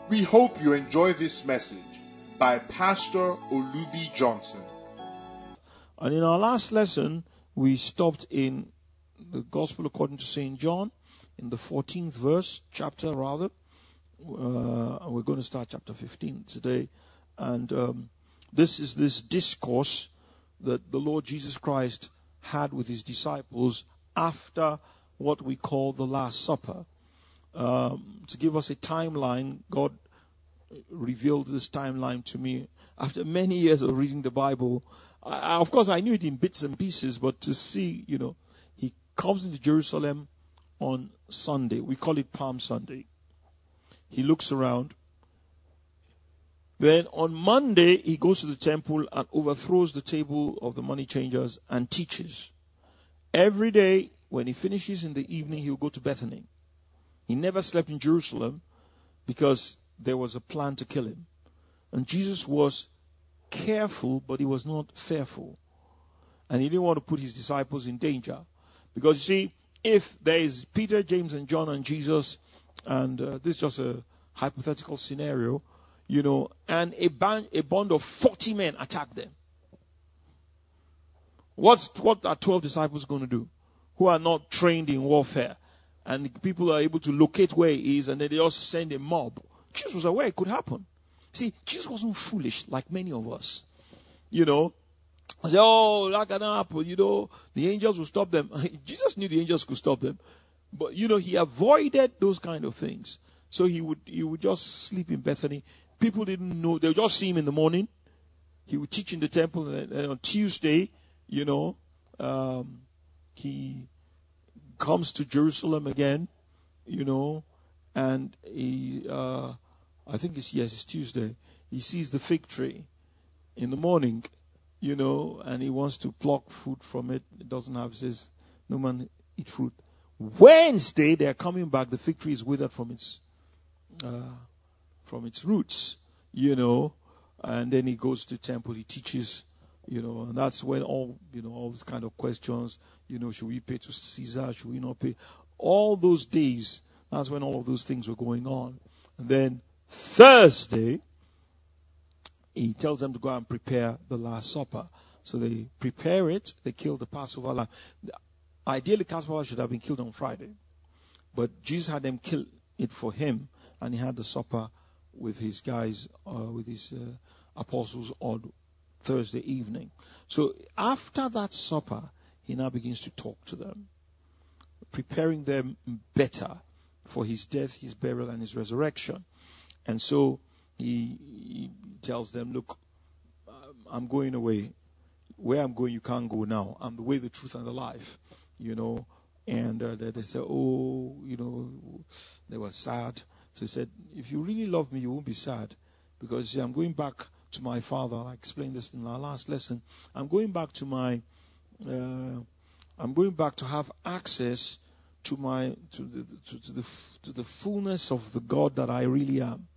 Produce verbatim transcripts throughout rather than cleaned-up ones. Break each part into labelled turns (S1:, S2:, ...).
S1: We hope you enjoy this message by Pastor Olubi Johnson.
S2: And in our last lesson, we stopped in the Gospel according to Saint John, in the fourteenth verse, chapter rather. Uh, we're going to start chapter fifteen today. And um, this is this discourse that the Lord Jesus Christ had with his disciples after what we call the Last Supper. Um, to give us a timeline, God revealed this timeline to me after many years of reading the Bible. I, of course, I knew it in bits and pieces, but to see, you know, he comes into Jerusalem on Sunday. We call it Palm Sunday. He looks around. Then on Monday, he goes to the temple and overthrows the table of the money changers and teaches. Every day, when he finishes in the evening, he'll go to Bethany. He never slept in Jerusalem because there was a plan to kill him. And Jesus was careful, but he was not fearful. And he didn't want to put his disciples in danger. Because you see, if there is Peter, James, and John and Jesus, and uh, this is just a hypothetical scenario, you know, and a band, a band of forty men attack them, what's what are twelve disciples going to do who are not trained in warfare? And people are able to locate where he is, and then they just send a mob. Jesus was aware it could happen. See, Jesus wasn't foolish like many of us. You know, I say, oh, that can happen. You know, the angels will stop them. Jesus knew the angels could stop them. But, you know, he avoided those kind of things. So he would he would just sleep in Bethany. People didn't know. They would just see him in the morning. He would teach in the temple. And then on Tuesday, you know, um, he comes to Jerusalem again, you know, and he, uh, I think it's, yes, it's Tuesday. He sees the fig tree in the morning, you know, and he wants to pluck fruit from it. It doesn't have, it says, no man eat fruit. Wednesday, they're coming back. The fig tree is withered from its, uh, from its roots, you know, and then he goes to temple. He teaches, you know, and that's when all, you know, all these kind of questions, you know, should we pay to Caesar? Should we not pay? All those days, that's when all of those things were going on. And then Thursday, he tells them to go and prepare the Last Supper. So they prepare it. They kill the Passover lamb. Ideally, Passover should have been killed on Friday. But Jesus had them kill it for him. And he had the supper with his guys, uh, with his uh, apostles on Thursday evening. So after that supper, he now begins to talk to them, preparing them better for his death, his burial, and his resurrection. And so he, he tells them, look, I'm going away. Where I'm going, you can't go now. I'm the way, the truth, and the life, you know. And uh, they, they said, oh, you know, they were sad. So he said, if you really love me, you won't be sad. Because see, I'm going back to my Father. I explained this in our last lesson. I'm going back to my, uh, I'm going back to have access to my, to the, to, to the, to the fullness of the God that I really am.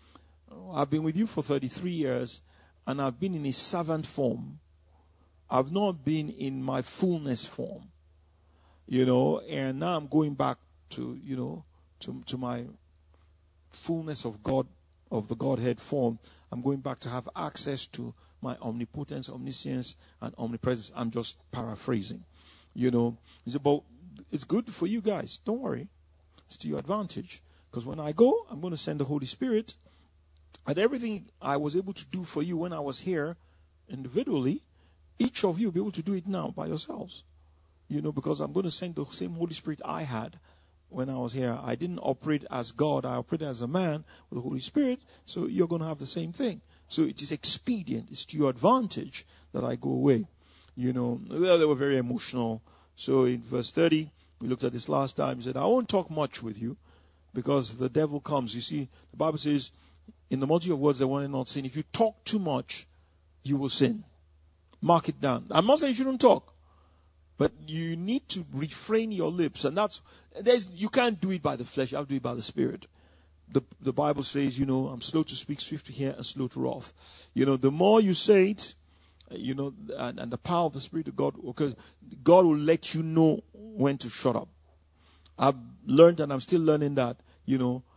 S2: I've been with you for thirty-three years, and I've been in a servant form. I've not been in my fullness form, you know. And now I'm going back to, you know, to to my fullness of God, of the Godhead form. I'm going back to have access to my omnipotence, omniscience, and omnipresence. I'm just paraphrasing, you know. It's about, it's good for you guys. Don't worry. It's to your advantage. Because when I go, I'm going to send the Holy Spirit. And everything I was able to do for you when I was here individually, each of you will be able to do it now by yourselves. You know, because I'm going to send the same Holy Spirit I had when I was here. I didn't operate as God. I operated as a man with the Holy Spirit. So you're going to have the same thing. So it is expedient. It's to your advantage that I go away. You know, they were very emotional. So in verse thirty, we looked at this last time. He said, I won't talk much with you because the devil comes. You see, the Bible says, in the multitude of words, they want to not sin. If you talk too much, you will sin. Mark it down. I'm not saying you shouldn't talk. But you need to refrain your lips. And that's, there's, you can't do it by the flesh. You have to do it by the Spirit. The, the Bible says, you know, I'm slow to speak, swift to hear, and slow to wrath. You know, the more you say it, you know, and, and the power of the Spirit of God, because God will let you know when to shut up. I've learned, and I'm still learning that, you know,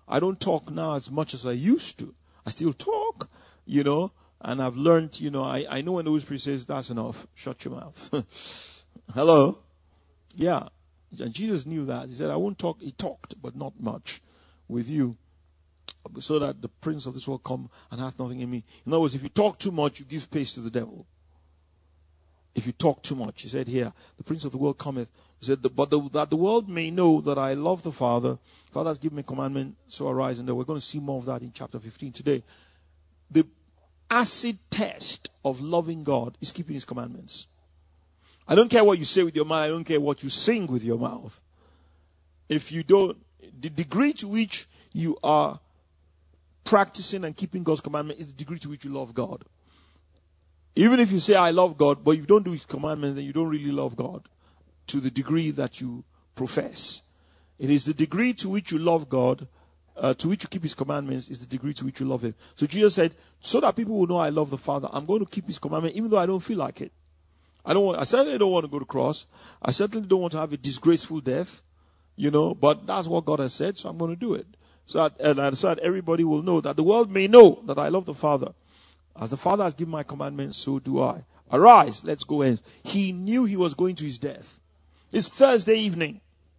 S2: I don't talk now as much as I used to. I still talk, you know, and I've learned, you know, I, I know when the Holy Spirit says, that's enough, shut your mouth. Hello? Yeah. And Jesus knew that. He said, I won't talk. He talked, but not much with you, so that the prince of this world come and hath nothing in me. In other words, if you talk too much, you give space to the devil. If you talk too much, he said here, the prince of the world cometh. He said, but the, that the world may know that I love the Father. Father has given me a commandment, so arise. And we're going to see more of that in chapter fifteen today. The acid test of loving God is keeping his commandments. I don't care what you say with your mouth. I don't care what you sing with your mouth. If you don't, the degree to which you are practicing and keeping God's commandment is the degree to which you love God. Even if you say, I love God, but if you don't do his commandments, then you don't really love God to the degree that you profess. It is the degree to which you love God, uh, to which you keep his commandments, is the degree to which you love him. So Jesus said, so that people will know I love the Father, I'm going to keep his commandment, even though I don't feel like it. I don't want, I certainly don't want to go to the cross. I certainly don't want to have a disgraceful death, you know, but that's what God has said, so I'm going to do it. So that, and so that everybody will know, that the world may know that I love the Father. As the Father has given my commandments, so do I. Arise, let's go hence. He knew he was going to his death. It's Thursday evening.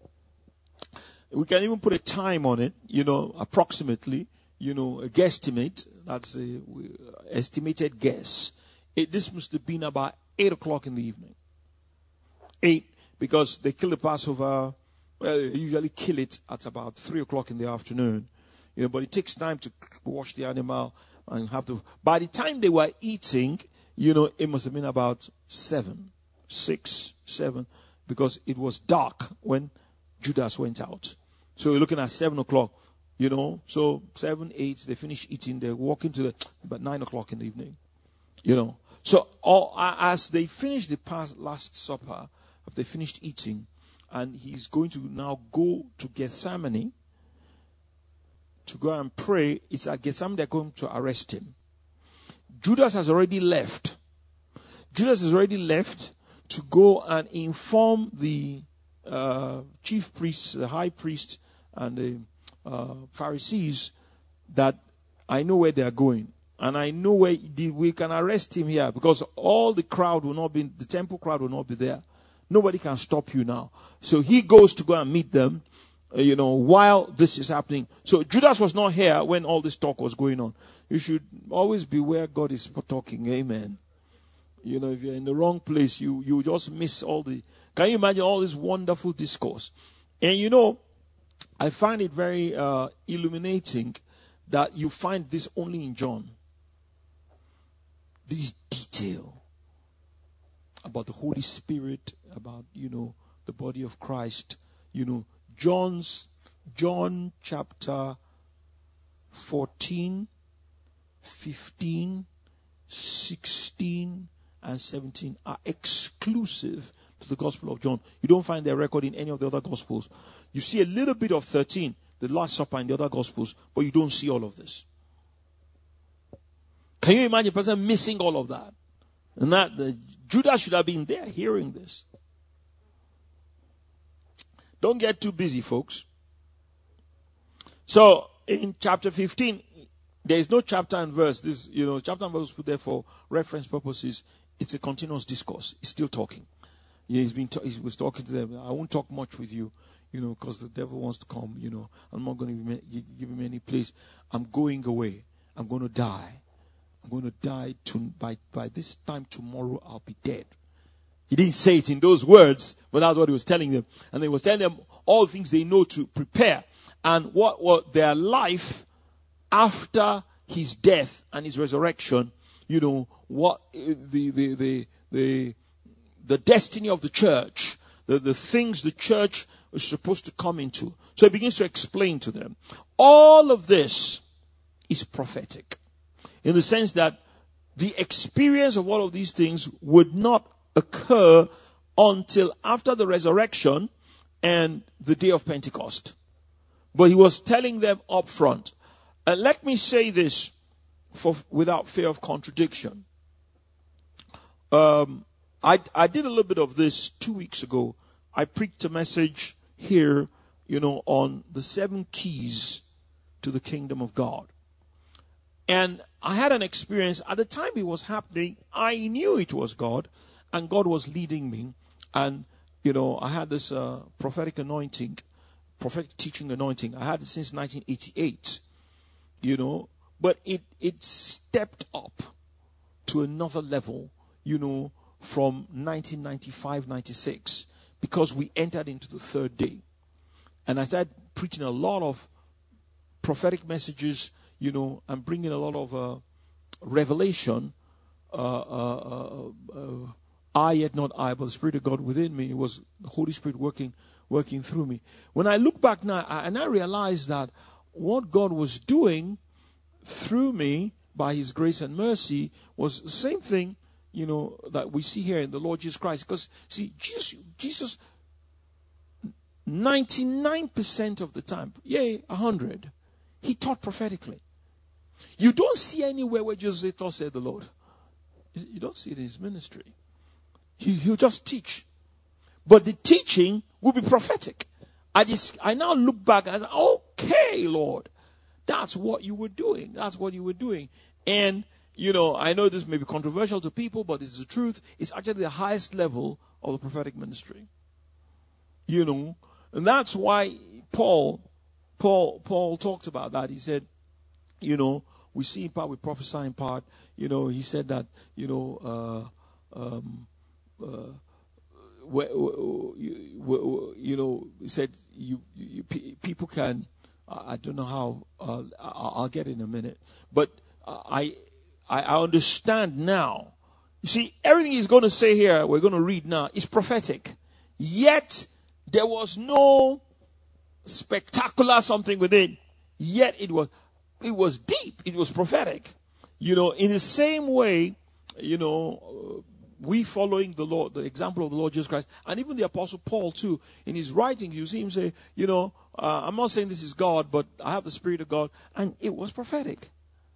S2: We can even put a time on it, you know, approximately, you know, a guesstimate. That's a estimated guess. It, this must have been about eight o'clock in the evening. Eight, because they kill the Passover. Well, they usually kill it at about three o'clock in the afternoon. You know, but it takes time to wash the animal and have to. By the time they were eating, you know, it must have been about seven, six, seven, because it was dark when Judas went out. So you're looking at seven o'clock, you know. So seven, eight, they finish eating. They walk into the about nine o'clock in the evening, you know. So all, as they finish the past, last supper, if they finished eating, and he's going to now go to Gethsemane to go and pray. It's at Gethsemane they're going to arrest him. Judas has already left. Judas has already left to go and inform the uh, chief priests, the high priest, and the uh, Pharisees that I know where they are going. And I know where we can arrest him here, because all the crowd will not be, the temple crowd will not be there. Nobody can stop you now. So he goes to go and meet them, you know, while this is happening. So Judas was not here when all this talk was going on. You should always be where God is talking. Amen. You know, if you're in the wrong place, you, you just miss all the, can you imagine all this wonderful discourse? And you know, I find it very uh, illuminating that you find this only in John. This detail about the Holy Spirit, about, you know, the body of Christ, you know, John's, John chapter fourteen, fifteen, sixteen, and seventeen are exclusive to the Gospel of John. You don't find their record in any of the other Gospels. You see a little bit of thirteen, the Last Supper in the other Gospels, but you don't see all of this. Can you imagine a person missing all of that? And that the, Judas should have been there hearing this. Don't get too busy, folks. So, in chapter fifteen, there is no chapter and verse. This, you know, chapter and verse was put there for reference purposes. It's a continuous discourse. He's still talking. Yeah, he's been, ta- he was talking to them. I won't talk much with you, you know, because the devil wants to come, you know. I'm not going to give him any place. I'm going away. I'm going to die. I'm going to die to, by, by this time tomorrow I'll be dead. He didn't say it in those words, but that's what he was telling them. And he was telling them all things they know to prepare. And what, what their life after his death and his resurrection, you know, what the, the, the, the, the destiny of the church, the, the things the church is supposed to come into. So he begins to explain to them. All of this is prophetic. In the sense that the experience of all of these things would not occur until after the resurrection and the day of Pentecost. But he was telling them up front. And let me say this for, without fear of contradiction. Um, I, I did a little bit of this two weeks ago. I preached a message here, you know, on the seven keys to the kingdom of God. And I had an experience. At the time it was happening, I knew it was God, and God was leading me. And, you know, I had this uh, prophetic anointing, prophetic teaching anointing. I had it since nineteen eighty-eight, you know, but it, it stepped up to another level, you know, from nineteen ninety-five, ninety-six, because we entered into the third day. And I started preaching a lot of prophetic messages, you know, and bringing a lot of uh, revelation. Uh, uh, uh, uh, I yet not I, but the Spirit of God within me. It was the Holy Spirit working, working through me. When I look back now, I, and I realized that what God was doing through me by His grace and mercy was the same thing, you know, that we see here in the Lord Jesus Christ. Because see, Jesus, Jesus, ninety-nine percent of the time, yea, a hundred, He taught prophetically. You don't see anywhere where Jesus said, "Thus said the Lord." You don't see it in His ministry. He, he'll just teach. But the teaching will be prophetic. I just, I now look back and I say, okay, Lord, that's what you were doing. That's what you were doing. And, you know, I know this may be controversial to people, but it's the truth. It's actually the highest level of the prophetic ministry. You know, and that's why Paul, Paul, Paul talked about that. He said, you know, we see in part, we prophesy in part. You know, he said that, you know, uh, um, uh, where, you, you know, he said you, you people can. I don't know how. Uh, I'll get it in a minute, but I I understand now. You see, everything he's going to say here, we're going to read now, is prophetic. Yet there was no spectacular something within. Yet it was it was deep. It was prophetic. You know, in the same way, you know. Uh, We following the Lord, the example of the Lord Jesus Christ, and even the Apostle Paul too, in his writing, you see him say, you know, uh, I'm not saying this is God, but I have the Spirit of God, and it was prophetic.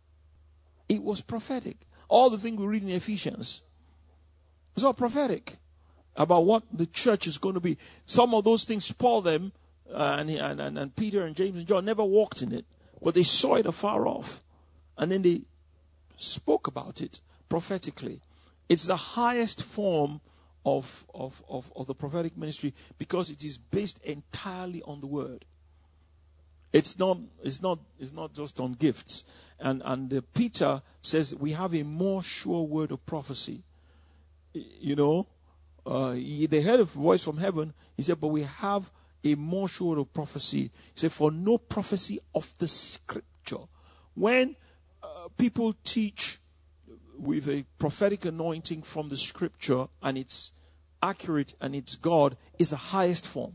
S2: It was prophetic. All the things we read in Ephesians, it's all prophetic about what the church is going to be. Some of those things, Paul them, uh, and, and, and, and Peter and James and John never walked in it, but they saw it afar off, and then they spoke about it prophetically. It's the highest form of, of, of, of the prophetic ministry because it is based entirely on the word. It's not, it's not, it's not just on gifts. And, and uh, Peter says we have a more sure word of prophecy. You know, uh, he, they heard a voice from heaven. He said, but we have a more sure word of prophecy. He said, for no prophecy of the scripture. When uh, people teach with a prophetic anointing from the scripture, and it's accurate and it's God, is the highest form.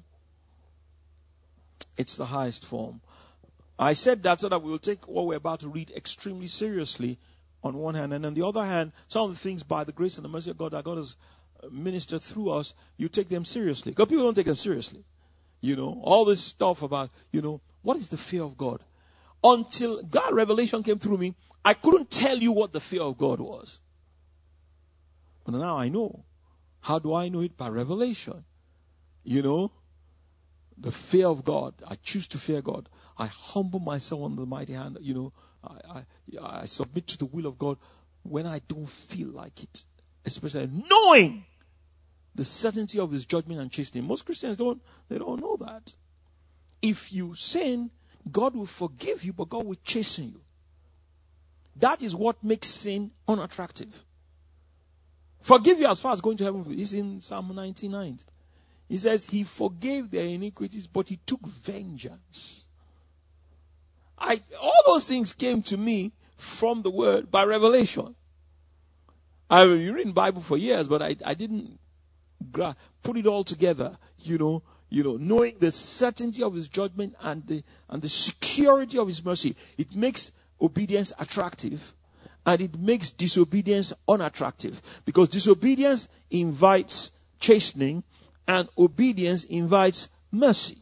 S2: It's the highest form. I said that so that we will take what we're about to read extremely seriously on one hand, and on the other hand, some of the things by the grace and the mercy of God that God has ministered through us, you take them seriously. Because people don't take them seriously. You know, all this stuff about, you know, what is the fear of God? Until God revelation came through me, I couldn't tell you what the fear of God was. But now I know. How do I know it? By revelation. You know, the fear of God. I choose to fear God. I humble myself under the mighty hand. You know, I, I, I submit to the will of God when I don't feel like it. Especially knowing the certainty of His judgment and chastening. Most Christians don't, they don't know that. If you sin, God will forgive you, but God will chasten you. That is what makes sin unattractive. Forgive you as far as going to heaven. It's in Psalm ninety-nine. He says He forgave their iniquities, but He took vengeance. I, all those things came to me from the word by revelation. I you read the Bible for years, but I, I didn't gra- put it all together, you know. You know, knowing the certainty of His judgment and the and the security of His mercy, it makes obedience attractive, and it makes disobedience unattractive. Because disobedience invites chastening, and obedience invites mercy.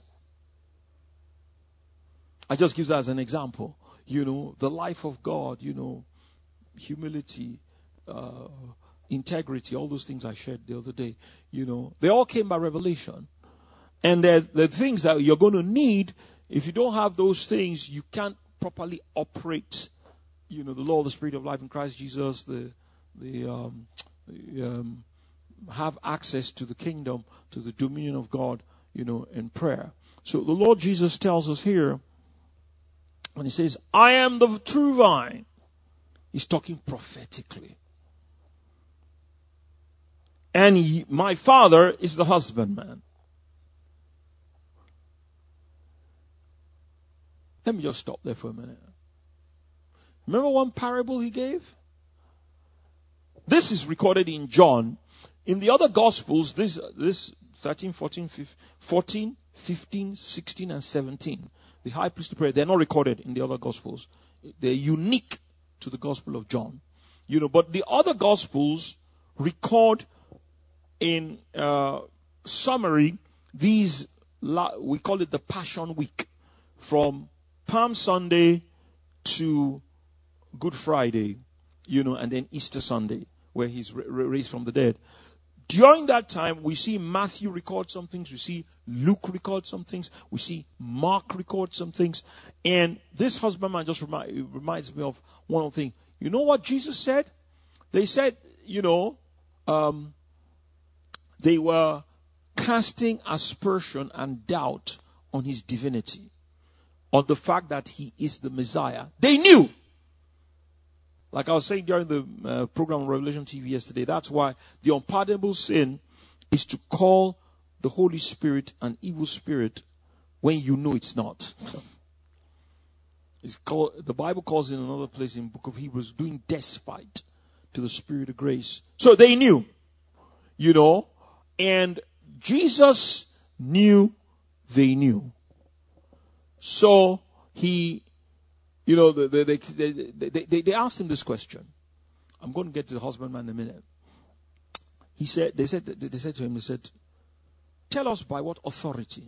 S2: I just give that as an example. You know, the life of God. You know, humility, uh, integrity, all those things I shared the other day. You know, they all came by revelation. And the the things that you're going to need, if you don't have those things, you can't properly operate, you know, the law of the Spirit of life in Christ Jesus, the, the, um, the um, have access to the kingdom, to the dominion of God, you know, in prayer. So the Lord Jesus tells us here, when he says, I am the true vine, he's talking prophetically. And he, my Father is the husbandman. Let me just stop there for a minute. Remember one parable he gave? This is recorded in John. In the other Gospels, this, this thirteen, fourteen, fourteen, fifteen, sixteen, and seventeen, the high priestly prayer, they're not recorded in the other Gospels. They're unique to the Gospel of John. You know, but the other Gospels record in uh, summary these, we call it the Passion Week, from Palm Sunday to Good Friday, you know, and then Easter Sunday, where he's raised from the dead. During that time, we see Matthew record some things, we see Luke record some things, we see Mark record some things, and this husbandman just remind, reminds me of one thing. You know what Jesus said? They said, you know, um, they were casting aspersion and doubt on his divinity, on the fact that he is the Messiah. They knew. Like I was saying during the uh, program on Revelation T V yesterday, that's why the unpardonable sin is to call the Holy Spirit an evil spirit when you know it's not. It's called, the Bible calls it in another place in the book of Hebrews, doing despite to the Spirit of grace. So they knew, you know, and Jesus knew they knew. So he, you know, they, they, they, they, they asked him this question. I'm going to get to the husbandman in a minute. He said, they said, they said to him, they said, tell us by what authority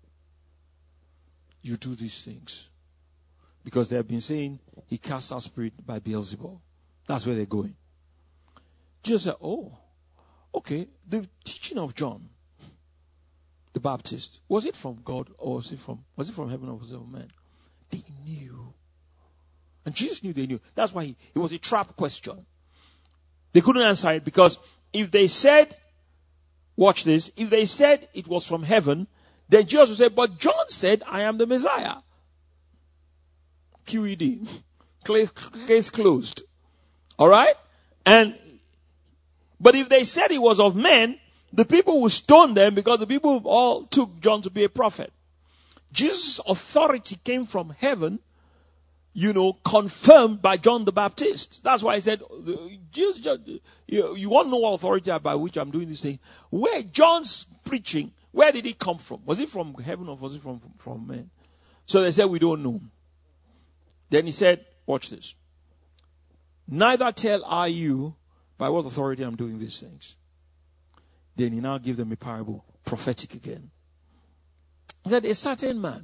S2: you do these things. Because they have been saying he casts out spirit by Beelzebul. That's where they're going. Jesus said, oh, okay, the teaching of John the Baptist, was it from God or was it from was it from heaven or was it from man? They knew. And Jesus knew they knew. That's why he, it was a trap question. They couldn't answer it because if they said, watch this, if they said it was from heaven, then Jesus would say, but John said, I am the Messiah. Q E D. Case closed. Alright? And, but if they said it was of men, the people would stone them because the people all took John to be a prophet. Jesus' authority came from heaven, you know, confirmed by John the Baptist. That's why he said, Jesus, you, you want to know what authority by which I'm doing this thing? Where John's preaching, where did it come from? Was it from heaven or was it from, from, from men? So they said, we don't know. Then he said, watch this. Neither tell I you by what authority I'm doing these things. Then he now gave them a parable, prophetic again. He said, a certain man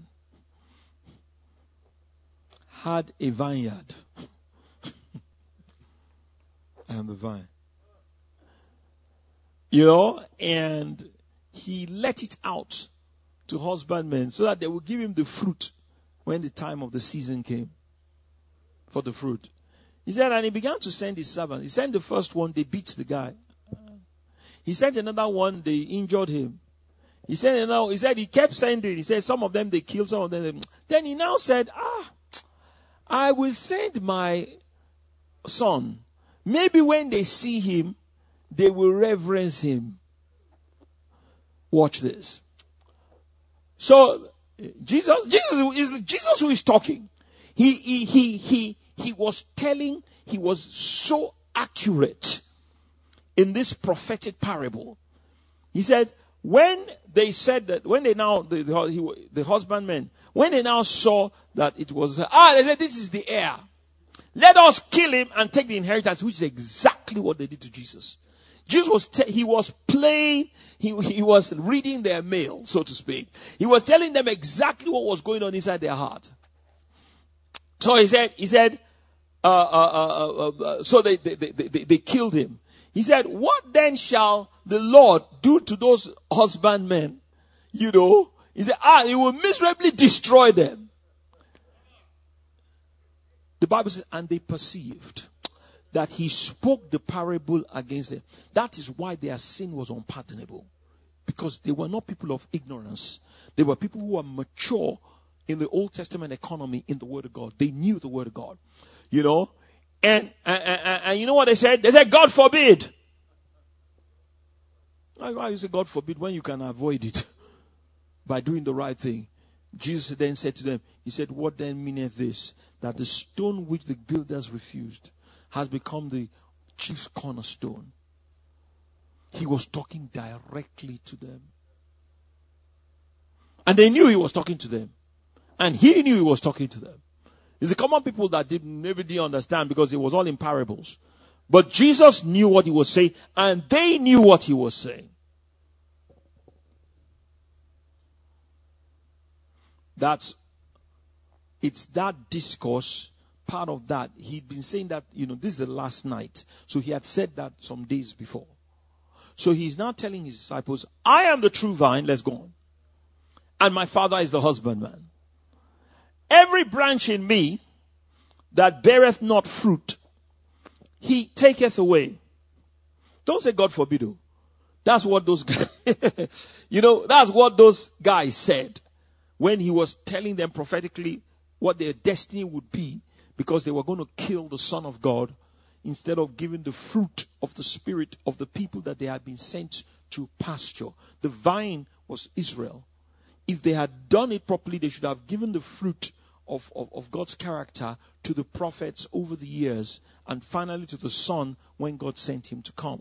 S2: had a vineyard. I am the vine. You know, and he let it out to husbandmen so that they would give him the fruit when the time of the season came for the fruit. He said, and he began to send his servants. He sent the first one, they beat the guy. He sent another one, they injured him. He said, another, he said, he kept sending. He said, some of them they killed, some of them. They... Then he now said, ah, I will send my son. Maybe when they see him, they will reverence him. Watch this. So, Jesus, Jesus is Jesus who is talking. He, he, he, he, he was telling, he was so accurate in this prophetic parable. He said, when they said that, when they now, the, the, the husbandmen, when they now saw that it was, ah, they said, this is the heir. Let us kill him and take the inheritance, which is exactly what they did to Jesus. Jesus was, te- he was playing, he, he was reading their mail, so to speak. He was telling them exactly what was going on inside their heart. So he said, he said, uh, uh, uh, uh, uh so they, they, they, they, they killed him. He said, what then shall the Lord do to those husbandmen? You know, he said, ah, he will miserably destroy them. The Bible says, and they perceived that he spoke the parable against them. That is why their sin was unpardonable. Because they were not people of ignorance. They were people who were mature in the Old Testament economy in the Word of God. They knew the Word of God. You know, and, and, and, and you know what they said? They said, God forbid. Why you say God forbid when you can avoid it by doing the right thing? Jesus then said to them, he said, what then meaneth this? That the stone which the builders refused has become the chief cornerstone. He was talking directly to them. And they knew he was talking to them. And he knew he was talking to them. It's the common people that didn't, maybe didn't understand because it was all in parables. But Jesus knew what he was saying, and they knew what he was saying. That's, it's that discourse, part of that. He'd been saying that, you know, this is the last night. So he had said that some days before. So he's now telling his disciples, I am the true vine, let's go on. And my Father is the husbandman. Every branch in me that beareth not fruit, he taketh away. Don't say God forbid. Oh. That's what those guys, you know, that's what those guys said when he was telling them prophetically what their destiny would be, because they were going to kill the Son of God instead of giving the fruit of the Spirit of the people that they had been sent to pasture. The vine was Israel. If they had done it properly, they should have given the fruit Of, of, of God's character to the prophets over the years, and finally to the Son when God sent him to come.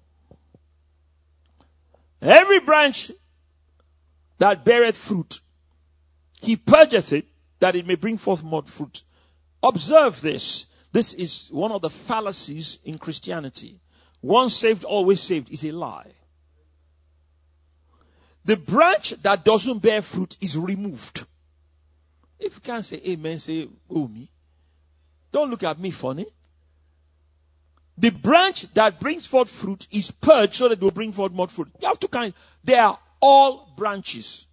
S2: Every branch that beareth fruit, he purgeth it, that it may bring forth more fruit. Observe this. This is one of the fallacies in Christianity. Once saved, always saved is a lie. The branch that doesn't bear fruit is removed. If you can't say amen, say, oh me. Don't look at me funny. The branch that brings forth fruit is purged so that it will bring forth more fruit. You have to kind, they are all branches.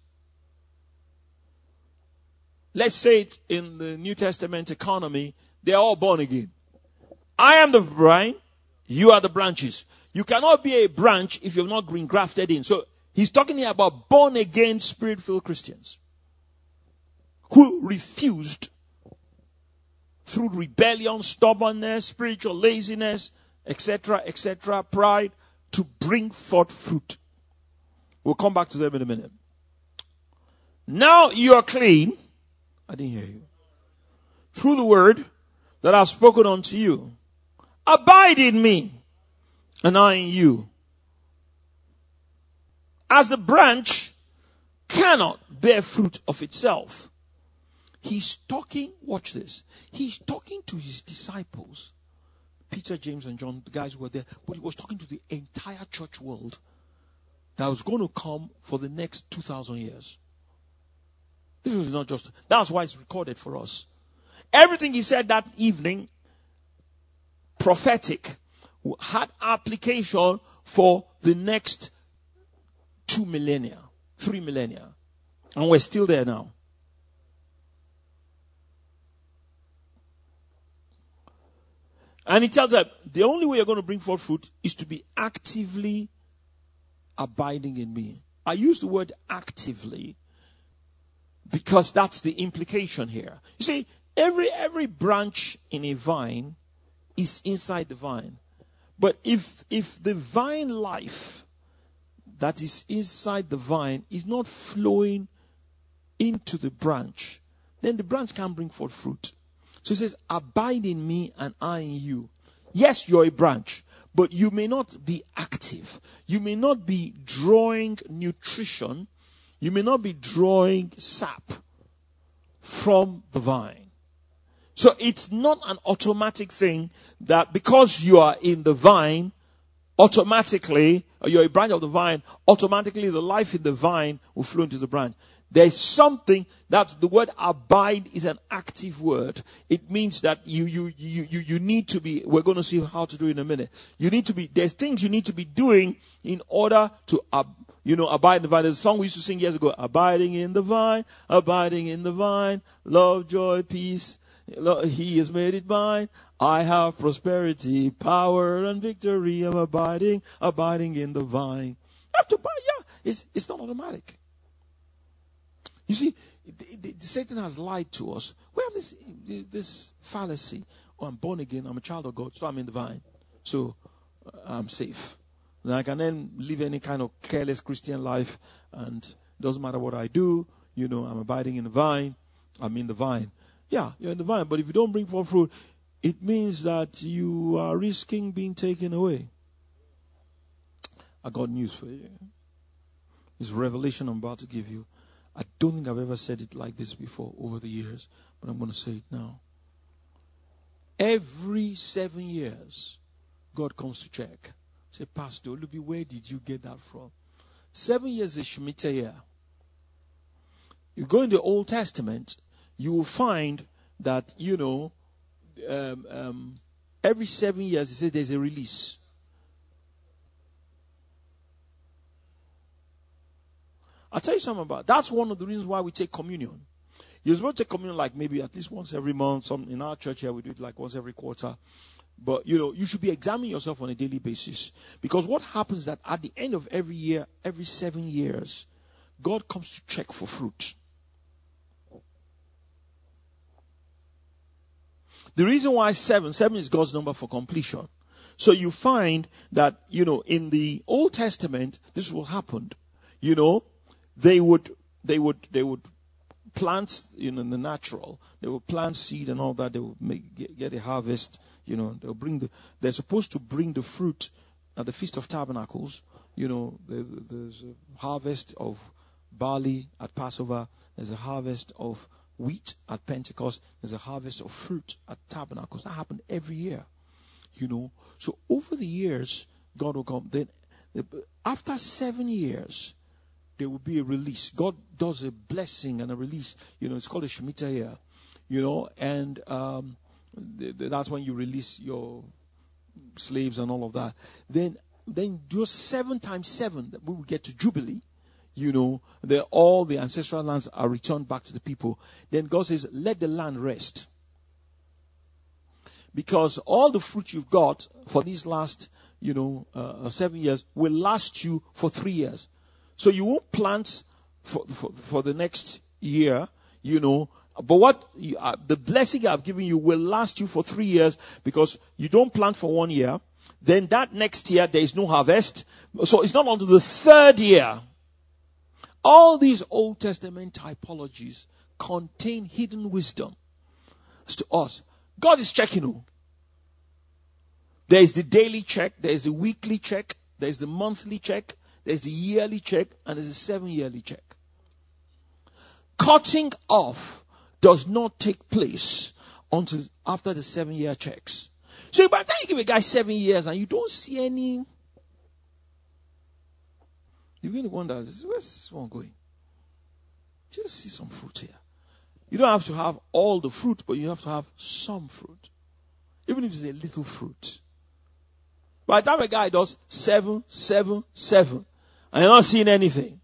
S2: Let's say it in the New Testament economy, they are all born again. I am the vine, you are the branches. You cannot be a branch if you're not green grafted in. So he's talking here about born again, spirit-filled Christians who refused through rebellion, stubbornness, spiritual laziness, et cetera, et cetera, pride, to bring forth fruit. We'll come back to them in a minute. Now you are clean. I didn't hear you. Through the word that I've spoken unto you. Abide in me, and I in you. As the branch cannot bear fruit of itself. He's talking, watch this. He's talking to his disciples, Peter, James, and John, the guys who were there, but he was talking to the entire church world that was going to come for the next two thousand years. This was not just, that's why it's recorded for us. Everything he said that evening, prophetic, had application for the next two millennia, three millennia. And we're still there now. And he tells them, the only way you're going to bring forth fruit is to be actively abiding in me. I use the word actively because that's the implication here. You see, every, every branch in a vine is inside the vine. But if, if the vine life that is inside the vine is not flowing into the branch, then the branch can't bring forth fruit. So he says, abide in me and I in you. Yes, you're a branch, but you may not be active. You may not be drawing nutrition. You may not be drawing sap from the vine. So it's not an automatic thing that because you are in the vine, automatically, or you're a branch of the vine, automatically the life in the vine will flow into the branch. There's something that's the word abide is an active word. It means that you, you, you, you, you need to be, we're going to see how to do it in a minute. You need to be, there's things you need to be doing in order to, uh, you know, abide in the vine. There's a song we used to sing years ago, abiding in the vine, abiding in the vine, love, joy, peace, Lord, He has made it mine. I have prosperity, power, and victory. I'm abiding, abiding in the vine. You have to buy, yeah. It's, it's not automatic. You see, the, the, the Satan has lied to us. We have this, this fallacy. Oh, I'm born again. I'm a child of God, so I'm in the vine. So uh, I'm safe. And I can then live any kind of careless Christian life, and it doesn't matter what I do. You know, I'm abiding in the vine. I'm in the vine. Yeah, you're in the vine, but if you don't bring forth fruit, it means that you are risking being taken away. I got news for you. This revelation I'm about to give you. I don't think I've ever said it like this before over the years, but I'm going to say it now. Every seven years, God comes to check. Say, Pastor Olubi, where did you get that from? Seven years is Shemitah year. You go in the Old Testament, you will find that, you know, um, um, every seven years, it says there's a release. I'll tell you something about it. That's one of the reasons why we take communion. You're supposed to take communion like maybe at least once every month. Some in our church here, we do it like once every quarter. But, you know, you should be examining yourself on a daily basis. Because what happens is that at the end of every year, every seven years, God comes to check for fruit. The reason why seven, seven is God's number for completion. So you find that, you know, in the Old Testament, this will happen. You know, they would, they would, they would plant, you know, in the natural. They would plant seed and all that. They would make, get, get a harvest. You know, they'll bring the, they're supposed to bring the fruit at the Feast of Tabernacles. You know, there, there's a harvest of barley at Passover. There's a harvest of wheat at Pentecost. There's a harvest of fruit at Tabernacles. That happened every year. You know, so over the years, God will come. Then, after seven years, there will be a release. God does a blessing and a release. You know, it's called a Shemitah year. You know, and um, th- th- that's when you release your slaves and all of that. Then, then do seven times seven. That we will get to Jubilee. You know, the, all the ancestral lands are returned back to the people. Then God says, let the land rest. Because all the fruit you've got for these last, you know, uh, seven years will last you for three years. So you won't plant for, for, for the next year, you know, but what you, uh, the blessing I've given you will last you for three years because you don't plant for one year. Then that next year there is no harvest. So it's not until the third year. All these Old Testament typologies contain hidden wisdom as to us. God is checking you. There is the daily check, there is the weekly check, there is the monthly check, there is the yearly check, and there is the seven yearly check. Cutting off does not take place until after the seven year checks. So by the time you give a guy seven years and you don't see any, you begin to wonder, where's this one going? Just see some fruit here. You don't have to have all the fruit, but you have to have some fruit. Even if it's a little fruit. By the time a guy does seven, seven, seven, and you're not seeing anything,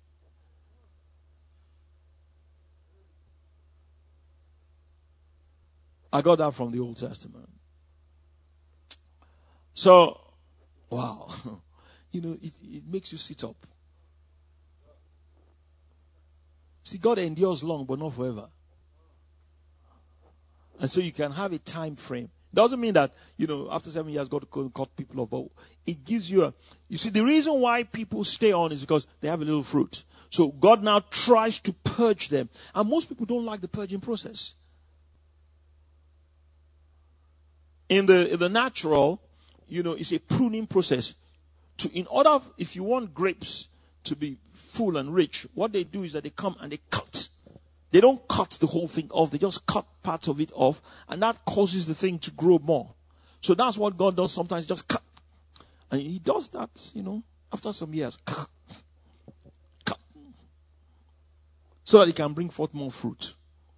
S2: I got that from the Old Testament. So, wow. You know, it, it makes you sit up. See, God endures long, but not forever. And so you can have a time frame. Doesn't mean that, you know, after seven years, God can cut people off. But it gives you a, you see, the reason why people stay on is because they have a little fruit. So God now tries to purge them. And most people don't like the purging process. In the, in the natural, you know, it's a pruning process. To, in order, if you want grapes to be full and rich, what they do is that they come and they cut. They don't cut the whole thing off. They just cut part of it off. And that causes the thing to grow more. So that's what God does sometimes. Just cut. And he does that, you know, after some years. Cut. Cut. So that he can bring forth more fruit.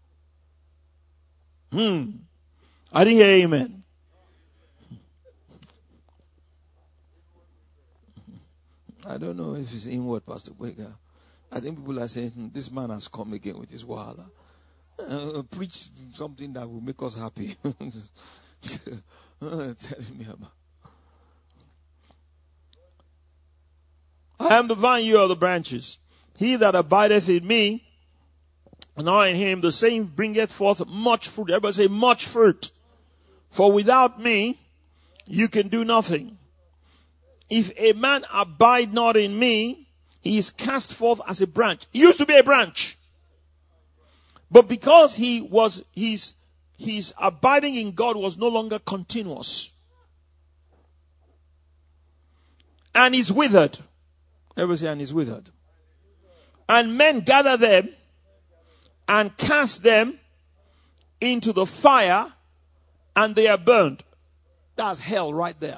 S2: Hmm. I didn't hear amen. I don't know if it's inward, Pastor Boyga. I think people are saying, hmm, this man has come again with his wahala. Uh, preach something that will make us happy. Telling me about. I am the vine, you are the branches. He that abideth in me, and I in him, the same bringeth forth much fruit. Everybody say much fruit. For without me, you can do nothing. If a man abide not in me, he is cast forth as a branch. He used to be a branch. But because he was, his, his abiding in God was no longer continuous. And he's withered. Everybody say, and he's withered. And men gather them and cast them into the fire, and they are burned. That's hell right there.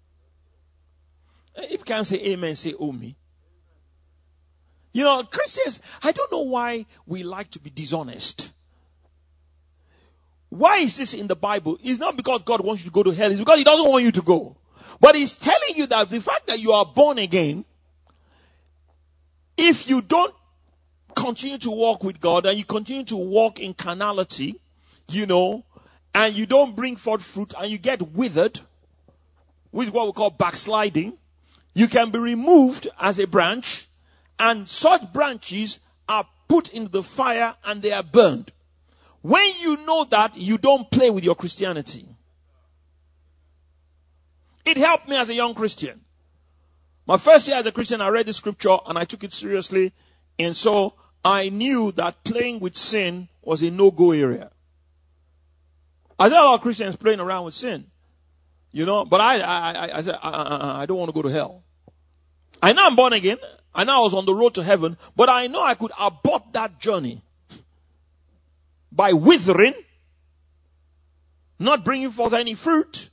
S2: If you can't say amen, say oh me. You know, Christians, I don't know why we like to be dishonest. Why is this in the Bible? It's not because God wants you to go to hell. It's because he doesn't want you to go. But he's telling you that the fact that you are born again, if you don't continue to walk with God and you continue to walk in carnality, you know, and you don't bring forth fruit and you get withered, which is what we call backsliding, you can be removed as a branch, and such branches are put into the fire and they are burned. When you know that, you don't play with your Christianity. It helped me as a young Christian. My first year as a Christian, I read the scripture and I took it seriously. And so I knew that playing with sin was a no-go area. I said a lot of Christians playing around with sin. You know, but I, I, I, I said, I, I, I don't want to go to hell. I know I'm born again. I know I was on the road to heaven, but I know I could abort that journey by withering, not bringing forth any fruit.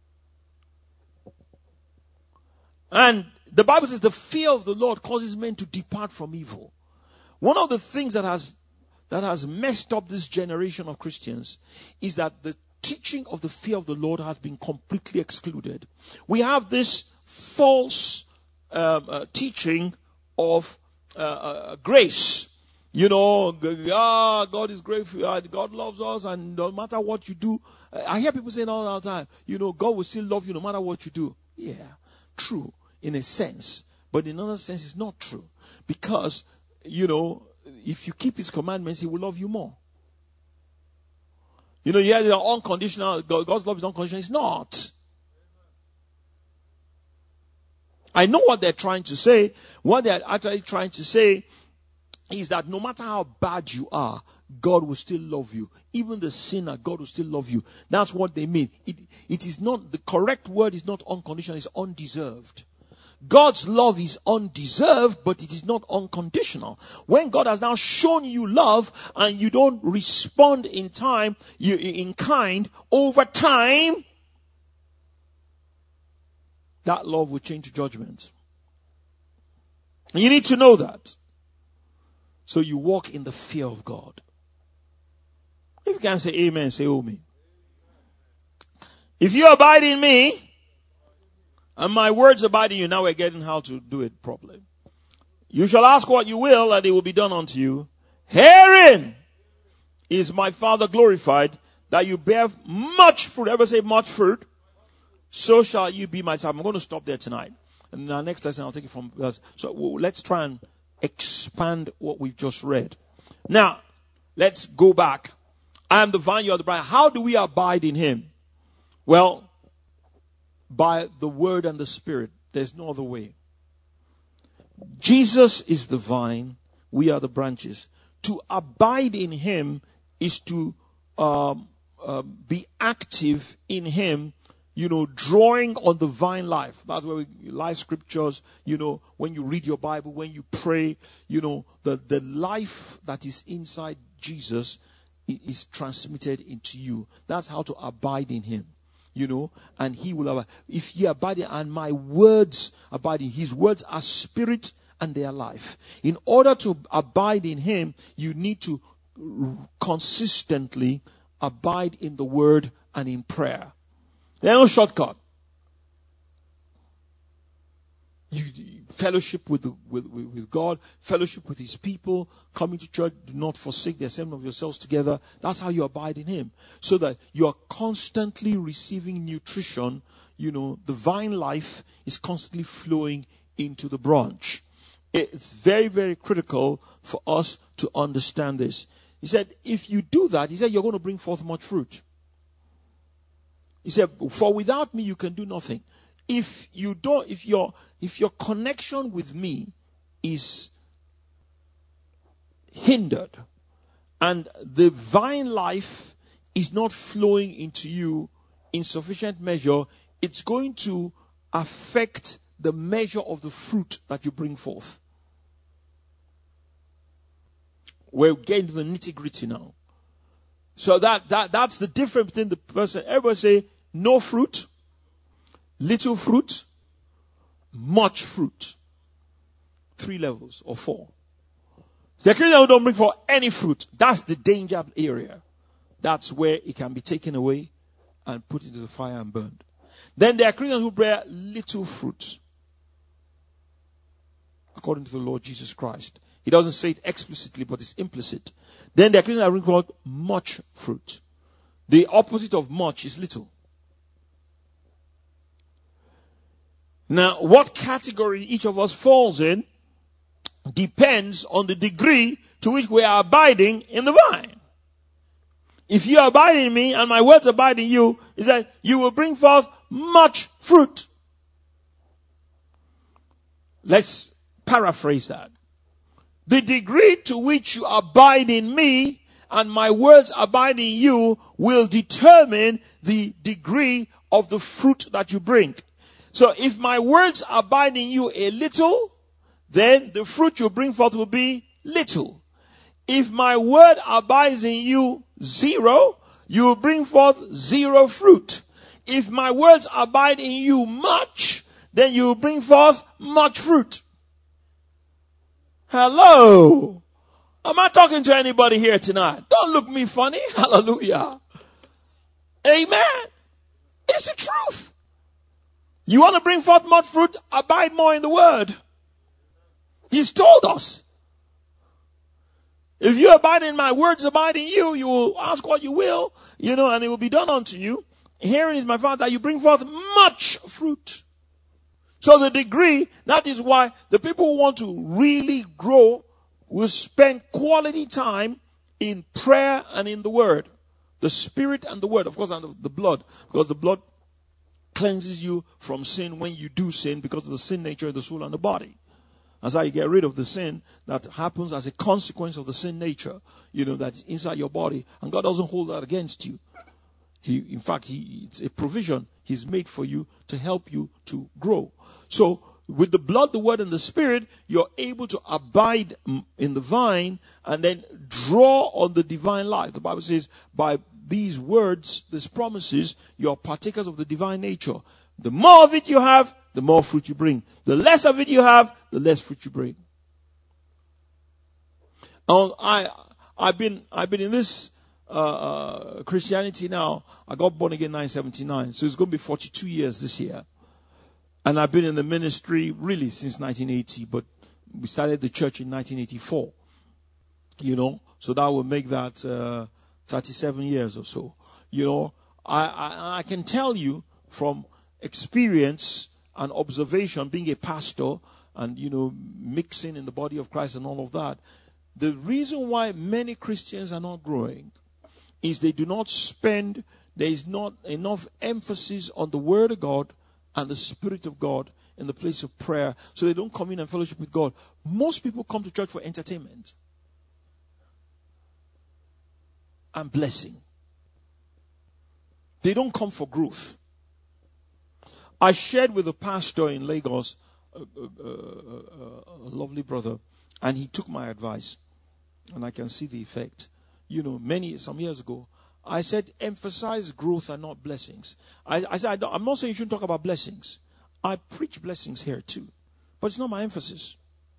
S2: And the Bible says the fear of the Lord causes men to depart from evil. One of the things that has that has messed up this generation of Christians is that the teaching of the fear of the Lord has been completely excluded. We have this false um, uh, teaching of uh, uh, grace. You know, ah, God is grateful, God loves us, and no matter what you do, I hear people saying all the time, you know, God will still love you no matter what you do. Yeah, true, in a sense. But in another sense, it's not true. Because, you know, if you keep his commandments, he will love you more. You know, yeah, they are unconditional. God's love is unconditional. It's not. I know what they're trying to say. What they're actually trying to say is that no matter how bad you are, God will still love you. Even the sinner, God will still love you. That's what they mean. It, it is not, the correct word is not unconditional, it's undeserved. God's love is undeserved, but it is not unconditional. When God has now shown you love and you don't respond in time, you, in kind, over time, that love will change to judgment. And you need to know that. So you walk in the fear of God. If you can say amen, say oh me. If you abide in me, and my words abide in you, now we're getting how to do it properly. You shall ask what you will, and it will be done unto you. Herein is my Father glorified, that you bear much fruit. Ever say much fruit? So shall you be my disciple. I'm going to stop there tonight. And in our next lesson, I'll take it from, so let's try and expand what we've just read. Now, let's go back. I am the vine, you are the branch. How do we abide in him? Well, by the word and the spirit. There's no other way. Jesus is the vine. We are the branches. To abide in him is to um, uh, be active in him, you know, drawing on the vine life. That's where we life scriptures, you know, when you read your Bible, when you pray, you know, the, the life that is inside Jesus is transmitted into you. That's how to abide in him. You know, and he will abide. If ye abide in, and my words abide in, his words are spirit and they are life. In order to abide in him, you need to consistently abide in the word and in prayer. There's no shortcut. You, fellowship with, the, with, with, with God, fellowship with His people, coming to church, do not forsake the assembly of yourselves together. That's how you abide in Him. So that you are constantly receiving nutrition. You know, the vine life is constantly flowing into the branch. It's very, very critical for us to understand this. He said, if you do that, he said, you're going to bring forth much fruit. He said, for without me, you can do nothing. If you don't, if your, if your connection with me is hindered and the vine life is not flowing into you in sufficient measure, it's going to affect the measure of the fruit that you bring forth. We're getting to the nitty-gritty now. So that, that that's the difference between the person. Everybody say, no fruit, little fruit, much fruit. Three levels or four. The Christian who don't bring forth any fruit, that's the danger area. That's where it can be taken away and put into the fire and burned. Then there are Christians who bear little fruit, according to the Lord Jesus Christ. He doesn't say it explicitly, but it's implicit. Then there are Christians that bring forth much fruit. The opposite of much is little. Now, what category each of us falls in depends on the degree to which we are abiding in the vine. If you abide in me and my words abide in you, is that you will bring forth much fruit. Let's paraphrase that. The degree to which you abide in me and my words abide in you will determine the degree of the fruit that you bring. So if my words abide in you a little, then the fruit you bring forth will be little. If my word abides in you zero, you will bring forth zero fruit. If my words abide in you much, then you will bring forth much fruit. Hello. Am I talking to anybody here tonight? Don't look me funny. Hallelujah. Amen. It's the truth. You want to bring forth much fruit? Abide more in the word. He's told us. If you abide in my words, abide in you, you will ask what you will, you know, and it will be done unto you. Herein is my Father, that you bring forth much fruit. So the degree, that is why the people who want to really grow will spend quality time in prayer and in the word. The spirit and the word, of course, and the blood. Because the blood cleanses you from sin when you do sin because of the sin nature of the soul and the body. That's how you get rid of the sin that happens as a consequence of the sin nature, you know, that's inside your body. And God doesn't hold that against you. He, in fact, he, it's a provision He's made for you to help you to grow. So, with the blood, the word, and the spirit, you're able to abide in the vine and then draw on the divine life. The Bible says, by these words, these promises, you're partakers of the divine nature. The more of it you have, the more fruit you bring. The less of it you have, the less fruit you bring. Um, I, I've been, I've been in this uh, uh, Christianity now. I got born again in nineteen seventy-nine, so it's going to be forty-two years this year. And I've been in the ministry really since nineteen eighty, but we started the church in nineteen eighty-four. You know, so that will make that uh, thirty-seven years or so. You know, I, I, I can tell you from experience and observation, being a pastor and, you know, mixing in the body of Christ and all of that, the reason why many Christians are not growing is they do not spend, there is not enough emphasis on the Word of God and the Spirit of God in the place of prayer, so they don't come in and fellowship with God. Most people come to church for entertainment and blessing. They don't come for growth. I shared with a pastor in Lagos, a, a, a, a lovely brother, and he took my advice, and I can see the effect. You know, many, some years ago, I said, emphasize growth and not blessings. I, I said, I don't, I'm not saying you shouldn't talk about blessings. I preach blessings here too, but it's not my emphasis.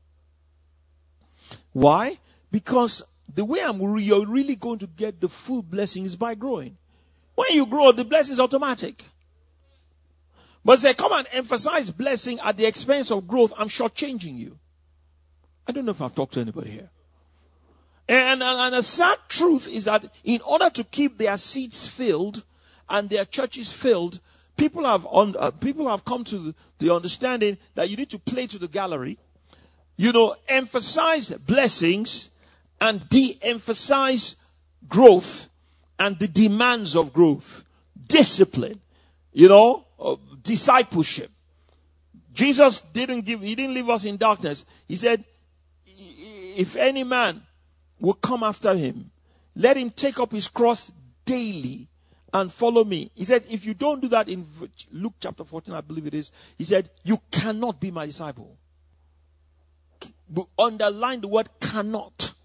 S2: Why? Because the way I'm re- you're really going to get the full blessing is by growing. When you grow, the blessing is automatic. But say, come and emphasize blessing at the expense of growth, I'm shortchanging you. I don't know if I've talked to anybody here. And, and, and the sad truth is that in order to keep their seats filled and their churches filled, people have on, uh, people have come to the, the understanding that you need to play to the gallery. You know, emphasize blessings and de-emphasize growth and the demands of growth. Discipline, you know, uh, discipleship. Jesus didn't give, he didn't leave us in darkness. He said, if any man will come after him, let him take up his cross daily and follow me. He said, if you don't do that, in Luke chapter fourteen, I believe it is, he said, you cannot be my disciple. But underline the word cannot.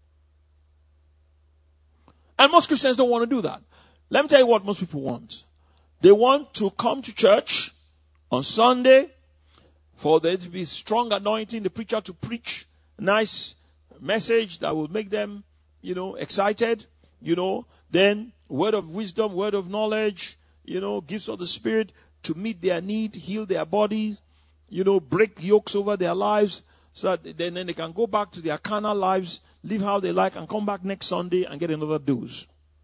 S2: And most Christians don't want to do that. Let me tell you what most people want. They want to come to church on Sunday for there to be strong anointing, the preacher to preach nice message that will make them, you know, excited, you know, then word of wisdom, word of knowledge, you know, gifts of the Spirit to meet their need, heal their bodies, you know, break yokes over their lives so that then, then they can go back to their carnal lives, live how they like, and come back next Sunday and get another dose.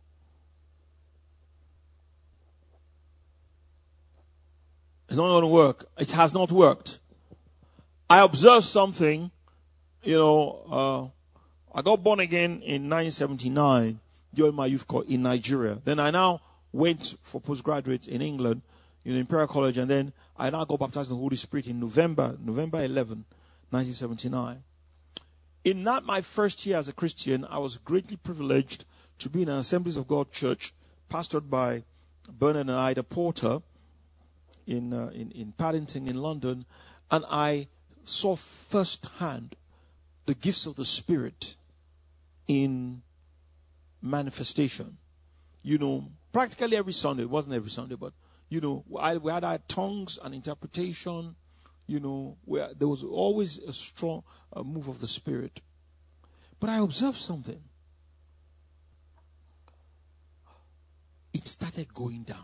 S2: It's not going to work. It has not worked. I observed something, you know, uh, I got born again in nineteen seventy-nine during my youth course in Nigeria. Then I now went for postgraduate in England, you know, Imperial College, and then I now got baptized in the Holy Spirit in November, November eleventh, nineteen seventy-nine. In that my first year as a Christian, I was greatly privileged to be in an Assemblies of God church pastored by Bernard and Ida Porter in, uh, in, in Paddington in London, and I saw firsthand the gifts of the Spirit in manifestation. You know, practically every Sunday, it wasn't every Sunday, but, you know, I, we had our tongues and interpretation, you know, where there was always a strong uh, move of the Spirit. But I observed something. It started going down.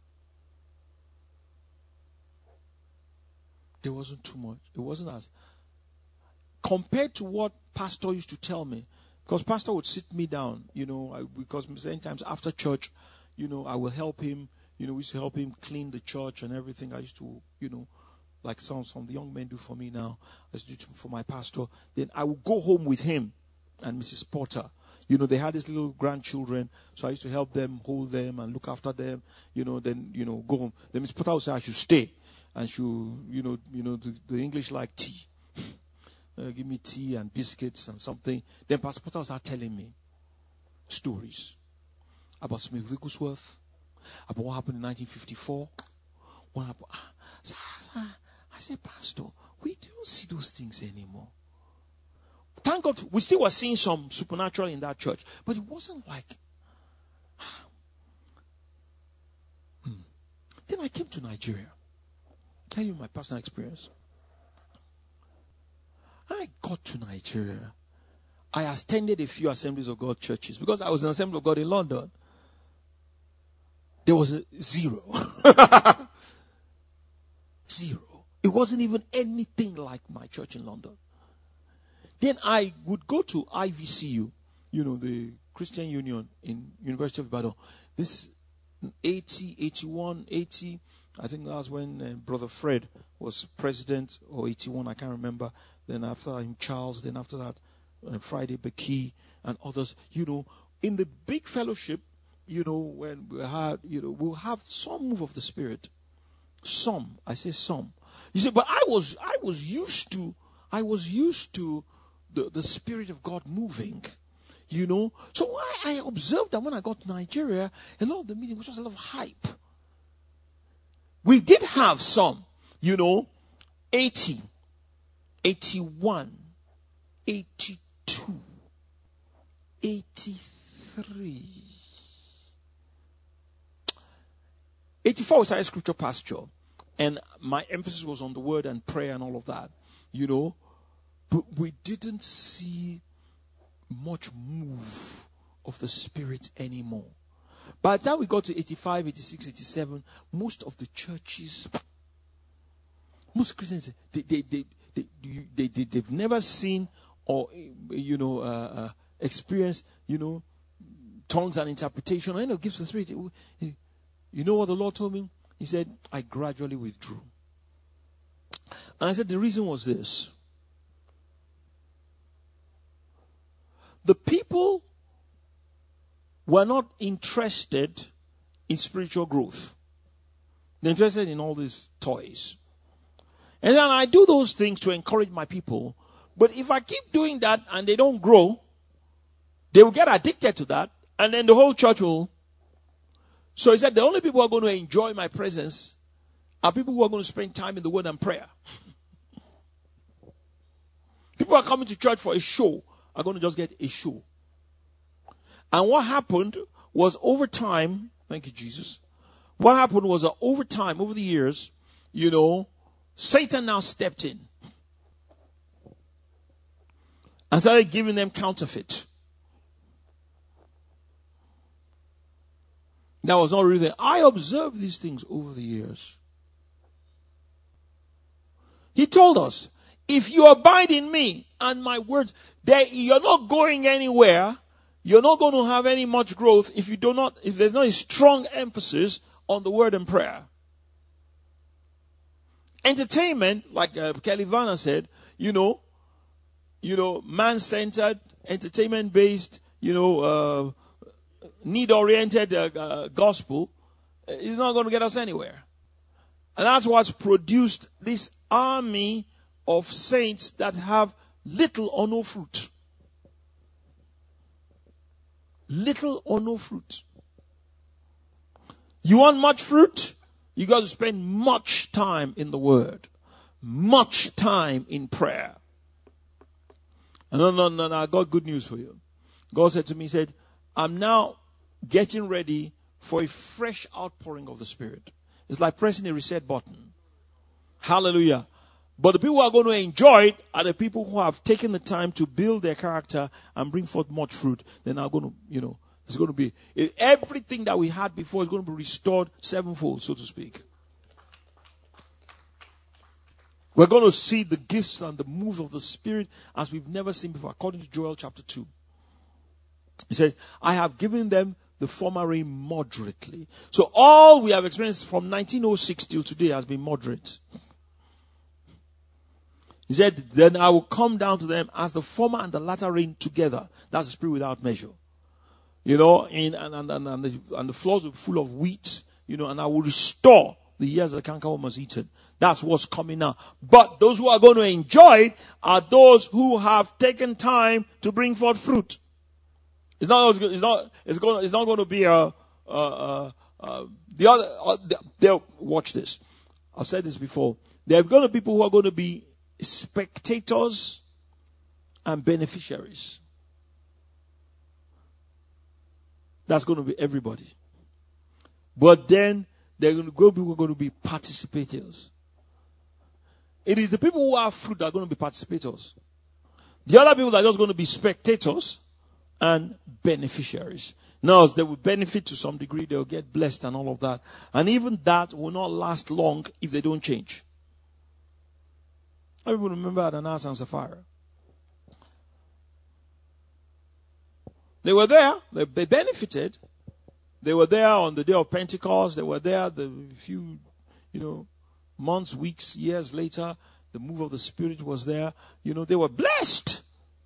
S2: There wasn't too much. It wasn't as compared to what pastor used to tell me, because pastor would sit me down, you know, I, because many times after church, you know, I will help him, you know, we used to help him clean the church and everything. I used to, you know, like some, some of the young men do for me now, I used to do for my pastor. Then I would go home with him and Missus Porter. You know, they had these little grandchildren, so I used to help them, hold them and look after them, you know, then, you know, go home. Then Miss Porter would say I should stay. And she, you know, you know, the, the English like tea. Uh, give me tea and biscuits and something. Then Pastor Porter was start telling me stories about Smith Wigglesworth, about what happened in nineteen fifty-four. What happened? I said, Pastor, we don't see those things anymore. Thank God, we still were seeing some supernatural in that church, but it wasn't like. hmm. Then I came to Nigeria. Tell you my personal experience. I got to Nigeria. I attended a few Assemblies of God churches because I was an Assembly of God in London. There was a zero. Zero. It wasn't even anything like my church in London. Then I would go to I V C U, you know, the Christian Union in University of Ibadan. This eighty, eighty-one, eighty, I think that was when uh, Brother Fred was president, or eighty-one, I can't remember. Then after him, Charles. Then after that, uh, Friday Beki and others. You know, in the big fellowship, you know, when we had, you know, we'll have some move of the Spirit. Some, I say some. You see, but I was, I was used to, I was used to the, the Spirit of God moving. You know, so I, I observed that when I got to Nigeria, a lot of the meeting was just a lot of hype. We did have some, you know, eighty, eighty-one, eighty-two, eighty-three. eighty-four was our scripture pasture, and my emphasis was on the word and prayer and all of that, you know, but we didn't see much move of the Spirit anymore. By the time we got to eighty-five, eighty-six, eighty-seven, most of the churches Most Christians, they, they, they, they, they, they, they've never seen or, you know, uh, uh, experienced, you know, tongues and interpretation or any of gifts of the Spirit. You know what the Lord told me? He said, I gradually withdrew. And I said, the reason was this. The people were not interested in spiritual growth. They're interested in all these toys. And then I do those things to encourage my people. But if I keep doing that and they don't grow, they will get addicted to that. And then the whole church will. So he said, the only people who are going to enjoy my presence are people who are going to spend time in the Word and prayer. People who are coming to church for a show are going to just get a show. And what happened was over time, thank you, Jesus. What happened was that over time, over the years, you know, Satan now stepped in and started giving them counterfeit. That was not really there. I observed these things over the years. He told us, if you abide in me and my words, that you're not going anywhere. You're not going to have any much growth if you do not, if there's not a strong emphasis on the word and prayer. Entertainment, like uh, Kelly Vanna said, you know, you know, man-centered, entertainment-based, you know, uh, need-oriented uh, uh, gospel is not going to get us anywhere. And that's what's produced this army of saints that have little or no fruit. Little or no fruit. You want much fruit? You got to spend much time in the Word. Much time in prayer. And no, no, no, no, I got good news for you. God said to me, he said, I'm now getting ready for a fresh outpouring of the Spirit. It's like pressing a reset button. Hallelujah. But the people who are going to enjoy it are the people who have taken the time to build their character and bring forth much fruit. They're now going to, you know, it's going to be, everything that we had before is going to be restored sevenfold, so to speak. We're going to see the gifts and the moves of the Spirit as we've never seen before, according to Joel chapter two. He says, I have given them the former rain moderately. So all we have experienced from nineteen oh six till today has been moderate. He said, then I will come down to them as the former and the latter rain together. That's the Spirit without measure. You know, in, and, and, and, and, the, and the floors will be full of wheat, you know, and I will restore the years that the cankerworm has eaten. That's what's coming now. But those who are going to enjoy it are those who have taken time to bring forth fruit. It's not, it's not, it's going, it's not going to be a, a, a, a the other, uh, they'll, watch this. I've said this before. There are going to be people who are going to be spectators and beneficiaries. That's going to be everybody. But then there are going to go people who are going to be participators. It is the people who have fruit that are going to be participators. The other people are just going to be spectators and beneficiaries. Now, they will benefit to some degree. They'll get blessed and all of that. And even that will not last long if they don't change. I remember Ananias and Sapphira. They were there. They, they benefited. They were there on the day of Pentecost. They were there the few, you know, months, weeks, years later. The move of the Spirit was there. You know, they were blessed.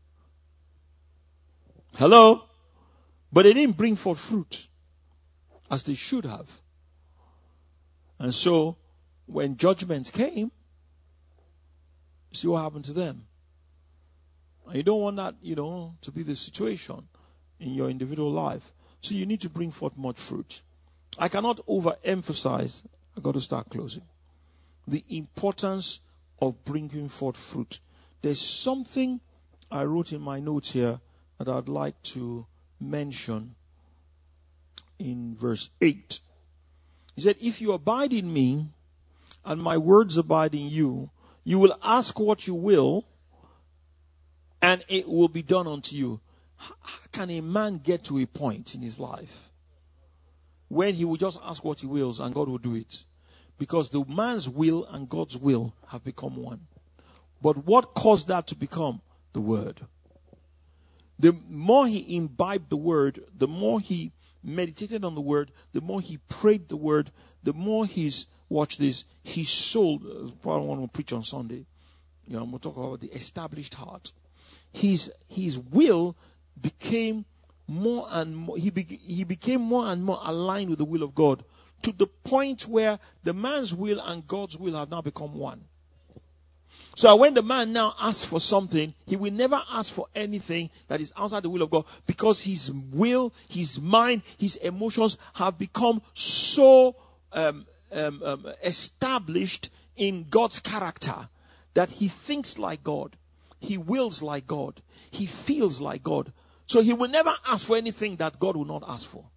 S2: Hello? But they didn't bring forth fruit as they should have. And so, when judgment came, see what happened to them. And you don't want that, you know, to be the situation in your individual life. So you need to bring forth much fruit. I cannot overemphasize, I've got to start closing, the importance of bringing forth fruit. There's something I wrote in my notes here that I'd like to mention in verse eight. He said, if you abide in me and my words abide in you, you will ask what you will and it will be done unto you. How can a man get to a point in his life when he will just ask what he wills and God will do it? Because the man's will and God's will have become one. But what caused that to become? The word. The more he imbibed the word, the more he meditated on the word, the more he prayed the word, the more his, watch this, his soul, probably want to preach on Sunday, you know, I'm going to talk about the established heart. His, his will became more and more, he, be, he became more and more aligned with the will of God, to the point where the man's will and God's will have now become one. So when the man now asks for something, he will never ask for anything that is outside the will of God, because his will, his mind, his emotions have become so um, um, um, established in God's character that he thinks like God, he wills like God, he feels like God. So he will never ask for anything that God will not ask for.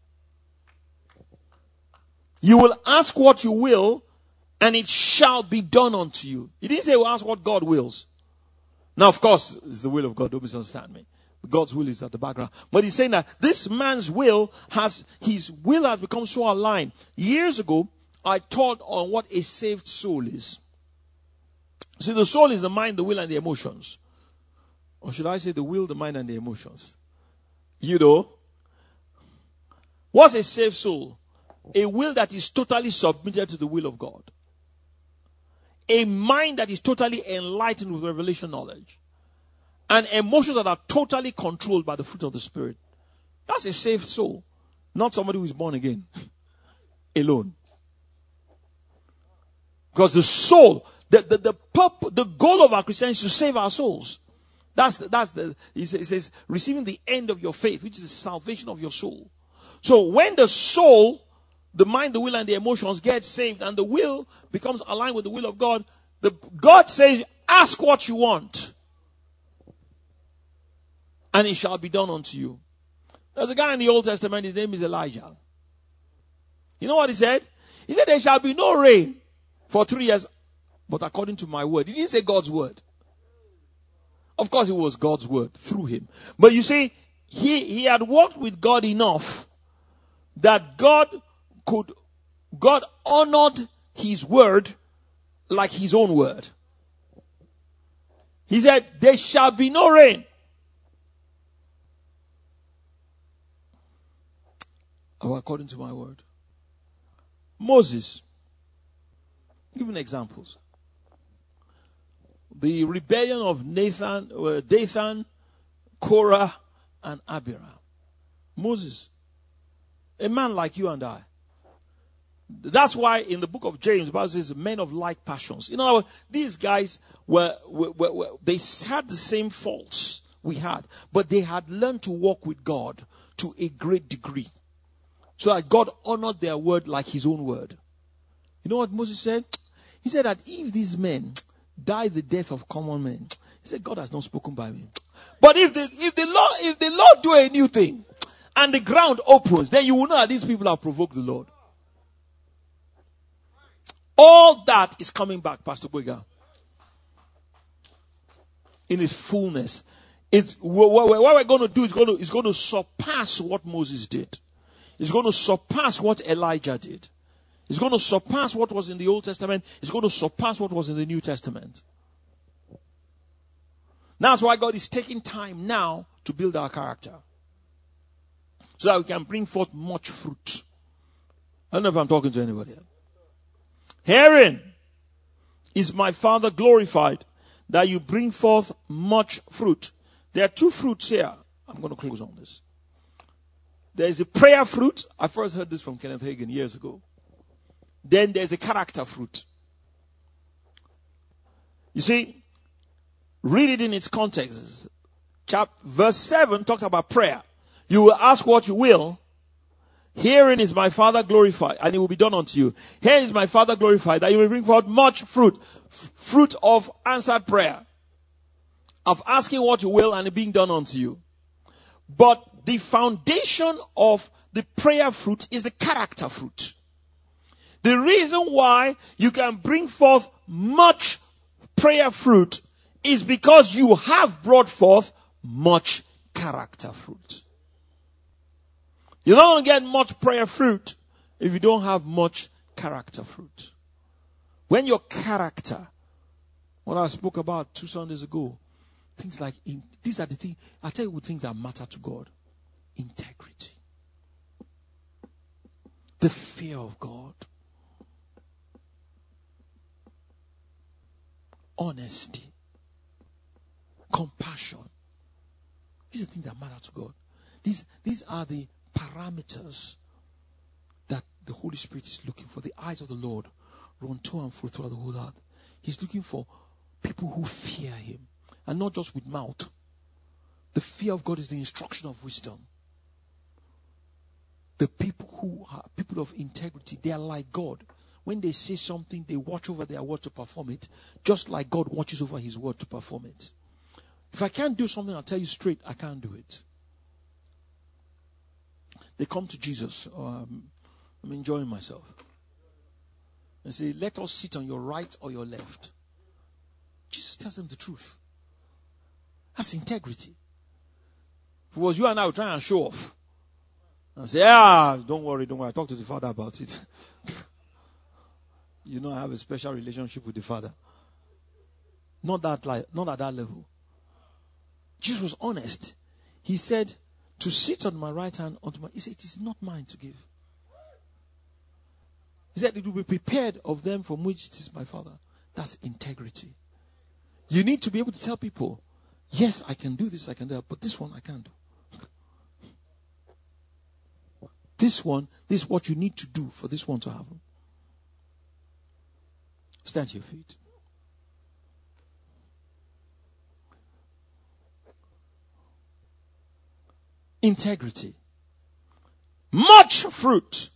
S2: You will ask what you will, and it shall be done unto you. He didn't say we'll ask what God wills. Now, of course, it's the will of God. Don't misunderstand me. God's will is at the background. But he's saying that this man's will has, his will has become so aligned. Years ago, I taught on what a saved soul is. See, the soul is the mind, the will, and the emotions. Or should I say the will, the mind, and the emotions? You know, what's a saved soul? A will that is totally submitted to the will of God. A mind that is totally enlightened with revelation knowledge. And emotions that are totally controlled by the fruit of the Spirit. That's a saved soul. Not somebody who is born again. Alone. Because the soul, the, the, the, purpose, the goal of our Christianity is to save our souls. That's the, that's the, he says, he says, receiving the end of your faith, which is the salvation of your soul. So when the soul, the mind, the will, and the emotions get saved, and the will becomes aligned with the will of God, the, God says, ask what you want, and it shall be done unto you. There's a guy in the Old Testament, his name is Elijah. You know what he said? He said, there shall be no rain for three years, but according to my word. He didn't say God's word. Of course, it was God's word through him. But you see, he, he had walked with God enough that God could, God honored his word like his own word. He said, there shall be no rain. Oh, according to my word. Moses. Giving examples. The rebellion of Nathan, uh, Dathan, Korah, and Abiram. Moses. A man like you and I. That's why in the book of James, the Bible says men of like passions. You know, these guys were, were, were, were they had the same faults we had, but they had learned to walk with God to a great degree. So that God honored their word like his own word. You know what Moses said? He said that if these men die the death of common men, he said, God has not spoken by me. But if the if the Lord if the Lord do a new thing and the ground opens, then you will know that these people have provoked the Lord. All that is coming back, Pastor Boyga, in its fullness. It's what we're going to do is going to is going to surpass what Moses did. It's going to surpass what Elijah did. It's going to surpass what was in the Old Testament. It's going to surpass what was in the New Testament. That's why God is taking time now to build our character. So that we can bring forth much fruit. I don't know if I'm talking to anybody else. Herein is my Father glorified, that you bring forth much fruit. There are two fruits here. I'm going to close on this. There is a prayer fruit. I first heard this from Kenneth Hagin years ago. Then there's a character fruit. You see, read it in its context. Chap- verse seven talks about prayer. You will ask what you will. Herein is my Father glorified, and it will be done unto you. Here is my Father glorified, that you will bring forth much fruit. F- fruit of answered prayer. Of asking what you will, and it being done unto you. But the foundation of the prayer fruit is the character fruit. The reason why you can bring forth much prayer fruit is because you have brought forth much character fruit. You're not going to get much prayer fruit if you don't have much character fruit. When your character, what I spoke about two Sundays ago, things like, in, these are the things, I tell you what things that matter to God. Integrity. The fear of God. Honesty. Compassion. These are things that matter to God. These, these are the parameters that the Holy Spirit is looking for. The eyes of the Lord run to and fro throughout the whole earth. He's looking for people who fear Him. And not just with mouth. The fear of God is the instruction of wisdom. The people who are people of integrity, they are like God. When they say something, they watch over their word to perform it, just like God watches over His word to perform it. If I can't do something, I'll tell you straight, I can't do it. They come to Jesus. Oh, I'm, I'm enjoying myself. And say, let us sit on your right or your left. Jesus tells them the truth. That's integrity. If it was you and I would try and show off. And say, ah, don't worry, don't worry. I talked to the Father about it. You know, I have a special relationship with the Father. Not that like, not at that level. Jesus was honest. He said, to sit on my right hand unto my, he said, it is not mine to give. He said, it will be prepared of them from which it is my Father. That's integrity. You need to be able to tell people, yes, I can do this, I can do that, but this one I can't do. This one, this is what you need to do for this one to happen. Stand to your feet. Integrity. Much fruit.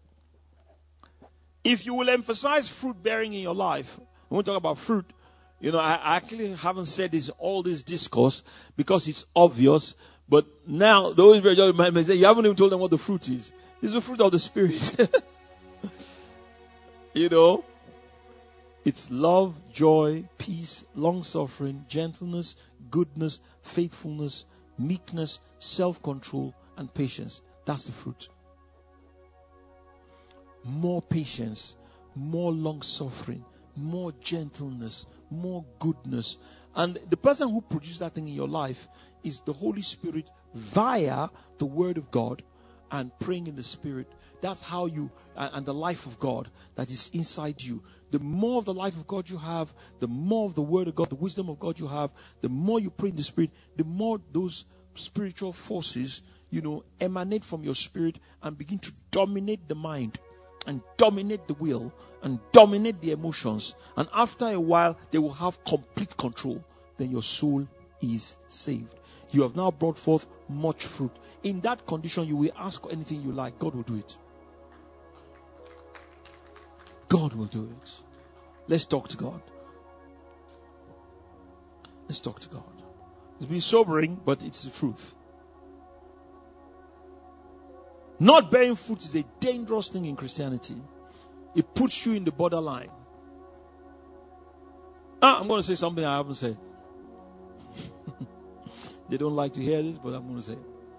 S2: If you will emphasize fruit bearing in your life, when we talk about fruit, you know, I actually haven't said this all this discourse because it's obvious. But now the Holy Spirit just remind me, say, you haven't even told them what the fruit is. It's the fruit of the Spirit. You know, it's love, joy, peace, long-suffering, gentleness, goodness, faithfulness, meekness, self-control, and patience. That's the fruit. More patience, more long-suffering, more gentleness, more goodness. And the person who produces that thing in your life is the Holy Spirit via the Word of God and praying in the Spirit. That's how you, and the life of God that is inside you. The more of the life of God you have, the more of the Word of God, the wisdom of God you have, the more you pray in the Spirit, the more those spiritual forces, you know, emanate from your spirit and begin to dominate the mind and dominate the will and dominate the emotions. And after a while, they will have complete control. Then your soul is saved. You have now brought forth much fruit. In that condition, you will ask anything you like. God will do it. God will do it. Let's talk to God. Let's talk to God. It's been sobering, but it's the truth. Not bearing fruit is a dangerous thing in Christianity. It puts you in the borderline. Ah, I'm going to say something I haven't said. They don't like to hear this, but I'm going to say it.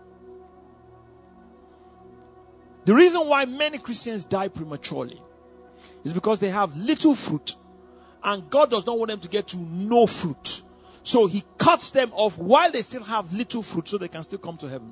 S2: The reason why many Christians die prematurely is because they have little fruit, and God does not want them to get to no fruit. So He cuts them off while they still have little fruit so they can still come to heaven.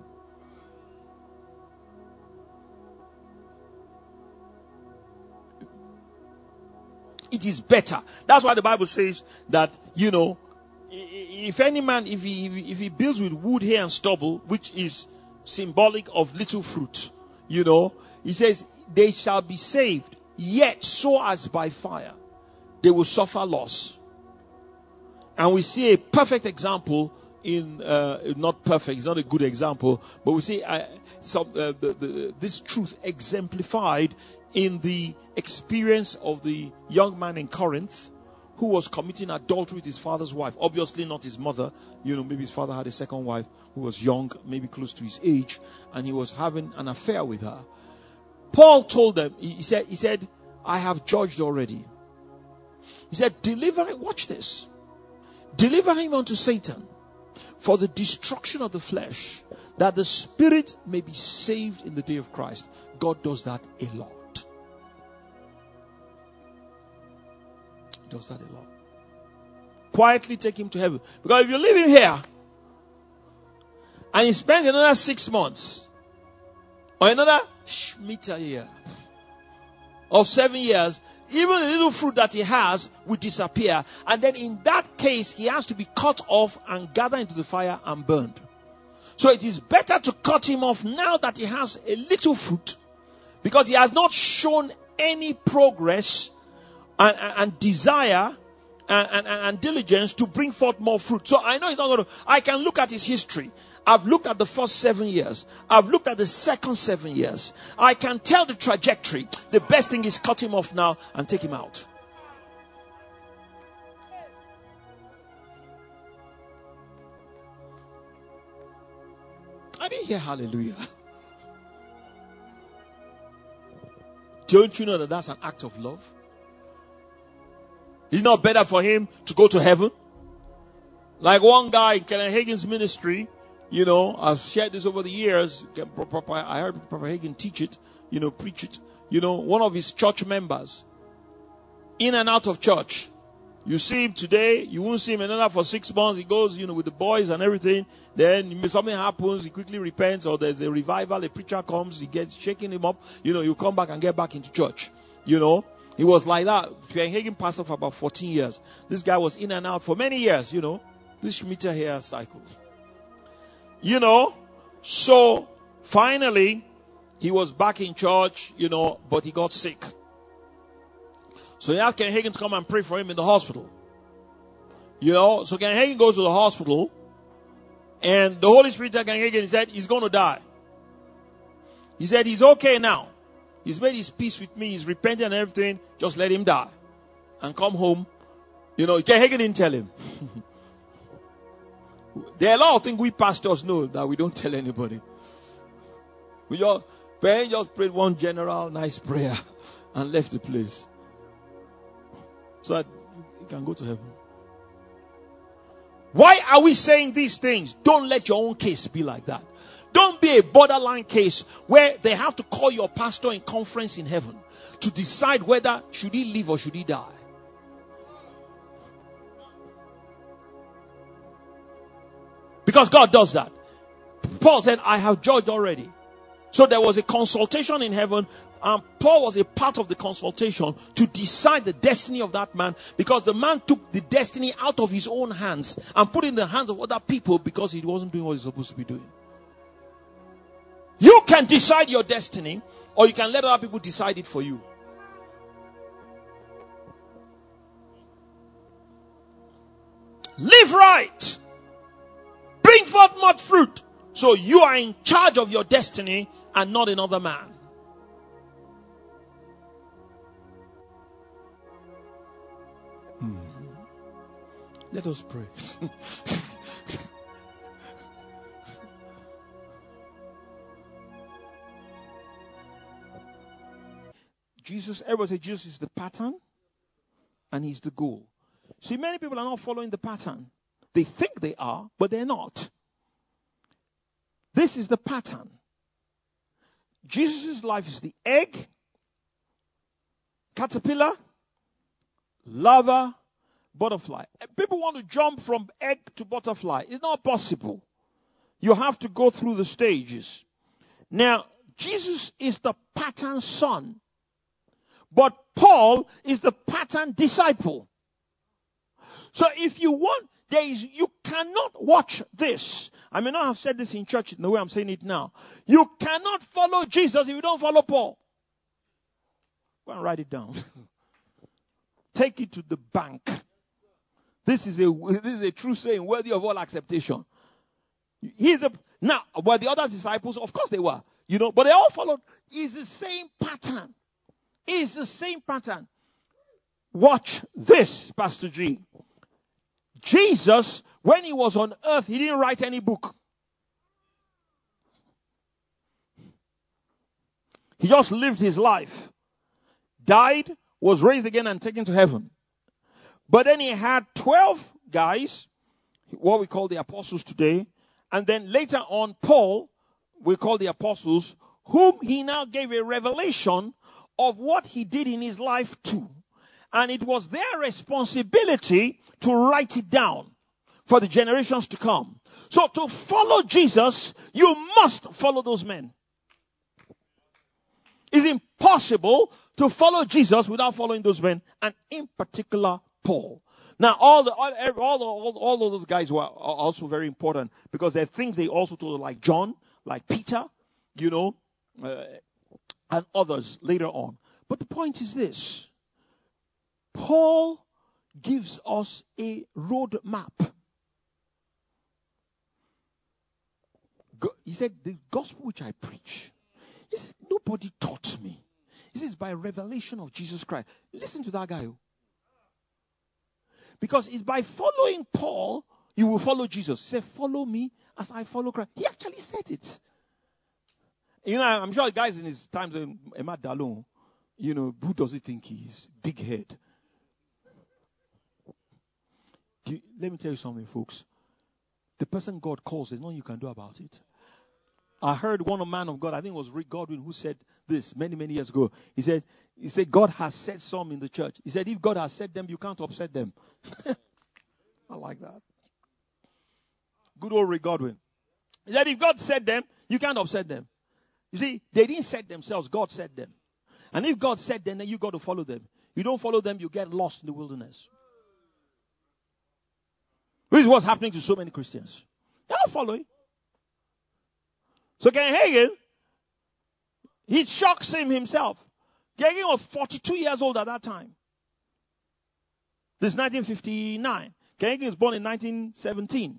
S2: It is better. That's why the Bible says that, you know, if any man, if he, if he builds with wood, hay, and stubble, which is symbolic of little fruit, you know, he says, they shall be saved, yet so as by fire. They will suffer loss. And we see a perfect example in, uh, not perfect, it's not a good example, but we see uh, some, uh, the, the, this truth exemplified in the experience of the young man in Corinth who was committing adultery with his father's wife. Obviously not his mother. You know, maybe his father had a second wife who was young, maybe close to his age, and he was having an affair with her. Paul told them, he said, he said, I have judged already. He said, deliver, watch this. Deliver him unto Satan for the destruction of the flesh, that the spirit may be saved in the day of Christ. God does that a lot. does that a lot. Quietly take him to heaven. Because if you leave him here, and he spends another six months, or another Shemitah year, of seven years, even the little fruit that he has will disappear. And then in that case, he has to be cut off and gathered into the fire and burned. So it is better to cut him off now that he has a little fruit, because he has not shown any progress and, and, and desire and, and, and diligence to bring forth more fruit. So I know he's not going to. I can look at his history. I've looked at the first seven years. I've looked at the second seven years. I can tell the trajectory. The best thing is cut him off now and take him out. I didn't hear hallelujah. Don't you know that that's an act of love? It's not better for him to go to heaven? Like one guy in Kenneth Hagin's ministry, you know, I've shared this over the years. I heard Prophet Hagin teach it, you know, preach it. You know, one of his church members, in and out of church. You see him today, you won't see him another for six months. He goes, you know, with the boys and everything. Then something happens, he quickly repents, or there's a revival, a preacher comes, he gets shaking him up. You know, you come back and get back into church. You know, he was like that. Pierre Hagin passed for about fourteen years. This guy was in and out for many years, you know. This Shemitah hair cycle. You know, so finally, he was back in church, you know, but he got sick. So he asked Ken Hagin to come and pray for him in the hospital. You know, so Ken Hagin goes to the hospital, and the Holy Spirit said, Ken Hagin said, he's going to die. He said, he's okay now. He's made his peace with me. He's repented and everything. Just let him die and come home. You know, Ken Hagin didn't tell him. There are a lot of things we pastors know that we don't tell anybody. We just, Ben just prayed one general nice prayer and left the place. So that you can go to heaven. Why are we saying these things? Don't let your own case be like that. Don't be a borderline case where they have to call your pastor in conference in heaven to decide whether should he live or should he die. Because God does that. Paul said, I have judged already. So there was a consultation in heaven, and Paul was a part of the consultation to decide the destiny of that man, because the man took the destiny out of his own hands and put it in the hands of other people because he wasn't doing what he's supposed to be doing. You can decide your destiny, or you can let other people decide it for you. Live right. Bring forth much fruit. So you are in charge of your destiny and not another man. Hmm. Let us pray. Jesus, everybody say Jesus is the pattern and he's the goal. See, many people are not following the pattern. They think they are, but they're not. This is the pattern. Jesus' life is the egg, caterpillar, larva, butterfly. People want to jump from egg to butterfly. It's not possible. You have to go through the stages. Now, Jesus is the pattern son, but Paul is the pattern disciple. So if you want, there is, you cannot watch this. I may not have said this in church in the way I'm saying it now. You cannot follow Jesus if you don't follow Paul. Go and write it down. Take it to the bank. This is a this is a true saying worthy of all acceptation. He's a now, were the other disciples? Of course they were. You know, but they all followed. It's the same pattern. It's the same pattern. Watch this, Pastor G. Jesus, when he was on earth, he didn't write any book. He just lived his life. Died, was raised again and taken to heaven. But then he had twelve guys, what we call the apostles today. And then later on, Paul, we call the apostles, whom he now gave a revelation of what he did in his life too. And it was their responsibility to write it down for the generations to come. So to follow Jesus, you must follow those men. It's impossible to follow Jesus without following those men, and in particular, Paul. Now, all the all all, all, all of those guys were also very important, because there are things they also told, like John, like Peter, you know, uh, and others later on. But the point is this: Paul gives us a road map. He said, the gospel which I preach, he said, nobody taught me. This is by revelation of Jesus Christ. Listen to that guy. Because it's by following Paul, you will follow Jesus. He said, follow me as I follow Christ. He actually said it. You know, I'm sure guys in his times, Emma Dallon, you know, who does he think he is? Big head. You, let me tell you something, folks. The person God calls, there's nothing you can do about it. I heard one man of God, I think it was Rick Godwin, who said this many, many years ago. He said, he said, God has said some in the church. He said, if God has said them, you can't upset them. I like that. Good old Rick Godwin. He said, if God said them, you can't upset them. You see, they didn't set themselves. God said them. And if God said them, then you got to follow them. You don't follow them, you get lost in the wilderness. This is what's happening to so many Christians. They're not following. So Ken Hagin, he shocks him himself. Ken Hagin was forty-two years old at that time. This is nineteen fifty-nine. Ken Hagin was born in nineteen seventeen.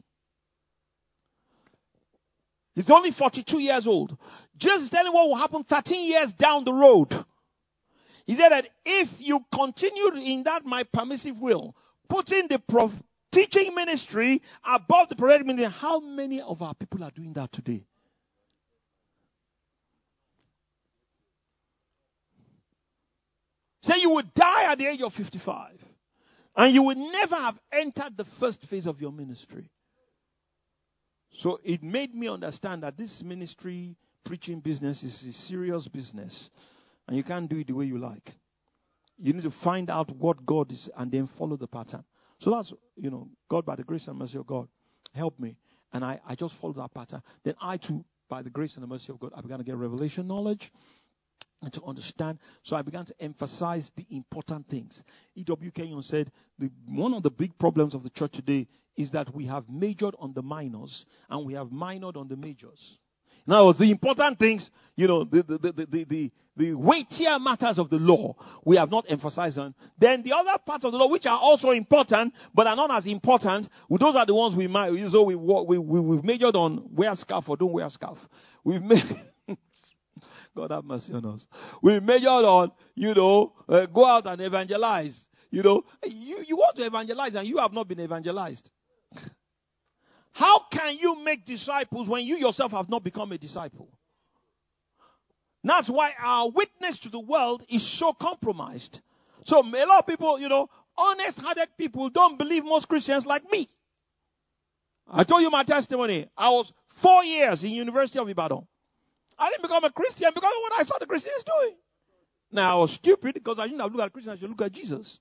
S2: He's only forty-two years old. Jesus is telling what will happen thirteen years down the road. He said that if you continue in that my permissive will, putting the prof- teaching ministry above the prophetic ministry, how many of our people are doing that today? Say you would die at the age of fifty-five. And you would never have entered the first phase of your ministry. So it made me understand that this ministry preaching business is a serious business. And you can't do it the way you like. You need to find out what God is and then follow the pattern. So that's, you know, God, by the grace and mercy of God, helped me. And I, I just followed that pattern. Then I too, by the grace and the mercy of God, I began to get revelation knowledge and to understand. So I began to emphasize the important things. E W Kenyon said, the, one of the big problems of the church today is that we have majored on the minors and we have minored on the majors. In other words, the important things, you know, the, the, the, the, the, the weightier matters of the law, we have not emphasized on. Then the other parts of the law, which are also important, but are not as important, well, those are the ones we might, so we, we, we, we've majored on wear scarf or don't wear scarf. We've made, God have mercy on us. We've majored on, you know, uh, go out and evangelize. You know, you, you want to evangelize and you have not been evangelized. How can you make disciples when you yourself have not become a disciple? That's why our witness to the world is so compromised. So a lot of people, you know, honest-hearted people don't believe most Christians like me. I told you my testimony. I was four years in University of Ibadan. I didn't become a Christian because of what I saw the Christians doing. Now I was stupid because I didn't have to look at Christians, I should look at Jesus.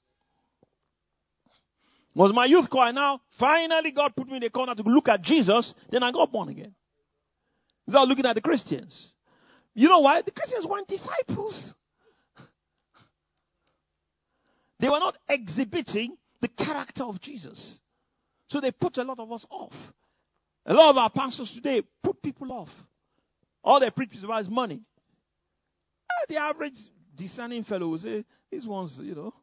S2: It was my youth choir. Now, finally God put me in the corner to look at Jesus. Then I got born again. Without looking at the Christians. You know why? The Christians weren't disciples. They were not exhibiting the character of Jesus. So they put a lot of us off. A lot of our pastors today put people off. All they preach about is money. The average discerning fellow will say, these ones, you know.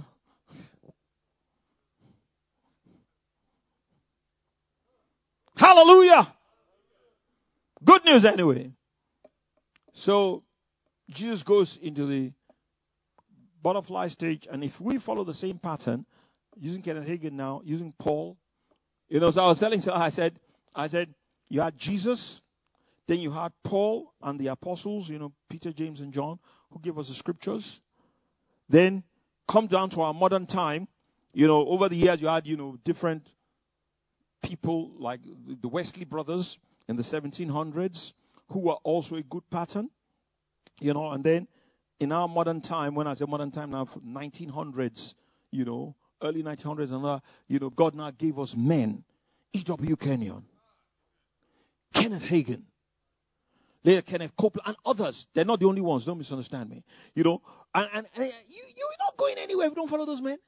S2: Hallelujah. Good news anyway. So, Jesus goes into the butterfly stage, and if we follow the same pattern, using Kenneth Hagin now, using Paul, you know, so I was telling, so I said, I said, you had Jesus, then you had Paul and the apostles, you know, Peter, James, and John, who gave us the scriptures. Then come down to our modern time, you know, over the years you had, you know, different people like the Wesley brothers in the seventeen hundreds who were also a good pattern, you know, and then in our modern time, when I say modern time now, nineteen hundreds, you know, early nineteen hundreds, and uh, you know, God now gave us men. E W Kenyon, Kenneth Hagin, later Kenneth Copeland, and others. They're not the only ones. Don't misunderstand me. You know, and, and, and you, you're not going anywhere if you don't follow those men.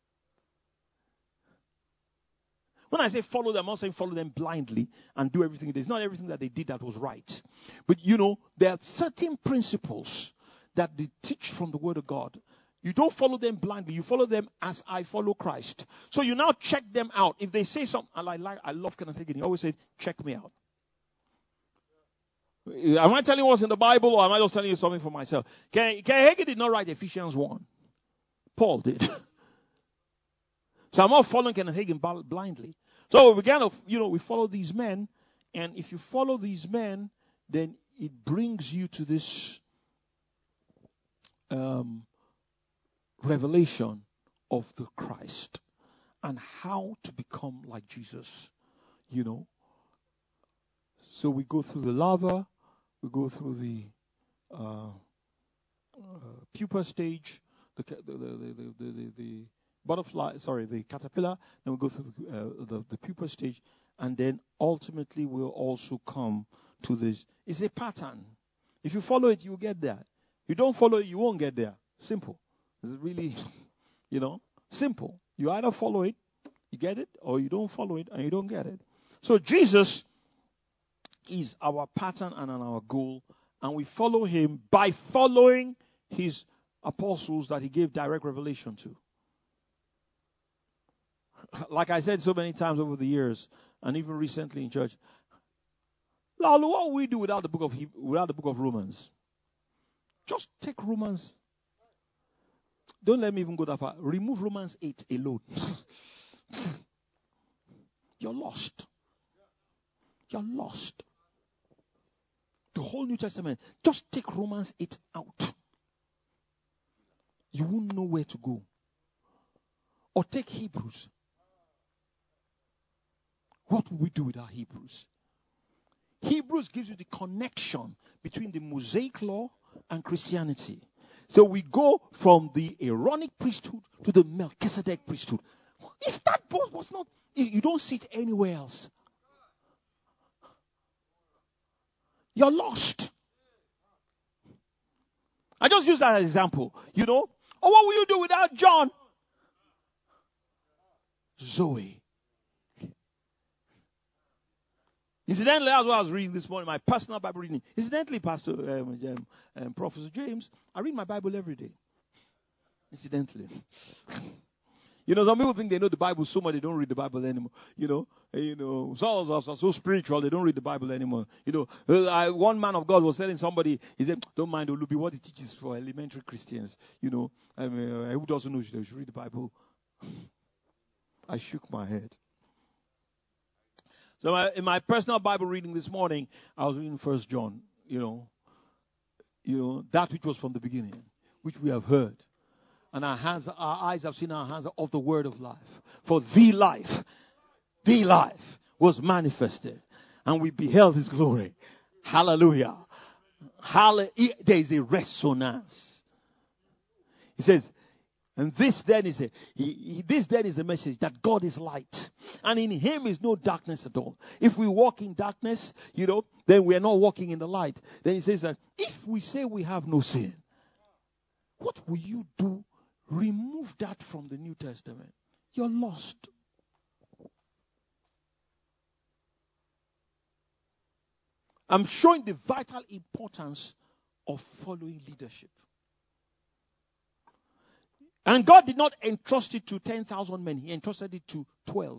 S2: When I say follow them, I'm not saying follow them blindly and do everything. There's not everything that they did that was right. But, you know, there are certain principles that they teach from the Word of God. You don't follow them blindly. You follow them as I follow Christ. So you now check them out. If they say something, I like, I love Kenneth Hagin. He always said, check me out. Am I telling you what's in the Bible, or am I just telling you something for myself? Kenneth Hagin did not write Ephesians one. Paul did. So I'm not following Kenneth Hagin blindly. So we began to, you know, we follow these men, and if you follow these men, then it brings you to this um, revelation of the Christ and how to become like Jesus, you know. So we go through the larva, we go through the uh, uh, pupa stage, the the the the, the, the, the butterfly, sorry, the caterpillar, then we go through the, uh, the, the pupa stage, and then ultimately we'll also come to this. It's a pattern. If you follow it, you'll get there. If you don't follow it, you won't get there. Simple. It's really, you know, simple. You either follow it, you get it, or you don't follow it, and you don't get it. So Jesus is our pattern and our goal, and we follow him by following his apostles that he gave direct revelation to. Like I said so many times over the years, and even recently in church, Lalo, what will we do without the book of He- without the book of Romans? Just take Romans. Don't let me even go that far. Remove Romans eight alone. You're lost. You're lost. The whole New Testament. Just take Romans eight out. You won't know where to go. Or take Hebrews. What will we do with our Hebrews? Hebrews gives you the connection between the Mosaic law and Christianity. So we go from the Aaronic priesthood to the Melchizedek priesthood. If that book was not, you don't see it anywhere else. You're lost. I just use that as an example. You know, oh, what will you do without John? Zoe. Incidentally, as well, I was reading this morning, my personal Bible reading. Incidentally, Pastor um, um, um, Professor James, I read my Bible every day. Incidentally. You know, some people think they know the Bible so much they don't read the Bible anymore. You know, you know, some of us are so spiritual they don't read the Bible anymore. You know, I, one man of God was telling somebody, he said, don't mind Olubi, what he teaches for elementary Christians. You know, I mean, uh, who doesn't know they should read the Bible? I shook my head. So my, in my personal Bible reading this morning, I was reading First John. You know, you know that which was from the beginning, which we have heard, and our hands, our eyes have seen our hands of the word of life. For the life, the life was manifested, and we beheld His glory. Hallelujah! Hallelujah! There is a resonance. He says. And this then is a he, he, this then is the message that God is light, and in Him is no darkness at all. If we walk in darkness, you know, then we are not walking in the light. Then He says that if we say we have no sin, what will you do? Remove that from the New Testament. You're lost. I'm showing the vital importance of following leadership. And God did not entrust it to ten thousand men. He entrusted it to twelve.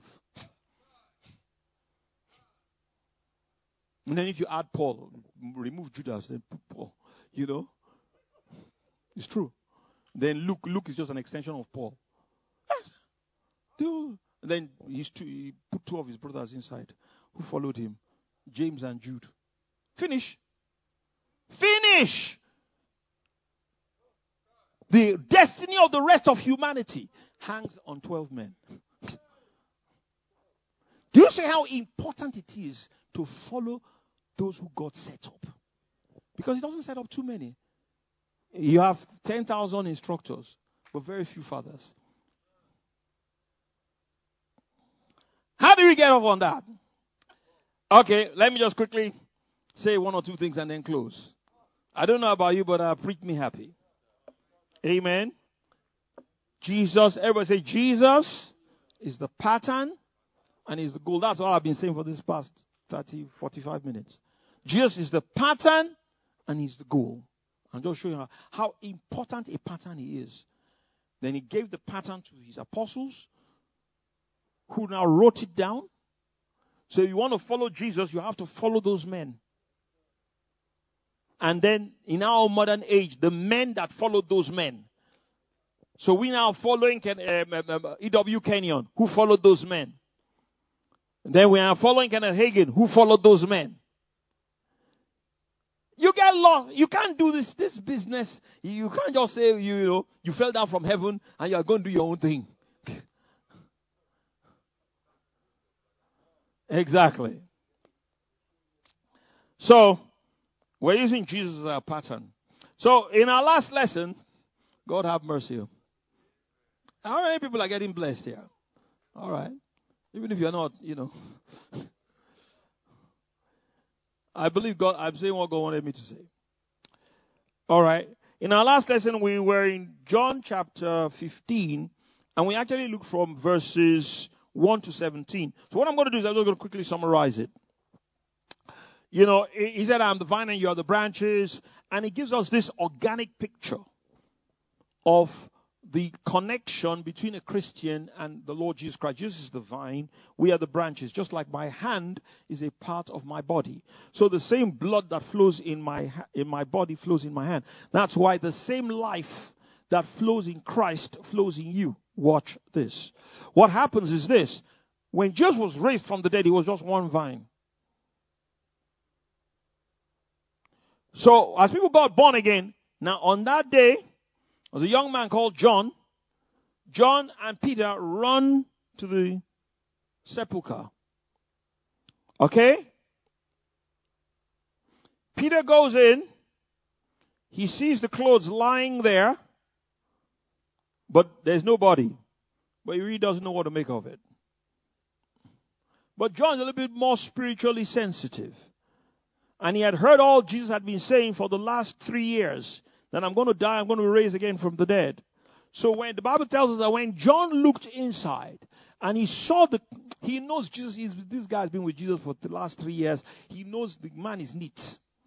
S2: And then if you add Paul, remove Judas, then put Paul. You know? It's true. Then Luke, Luke is just an extension of Paul. And then he's two, he put two of his brothers inside who followed him. James and Jude. Finish. Finish! The destiny of the rest of humanity hangs on twelve men. Do you see how important it is to follow those who God set up? Because He doesn't set up too many. You have ten thousand instructors, but very few fathers. How do we get off on that? Okay, let me just quickly say one or two things and then close. I don't know about you, but uh, preach me happy. Amen. Jesus, everybody say Jesus is the pattern and is the goal. That's all I've been saying for this past thirty, forty-five minutes. Jesus is the pattern and he's the goal. I'm just showing you how, how important a pattern he is. Then he gave the pattern to his apostles, who now wrote it down. So if you want to follow Jesus, you have to follow those men. And then in our modern age, the men that followed those men. So we now following um, um, E W Kenyon, who followed those men. And then we are following Kenneth Hagin, who followed those men. You get lost. You can't do this this business. You can't just say you, you know you fell down from heaven and you are going to do your own thing. Exactly. So we're using Jesus as our pattern. So in our last lesson, God have mercy. How many people are getting blessed here? All right. Even if you're not, you know. I believe God, I'm saying what God wanted me to say. All right. In our last lesson, we were in John chapter fifteen, and we actually looked from verses one to seventeen. So what I'm going to do is I'm just going to quickly summarize it. You know, he said, I'm the vine and you are the branches. And he gives us this organic picture of the connection between a Christian and the Lord Jesus Christ. Jesus is the vine. We are the branches. Just like my hand is a part of my body. So the same blood that flows in my, in my body flows in my hand. That's why the same life that flows in Christ flows in you. Watch this. What happens is this. When Jesus was raised from the dead, he was just one vine. So as people got born again, now on that day, there was a young man called John. John and Peter run to the sepulchre. Okay? Peter goes in. He sees the clothes lying there. But there's no body. But he really doesn't know what to make of it. But John's a little bit more spiritually sensitive. And he had heard all Jesus had been saying for the last three years. That I'm going to die, I'm going to be raised again from the dead. So when the Bible tells us that when John looked inside and he saw the, he knows Jesus, he's, this guy has been with Jesus for the last three years. He knows the man is neat.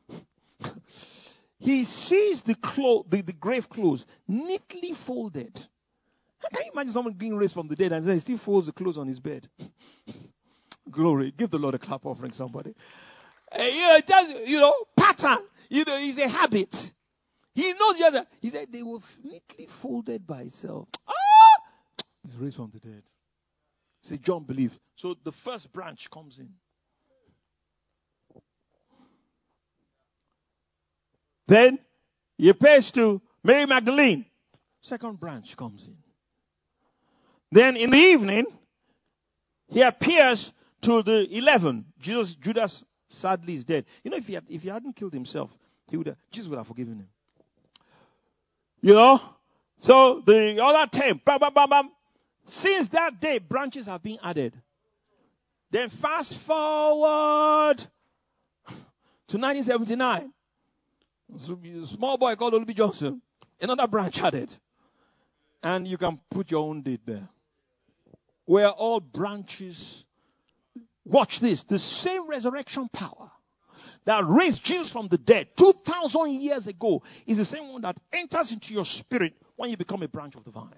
S2: He sees the, clo- the, the grave clothes neatly folded. Can you imagine someone being raised from the dead and then he still folds the clothes on his bed? Glory. Give the Lord a clap offering, somebody. Uh, you know, it tells you, you know, pattern. You know, it's a habit. He knows the other. He said they were neatly folded by itself. Ah! He's raised from the dead. See, John believed. So the first branch comes in. Then he appears to Mary Magdalene. Second branch comes in. Then in the evening, he appears to the eleven. Jesus, Judas sadly is dead. You know, if he had, if he hadn't killed himself, he would have, Jesus would have forgiven him. You know? So the other ten, bam, bam, bam, bam. Since that day, branches have been added. Then fast forward to nineteen seventy-nine. A small boy called Olubi Johnson. Another branch added. And you can put your own date there. Where all branches. Watch this. The same resurrection power that raised Jesus from the dead two thousand years ago is the same one that enters into your spirit when you become a branch of the vine.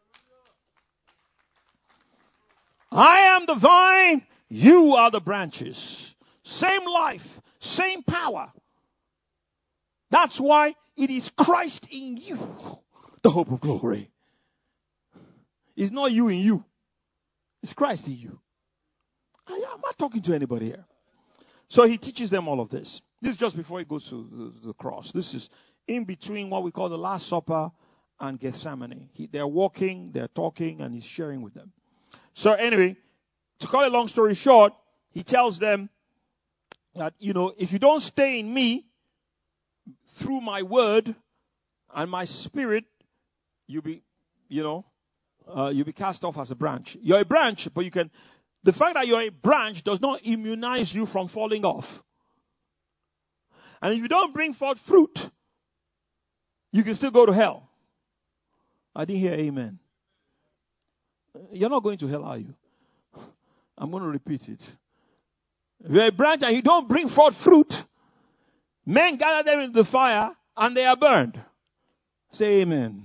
S2: I am the vine, you are the branches. Same life, same power. That's why it is Christ in you, the hope of glory. It's not you in you. It's Christ in you. I'm not talking to anybody here. So he teaches them all of this. This is just before he goes to the, the cross. This is in between what we call the Last Supper and Gethsemane. He, they're walking, they're talking, and he's sharing with them. So anyway, to cut a long story short, he tells them that, you know, if you don't stay in me through my word, and my spirit, you'll be, you know, uh, you'll be cast off as a branch. You're a branch, but you can, the fact that you're a branch does not immunize you from falling off. And if you don't bring forth fruit, you can still go to hell. I didn't hear amen. You're not going to hell, are you? I'm going to repeat it. If you're a branch and you don't bring forth fruit, men gather them into the fire and they are burned. Say amen.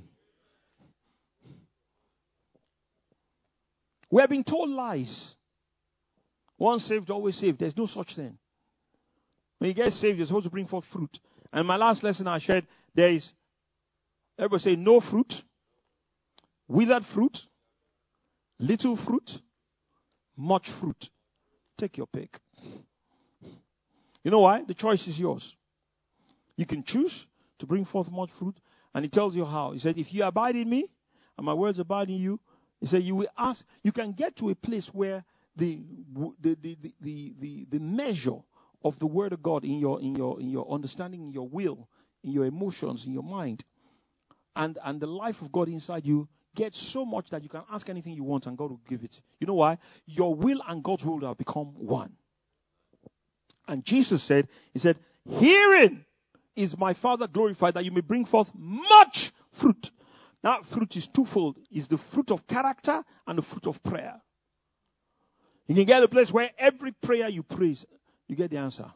S2: We have been told lies. Once saved, always saved. There's no such thing. When you get saved, you're supposed to bring forth fruit. And my last lesson I shared, there is, everybody say, no fruit, withered fruit, little fruit, much fruit. Take your pick. You know why? The choice is yours. You can choose to bring forth much fruit, and he tells you how. He said, if you abide in me, and my words abide in you, he said, you will ask, you can get to a place where the the the the the, the, the measure of the word of God in your in your in your understanding, in your will, in your emotions, in your mind, and and the life of God inside you gets so much that you can ask anything you want and God will give it. You know why? Your will and God's will have become one. And Jesus said, he said, herein is my Father glorified, that you may bring forth much fruit. That fruit is twofold. It's the fruit of character and the fruit of prayer. You can get a place where every prayer you pray, you get the answer.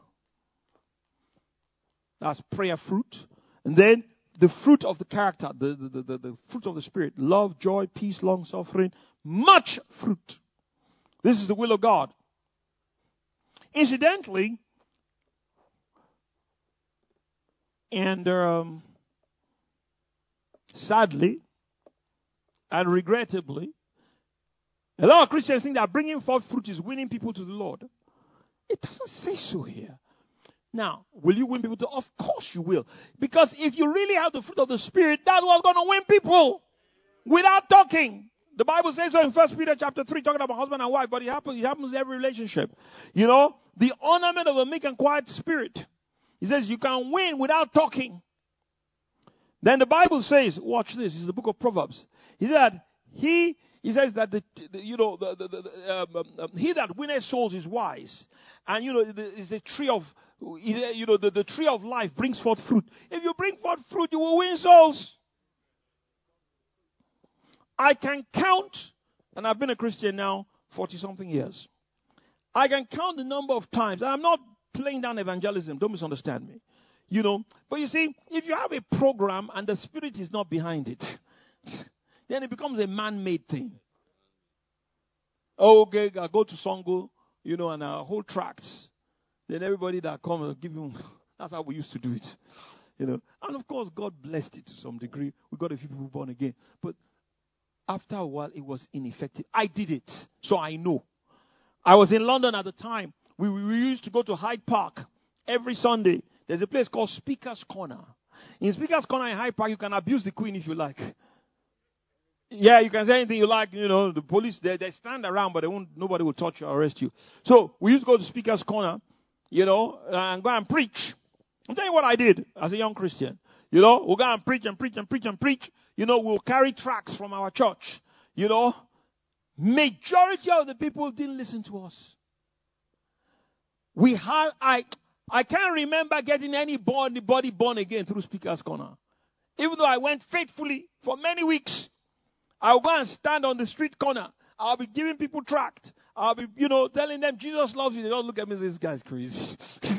S2: That's prayer fruit. And then the fruit of the character, the, the, the, the fruit of the Spirit, love, joy, peace, long suffering, much fruit. This is the will of God. Incidentally, and um, sadly, and regrettably, a lot of Christians think that bringing forth fruit is winning people to the Lord. It doesn't say so here. Now, will you win people to? Of course you will. Because if you really have the fruit of the Spirit, that's what's going to win people. Without talking. The Bible says so in First Peter chapter three, talking about husband and wife, but it happens, it happens in every relationship. You know, the ornament of a meek and quiet spirit. He says you can win without talking. Then the Bible says, watch this, this is the book of Proverbs. He said, he, he says that, the, the you know, the, the, the, um, um, he that winneth souls is wise. And, you know, is a tree of, you know, the, the tree of life brings forth fruit. If you bring forth fruit, you will win souls. I can count, and I've been a Christian now forty-something years. I can count the number of times, and I'm not playing down evangelism, don't misunderstand me. You know, but you see, if you have a program and the Spirit is not behind it, then it becomes a man-made thing. Oh, okay, I go to Songo, you know, and I hold tracts. Then everybody that comes will give him, that's how we used to do it. You know, and of course, God blessed it to some degree. We got a few people born again. But after a while, it was ineffective. I did it, so I know. I was in London at the time. We, we used to go to Hyde Park every Sunday. There's a place called Speaker's Corner. In Speaker's Corner in Hyde Park, you can abuse the Queen if you like. Yeah, you can say anything you like. You know, the police, they, they stand around, but they won't, nobody will touch you or arrest you. So we used to go to Speaker's Corner, you know, and go and preach. I'm telling you what I did as a young Christian. You know, we'll go and preach and preach and preach and preach. You know, we'll carry tracts from our church. You know, majority of the people didn't listen to us. We had, I, I can't remember getting anybody born again through Speaker's Corner. Even though I went faithfully for many weeks, I'll go and stand on the street corner. I'll be giving people tracts. I'll be, you know, telling them Jesus loves you. They don't look at me and say, this guy's crazy.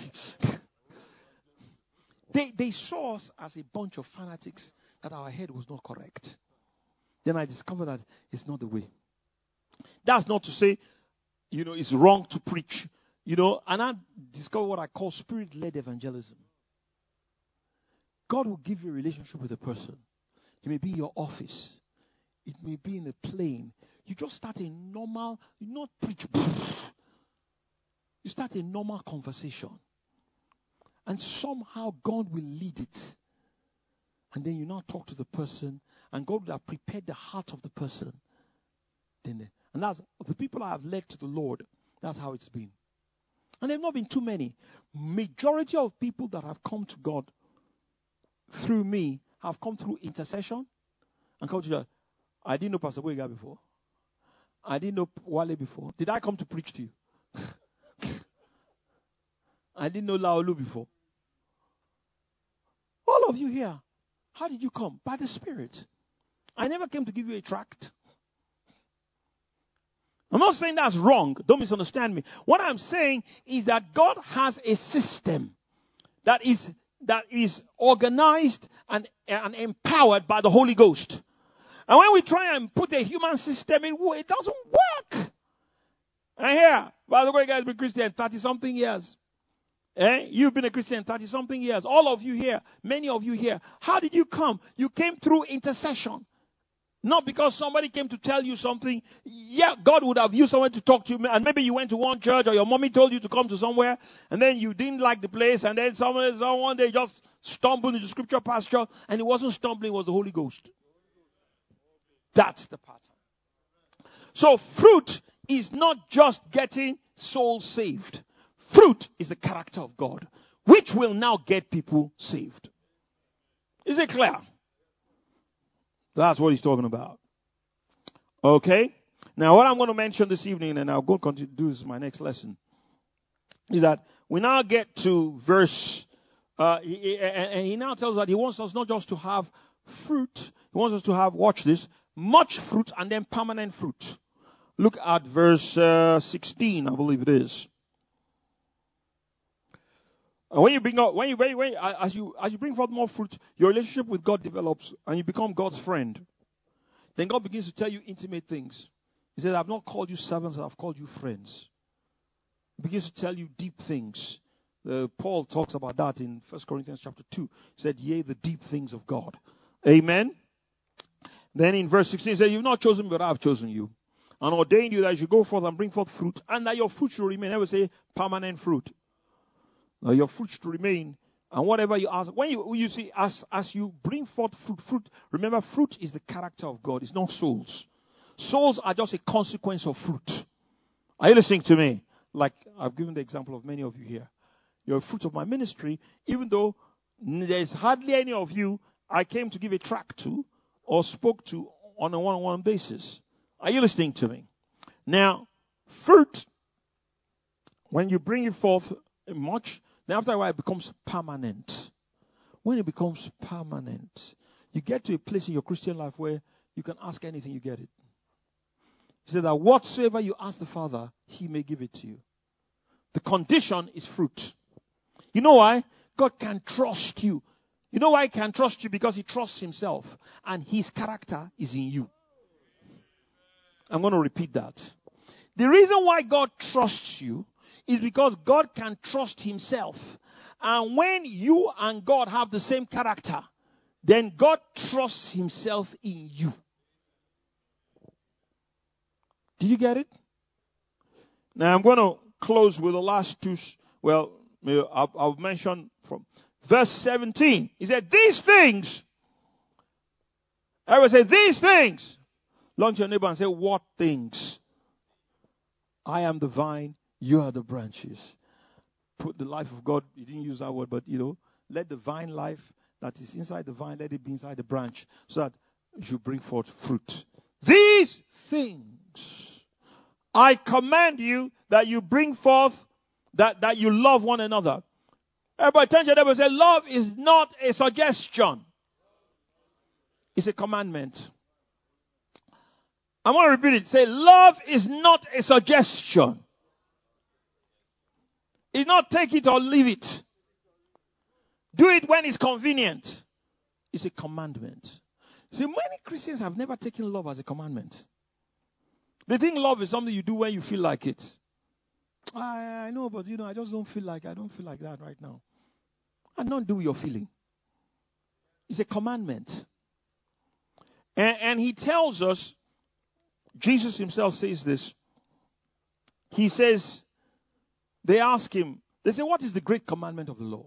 S2: they, they saw us as a bunch of fanatics, that our head was not correct. Then I discovered that it's not the way. That's not to say, you know, it's wrong to preach. You know, and I discovered what I call spirit-led evangelism. God will give you a relationship with a person. It may be in your office. It may be in a plane. You just start a normal, you not preach. You start a normal conversation. And somehow God will lead it. And then you now talk to the person, and God will have prepared the heart of the person. Then, and that's the people I have led to the Lord. That's how it's been. And there have not been too many. Majority of people that have come to God through me have come through intercession and come to you? I didn't know Pastor Boyega before. I didn't know Wale before. Did I come to preach to you? I didn't know Laolu before. All of you here, how did you come? By the Spirit. I never came to give you a tract. I'm not saying that's wrong. Don't misunderstand me. What I'm saying is that God has a system that is that is organized and, and empowered by the Holy Ghost. And when we try and put a human system in, it doesn't work. And here, by the way, guys, been Christian thirty-something years. Eh? You've been a Christian thirty-something years. All of you here, many of you here. How did you come? You came through intercession. Not because somebody came to tell you something. Yeah, God would have used someone to talk to you. And maybe you went to one church or your mommy told you to come to somewhere. And then you didn't like the place. And then someone, someone day just stumbled into scripture pasture. And it wasn't stumbling, it was the Holy Ghost. That's the pattern. So fruit is not just getting souls saved. Fruit is the character of God, which will now get people saved. Is it clear? That's what he's talking about. Okay? Now, what I'm going to mention this evening, and I'll go continue to do this in my next lesson, is that we now get to verse, uh, he, and he now tells us that he wants us not just to have fruit, he wants us to have, watch this, much fruit and then permanent fruit. Look at verse uh, sixteen, I believe it is. And when you bring up, when you, when, when, as you, as you bring forth more fruit, your relationship with God develops and you become God's friend. Then God begins to tell you intimate things. He says, I've not called you servants, I've called you friends. He begins to tell you deep things. Uh, Paul talks about that in First Corinthians chapter two. He said, yea, the deep things of God. Amen. Then in verse sixteen, he said, you've not chosen me, but I have chosen you. And ordained you that you should go forth and bring forth fruit, and that your fruit should remain. I would say permanent fruit. Uh, your fruit should remain, and whatever you ask, when you you see as as you bring forth fruit, fruit. Remember, fruit is the character of God. It's not souls. Souls are just a consequence of fruit. Are you listening to me? Like I've given the example of many of you here. You're a fruit of my ministry, even though there's hardly any of you I came to give a tract to or spoke to on a one-on-one basis. Are you listening to me? Now, fruit, when you bring it forth much, then after a while it becomes permanent. When it becomes permanent, you get to a place in your Christian life where you can ask anything, you get it. He said that whatsoever you ask the Father, He may give it to you. The condition is fruit. You know why? God can trust you. You know why He can trust you? Because He trusts Himself. And His character is in you. I'm going to repeat that. The reason why God trusts you is because God can trust Himself. And when you and God have the same character, then God trusts Himself in you. Did you get it? Now I'm going to close with the last two. Well, I'll, I'll mention from verse seventeen. He said, these things. Everyone say, these things. Look to your neighbor and say, what things? I am the vine, you are the branches. Put the life of God, you didn't use that word, but you know, let the vine life that is inside the vine, let it be inside the branch, so that you bring forth fruit. These things I command you that you bring forth, that, that you love one another. Everybody turn to your neighbor and say, love is not a suggestion. It's a commandment. I want to repeat it. Say, love is not a suggestion. It's not take it or leave it. Do it when it's convenient. It's a commandment. See, many Christians have never taken love as a commandment. They think love is something you do when you feel like it. I, I know, but you know, I just don't feel like, I don't feel like that right now. And don't do your feeling. It's a commandment. And, and he tells us, Jesus himself says this. He says, they ask him, they say, what is the great commandment of the law?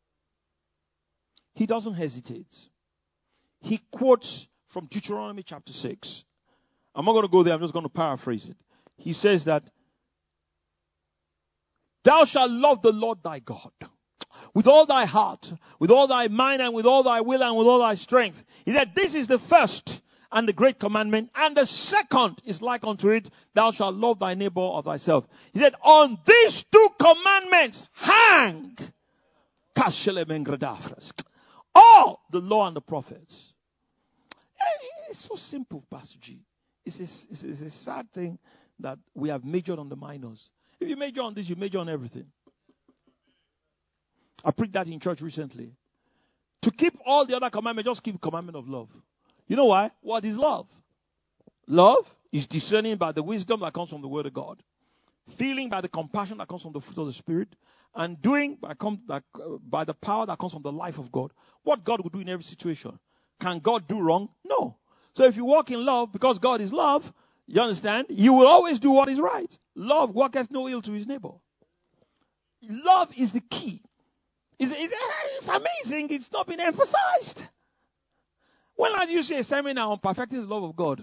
S2: He doesn't hesitate. He quotes from Deuteronomy chapter six. I'm not going to go there, I'm just going to paraphrase it. He says that, thou shalt love the Lord thy God with all thy heart, with all thy mind, and with all thy will, and with all thy strength. He said, this is the first and the great commandment. And the second is like unto it, thou shalt love thy neighbor of thyself. He said, on these two commandments hang all the law and the prophets. It's so simple, Pastor G. It's a, it's, a, it's a sad thing that we have majored on the minors. If you major on this, you major on everything. I preached that in church recently. To keep all the other commandments, just keep the commandment of love. You know why? What is love? Love is discerning by the wisdom that comes from the Word of God, feeling by the compassion that comes from the fruit of the Spirit, and doing by, com- by, uh, by the power that comes from the life of God. What God will do in every situation. Can God do wrong? No. So if you walk in love, because God is love, you understand, you will always do what is right. Love worketh no ill to his neighbor. Love is the key. It's, it's, it's amazing. It's not been emphasized. When last you see a seminar on perfecting the love of God?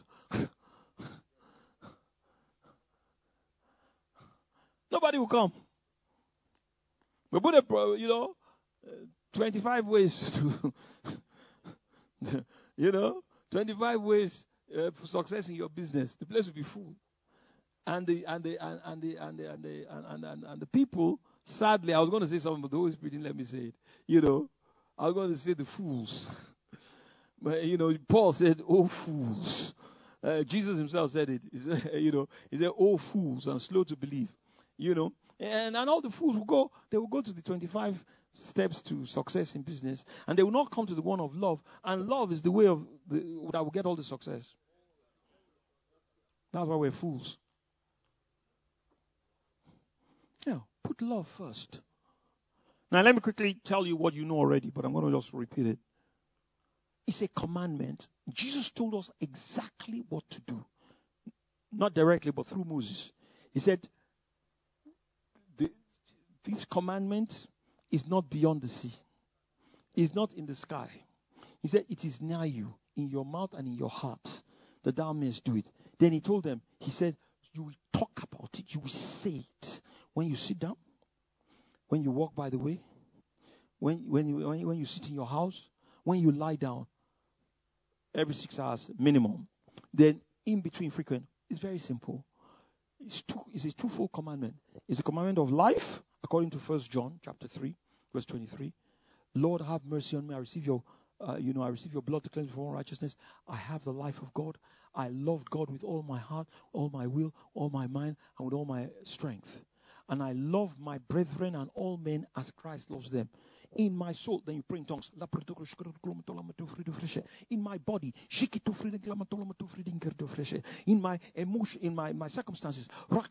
S2: Nobody will come. We put a, you know, twenty-five ways to, you know, twenty-five ways uh, for success in your business. The place will be full, and the and the and, and the and the and the and, and, and, and the people. Sadly, I was going to say something, but the Holy Spirit didn't let me say it. You know, I was going to say the fools. But, you know, Paul said, oh, fools. Uh, Jesus himself said it. He said, you know, he said, oh, fools, and slow to believe. You know, and, and all the fools will go, they will go to the twenty-five steps to success in business, and they will not come to the one of love. And love is the way of the, that will get all the success. That's why we're fools. Yeah, put love first. Now, let me quickly tell you what you know already, but I'm going to just repeat it. It's a commandment. Jesus told us exactly what to do. Not directly, but through Moses. He said, the, this commandment is not beyond the sea. It's not in the sky. He said, it is near you, in your mouth and in your heart, that thou mayest do it. Then he told them, he said, you will talk about it, you will say it. When you sit down, when you walk by the way, when, when, you, when, you, when you sit in your house, when you lie down, every six hours minimum. Then in between frequent, it's very simple. It's, two, it's a twofold commandment. It's a commandment of life, according to First John chapter three, verse twenty-three. Lord, have mercy on me. I receive your, uh, you know, I receive your blood to cleanse me from all righteousness. I have the life of God. I love God with all my heart, all my will, all my mind, and with all my strength. And I love my brethren and all men as Christ loves them. In my soul, then you pray in tongues. In my body, in my emotion, in my, my circumstances,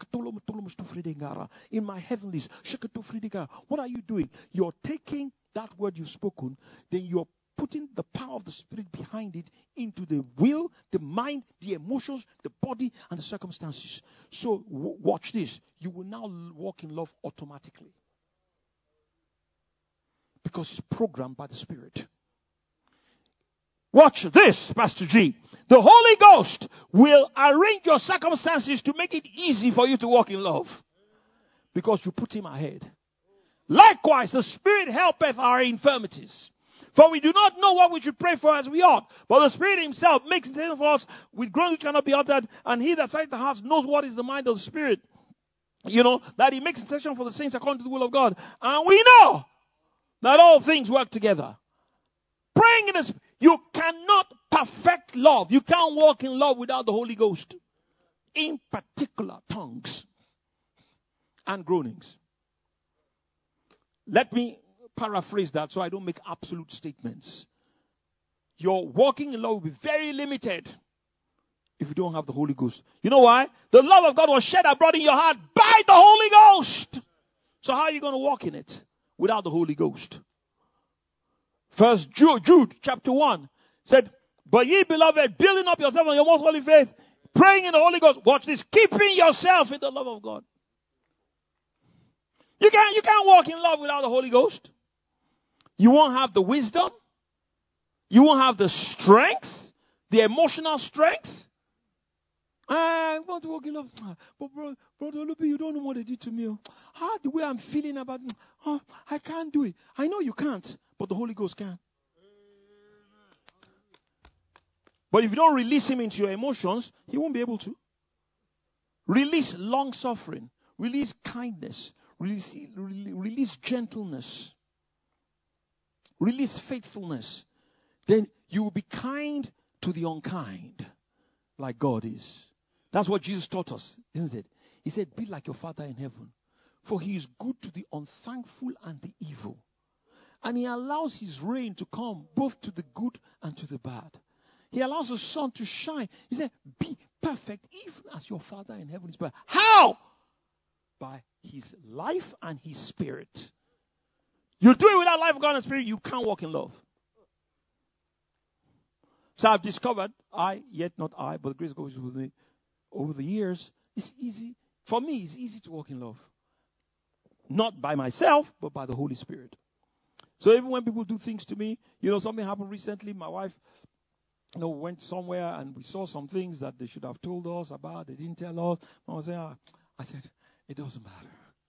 S2: in my heavenlies. What are you doing? You're taking that word you've spoken, then you're putting the power of the Spirit behind it into the will, the mind, the emotions, the body, and the circumstances. So w- watch this. You will now walk in love automatically. Because it's programmed by the Spirit. Watch this, Pastor G. The Holy Ghost will arrange your circumstances to make it easy for you to walk in love. Because you put Him ahead. Likewise, the Spirit helpeth our infirmities. For we do not know what we should pray for as we ought. But the Spirit Himself makes intercession for us with groans which cannot be uttered. And He that searcheth the hearts knows what is the mind of the Spirit. You know, that He makes intercession for the saints according to the will of God. And we know that all things work together. Praying in the Spirit. You cannot perfect love. You can't walk in love without the Holy Ghost. In particular, tongues and groanings. Let me paraphrase that so I don't make absolute statements. Your walking in love will be very limited if you don't have the Holy Ghost. You know why? The love of God was shed abroad in your heart by the Holy Ghost. So how are you going to walk in it without the Holy Ghost? First Jude, Jude chapter one said, but ye beloved, building up yourself on your most holy faith, praying in the Holy Ghost. Watch this. Keeping yourself in the love of God. You can't, you can't walk in love without the Holy Ghost. You won't have the wisdom. You won't have the strength, the emotional strength. I want to walk in love. But brother, brother Olubi, you don't know what they did to me. ah, the way I'm feeling about it, oh, I can't do it. I know you can't, but the Holy Ghost can. But if you don't release him into your emotions, he won't be able to. Release long suffering. Release kindness. Release, release gentleness. Release faithfulness. Then you will be kind to the unkind, like God is. That's what Jesus taught us, isn't it? He said, be like your Father in heaven. For he is good to the unthankful and the evil. And he allows his rain to come both to the good and to the bad. He allows the sun to shine. He said, be perfect even as your Father in heaven is perfect. How? By his life and his spirit. You do it without life, God, and spirit, you can't walk in love. So I've discovered, I, yet not I, but the grace goes with me over the years, it's easy. For me, it's easy to walk in love. Not by myself, but by the Holy Spirit. So even when people do things to me, you know, something happened recently, my wife, you know, went somewhere and we saw some things that they should have told us about. They didn't tell us. I was saying, ah. I said, it doesn't matter.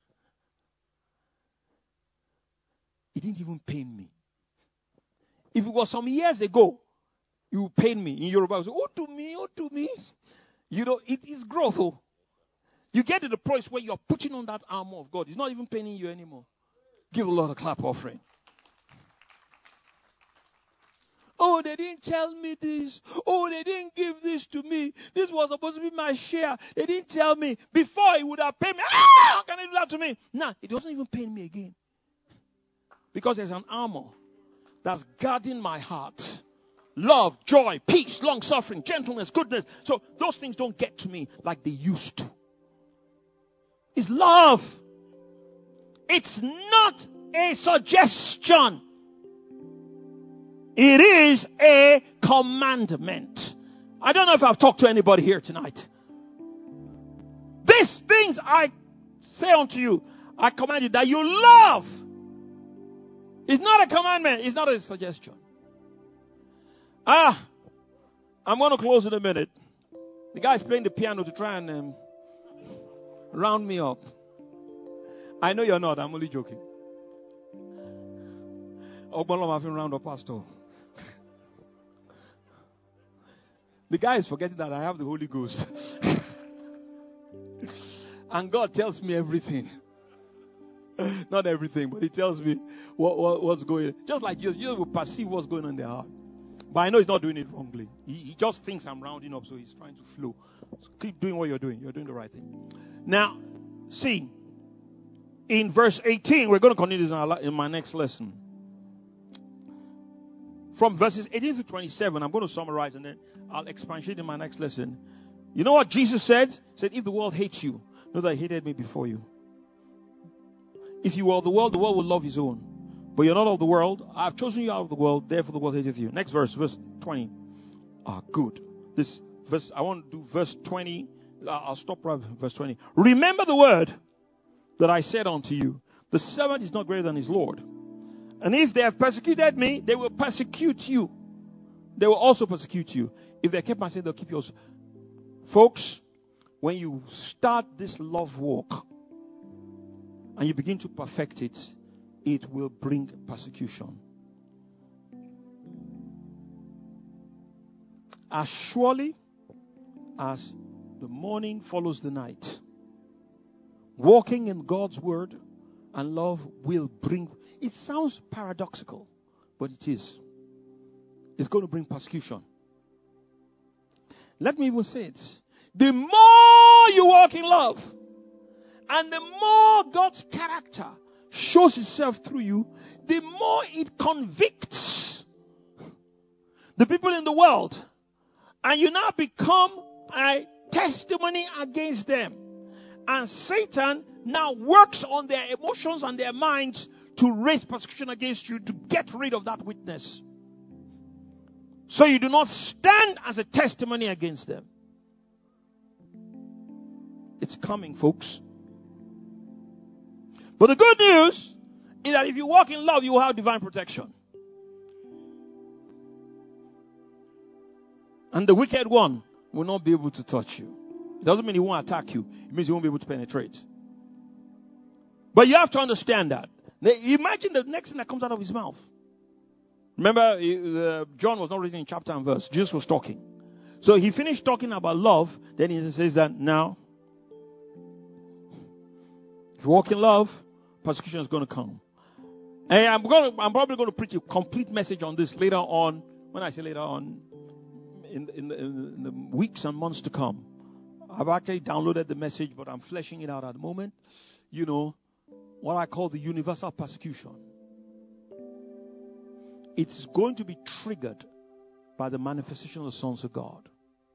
S2: It didn't even pain me. If it was some years ago, it would pain me. In Yoruba, I would say, oh, to me, oh, to me. You know, it is growth. Oh. You get to the place where you're putting on that armor of God. It's not even paining you anymore. Give a lot of clap offering. Oh, they didn't tell me this. Oh, they didn't give this to me. This was supposed to be my share. They didn't tell me. Before, it would have paid me. Ah, how can they do that to me? Now, it doesn't even pain me again. Because there's an armor that's guarding my heart. Love, joy, peace, long-suffering, gentleness, goodness. So those things don't get to me like they used to. It's love. It's not a suggestion. It is a commandment. I don't know if I've talked to anybody here tonight. These things I say unto you, I command you that you love. It's not a commandment. It's not a suggestion. Ah, I'm going to close in a minute. The guy's playing the piano to try and um, round me up. I know you're not. I'm only joking. Ogbonlom having round up, Pastor. The guy is forgetting that I have the Holy Ghost. And God tells me everything. Not everything, but he tells me what, what, what's going on. Just like Jesus, Jesus will perceive what's going on in their heart. But I know he's not doing it wrongly. He, he just thinks I'm rounding up, so he's trying to flow. So keep doing what you're doing. You're doing the right thing. Now, see, in verse eighteen, we're going to continue this in, our, in my next lesson. From verses eighteen to twenty-seven, I'm going to summarize and then I'll expatiate in my next lesson. You know what Jesus said? He said, if the world hates you, know that he hated me before you. If you were of the world, the world would love his own. But you're not of the world. I've chosen you out of the world, therefore the world hateth you. Next verse, verse twenty. Ah, good. This verse, I want to do verse twenty. I'll stop right at verse twenty. Remember the word that I said unto you. The servant is not greater than his Lord. And if they have persecuted me, they will persecute you. They will also persecute you. If they keep my sin, they'll keep yours. Folks, when you start this love walk and you begin to perfect it, it will bring persecution. As surely as the morning follows the night, walking in God's word and love will bring... It sounds paradoxical, but it is. It's going to bring persecution. Let me even say it. The more you walk in love, and the more God's character shows itself through you, the more it convicts the people in the world. And you now become a testimony against them. And Satan now works on their emotions and their minds to raise persecution against you, to get rid of that witness. So you do not stand as a testimony against them. It's coming, folks. But the good news is that if you walk in love, you will have divine protection. And the wicked one will not be able to touch you. It doesn't mean he won't attack you. It means he won't be able to penetrate. But you have to understand that. Imagine the next thing that comes out of his mouth. Remember, uh, John was not reading in chapter and verse. Jesus was talking. So he finished talking about love. Then he says that now, if you walk in love, persecution is going to come. And I'm going to, I'm probably going to preach a complete message on this later on. When I say later on, in, in, the, in the weeks and months to come. I've actually downloaded the message, but I'm fleshing it out at the moment. You know, what I call the universal persecution. It's going to be triggered by the manifestation of the sons of God.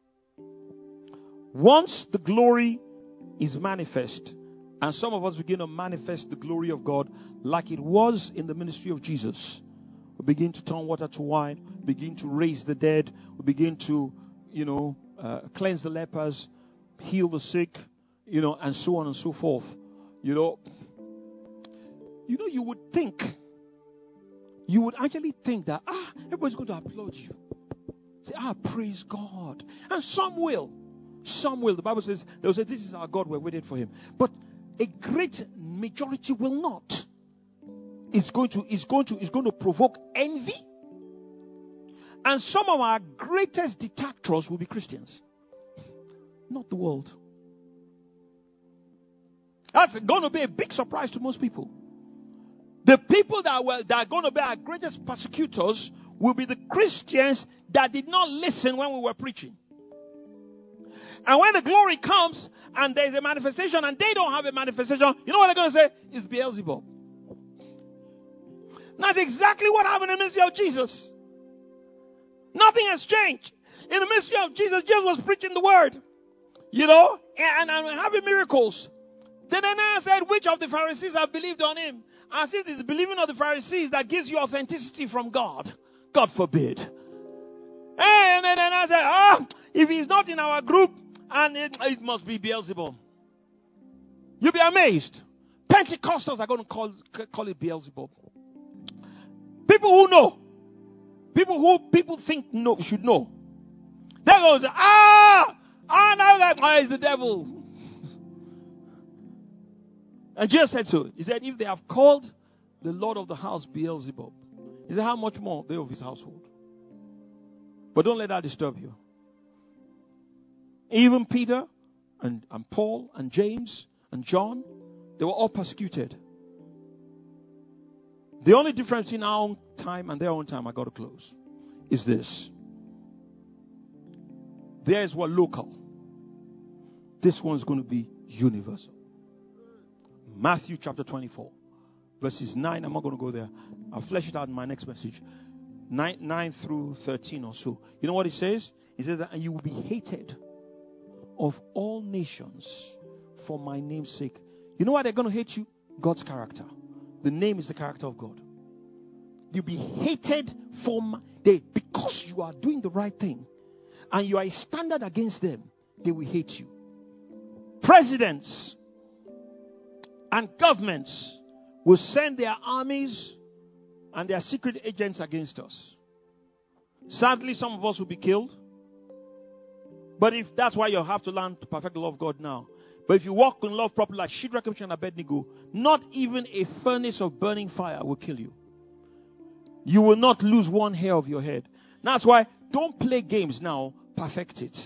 S2: Once the glory is manifest, and some of us begin to manifest the glory of God like it was in the ministry of Jesus. We begin to turn water to wine, begin to raise the dead, we begin to, you know, uh, cleanse the lepers, heal the sick, you know, and so on and so forth. You know, you know, you would think, you would actually think that, ah, everybody's going to applaud you. Say, ah, praise God. And some will. Some will. The Bible says, they'll say, this is our God, we're waiting for him. But a great majority will not. It's going to, it's going to, it's going to provoke envy. And some of our greatest detractors will be Christians. Not the world. That's going to be a big surprise to most people. The people that were that are going to be our greatest persecutors will be the Christians that did not listen when we were preaching. And when the glory comes and there's a manifestation and they don't have a manifestation, you know what they're going to say? It's Beelzebub. That's exactly what happened in the ministry of Jesus. Nothing has changed. In the ministry of Jesus, Jesus was preaching the word. You know, and, and having miracles. Then Ananias said, which of the Pharisees have believed on him? As if it's the believing of the Pharisees that gives you authenticity from God. God forbid. And then Ananias said, ah, if he's not in our group, and it, it must be Beelzebub. You'll be amazed. Pentecostals are going to call, call it Beelzebub. People who know. People who people think know, should know. They're going to say, ah, ah, now that guy is the devil. And Jesus said so. He said, if they have called the Lord of the house Beelzebub, he said, how much more they of his household? But don't let that disturb you. Even Peter and, and Paul and James and John, they were all persecuted. The only difference between our own time and their own time, I got to close, is this. Theirs were local. This one's going to be universal. Matthew chapter twenty-four, verses nine. I'm not going to go there. I'll flesh it out in my next message. nine, nine through thirteen or so. You know what it says? It says that you will be hated of all nations for my name's sake. You know why they're going to hate you? God's character. The name is the character of God. You'll be hated for my, they, because you are doing the right thing and you are a standard against them, they will hate you. Presidents and governments will send their armies and their secret agents against us. Sadly, some of us will be killed. But if that's why you have to learn to perfect the love of God now. But if you walk in love properly, like Shadrach, Meshach, and Abednego, not even a furnace of burning fire will kill you. You will not lose one hair of your head. That's why don't play games now. Perfect it.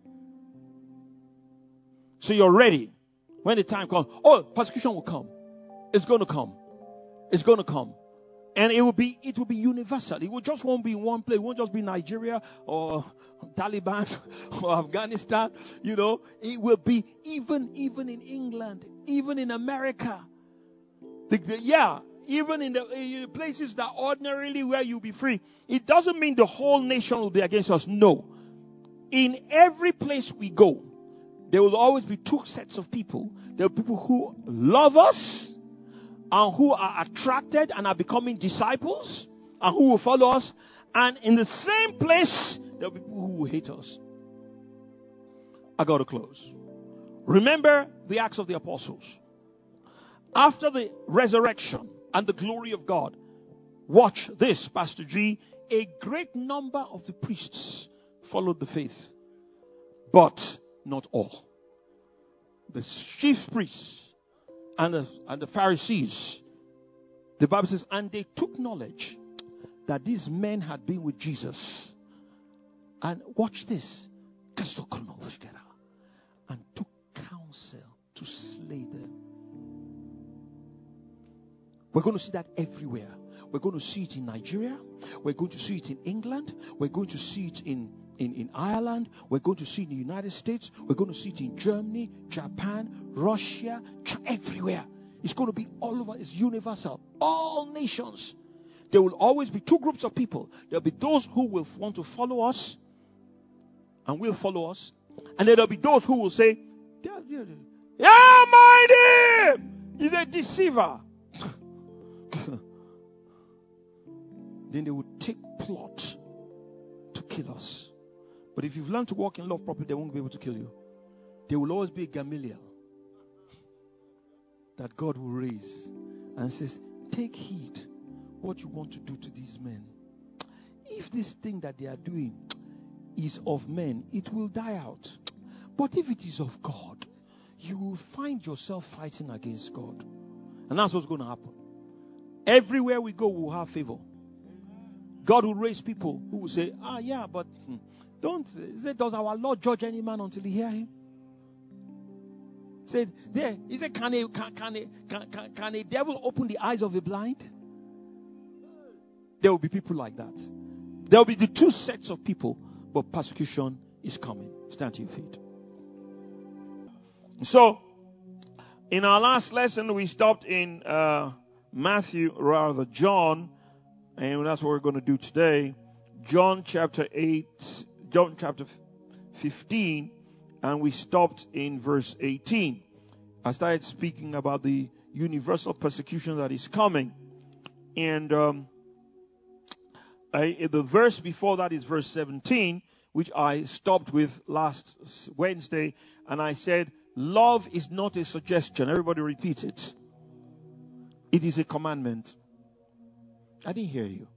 S2: So you're ready. When the time comes, oh, persecution will come. It's going to come. It's going to come. And it will be, it will be universal. It will just won't be in one place. It won't just be Nigeria or Taliban or Afghanistan. You know, it will be even, even in England, even in America. The, the, yeah, even in the, in the places that ordinarily where you'll be free. It doesn't mean the whole nation will be against us. No. In every place we go, there will always be two sets of people. There are people who love us and who are attracted and are becoming disciples and who will follow us. And in the same place, there are people who will hate us. I got to close. Remember the Acts of the Apostles. After the resurrection and the glory of God, watch this, Pastor G. A great number of the priests followed the faith, but not all. The chief priests and the, and the Pharisees. The Bible says, and they took knowledge that these men had been with Jesus. And watch this. And took counsel to slay them. We're going to see that everywhere. We're going to see it in Nigeria. We're going to see it in England. We're going to see it in, in, in Ireland. We're going to see it in the United States. We're going to see it in Germany, Japan, Russia, everywhere. It's going to be all over. It's universal. All nations. There will always be two groups of people. There will be those who will want to follow us and will follow us. And then there will be those who will say, yeah, mind him! He's a deceiver. Then they will take plots to kill us. But if you've learned to walk in love properly, they won't be able to kill you. There will always be a Gamaliel that God will raise and says, take heed what you want to do to these men. If this thing that they are doing is of men, it will die out. But if it is of God, you will find yourself fighting against God. And that's what's going to happen. Everywhere we go, we'll have favor. God will raise people who will say, ah, yeah, but hmm, don't, say, does our Lord judge any man until he hear him? Said, there, he said, can a, can, can, a, can, can, can a devil open the eyes of the blind? There will be people like that. There will be the two sets of people, but persecution is coming. Stand to your feet. So, in our last lesson, we stopped in uh, Matthew, rather John, and that's what we're going to do today. John chapter eight, John chapter fifteen, and we stopped in verse eighteen. I started speaking about the universal persecution that is coming. And um, I, the verse before that is verse seventeen, which I stopped with last Wednesday. And I said, love is not a suggestion. Everybody repeat it. It is a commandment. I didn't hear you.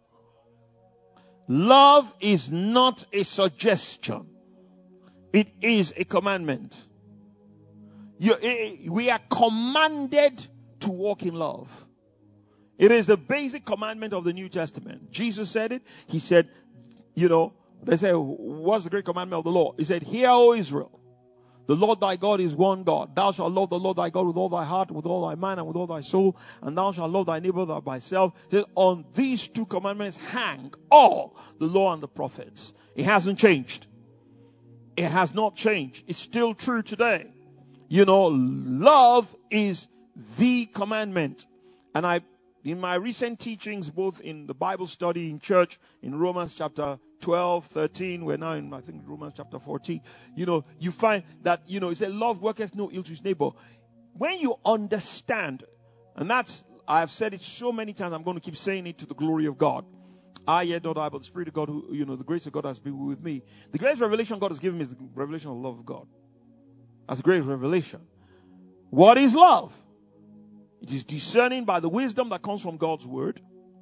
S2: Love is not a suggestion. It is a commandment. You, we are commanded to walk in love. It is the basic commandment of the New Testament. Jesus said it. He said, you know, they say, what's the great commandment of the Lord? He said, hear, O Israel, the Lord thy God is one God. Thou shalt love the Lord thy God with all thy heart, with all thy mind, and with all thy soul. And thou shalt love thy neighbor thy thyself. He said, on these two commandments hang all the law and the prophets. It hasn't changed. It has not changed. It's still true today. You know, love is the commandment. And I, in my recent teachings, both in the Bible study in church, in Romans chapter twelve, thirteen, we're now in, I think, Romans chapter fourteen, you know, you find that, you know, it said, love worketh no ill to his neighbor. When you understand, and that's, I've said it so many times, I'm going to keep saying it to the glory of God. I yet not I, but the Spirit of God, who, you know, the grace of God has been with me. The greatest revelation God has given me is the revelation of the love of God. That's a great revelation. What is love? It is discerning by the wisdom that comes from God's word.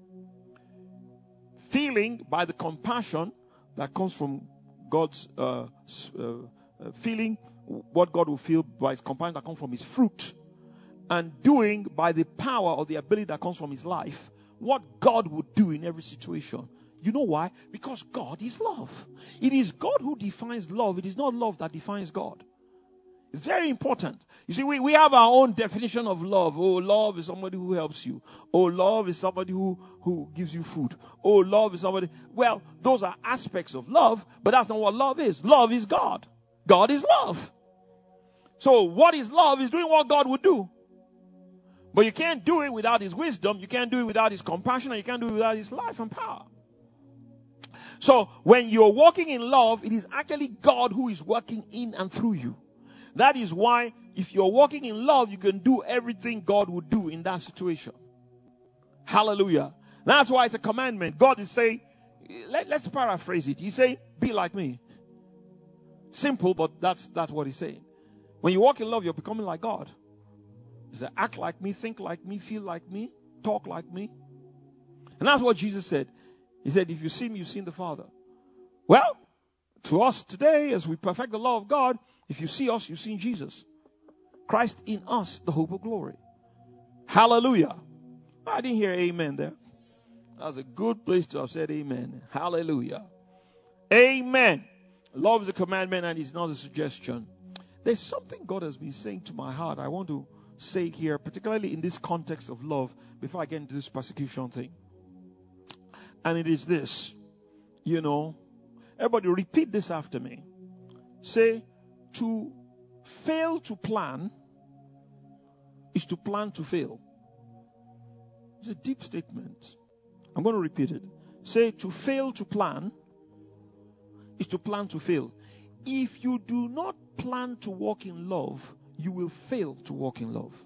S2: Feeling by the compassion that comes from God's uh, uh, feeling what God will feel by his compassion that comes from his fruit. And doing by the power or the ability that comes from his life what God would do in every situation. You know why? Because God is love. It is God who defines love. It is not love that defines God. It's very important. You see, we, we have our own definition of love. Oh, love is somebody who helps you. Oh, love is somebody who, who gives you food. Oh, love is somebody... Well, those are aspects of love, but that's not what love is. Love is God. God is love. So what is love is doing what God would do. But you can't do it without his wisdom. You can't do it without his compassion. And you can't do it without his life and power. So when you're walking in love, it is actually God who is working in and through you. That is why if you're walking in love, you can do everything God would do in that situation. Hallelujah. That's why it's a commandment. God is saying, let, let's paraphrase it. He's saying, be like me. Simple, but that's, that's what he's saying. When you walk in love, you're becoming like God. He said, act like me, think like me, feel like me, talk like me. And that's what Jesus said. He said, if you see me, you've seen the Father. Well, to us today, as we perfect the law of God, if you see us, you've seen Jesus. Christ in us, the hope of glory. Hallelujah. I didn't hear amen there. That's a good place to have said amen. Hallelujah. Amen. Love is a commandment and it's not a suggestion. There's something God has been saying to my heart. I want to say here, particularly in this context of love, before I get into this persecution thing. And it is this. You know, everybody repeat this after me. Say, to fail to plan is to plan to fail. It's a deep statement. I'm going to repeat it. Say, to fail to plan is to plan to fail. If you do not plan to walk in love, you will fail to walk in love.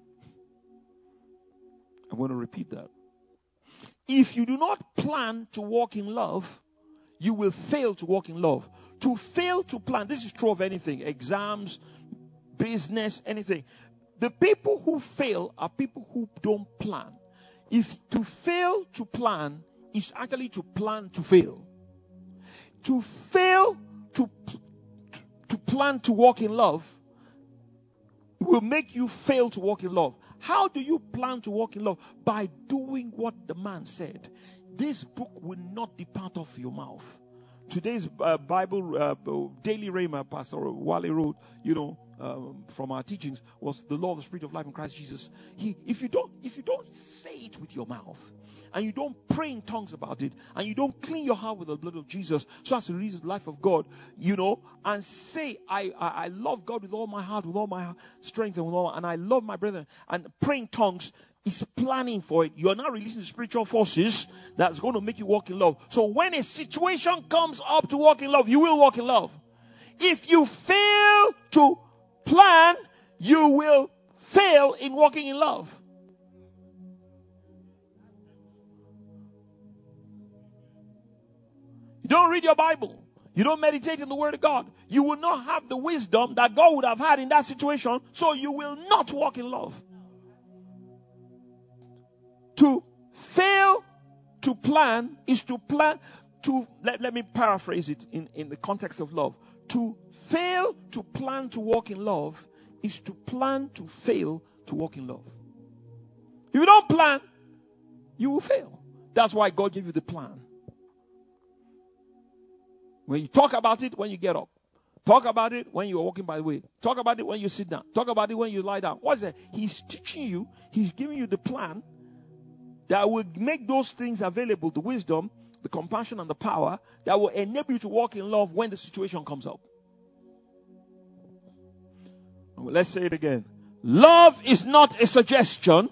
S2: I'm going to repeat that. If you do not plan to walk in love, you will fail to walk in love. To fail to plan, this is true of anything, exams, business, anything. The people who fail are people who don't plan. If to fail to plan is actually to plan to fail. To fail to, to plan to walk in love will make you fail to walk in love. How do you plan to walk in love? By doing what the man said. This book will not depart off your mouth. Today's uh, Bible, uh, Daily Rhema, Pastor Wale wrote, you know, um, from our teachings, was the law of the Spirit of life in Christ Jesus. He, if you don't, if you don't say it with your mouth, and you don't pray in tongues about it, and you don't clean your heart with the blood of Jesus, so as to release the life of God, you know, and say, I, I, I love God with all my heart, with all my strength, and with all, and I love my brethren, and pray in tongues, is planning for it. You are now releasing the spiritual forces that's going to make you walk in love. So when a situation comes up to walk in love, you will walk in love. If you fail to plan, you will fail in walking in love. You don't read your Bible. You don't meditate in the Word of God. You will not have the wisdom that God would have had in that situation, so you will not walk in love. To fail to plan is to plan to, let, let me paraphrase it in, in the context of love. To fail to plan to walk in love is to plan to fail to walk in love. If you don't plan, you will fail. That's why God gave you the plan. When you talk about it when you get up. Talk about it when you're walking by the way. Talk about it when you sit down. Talk about it when you lie down. What is that? He's teaching you. He's giving you the plan that will make those things available, the wisdom, the compassion, and the power that will enable you to walk in love when the situation comes up. Let's say it again. Love is not a suggestion.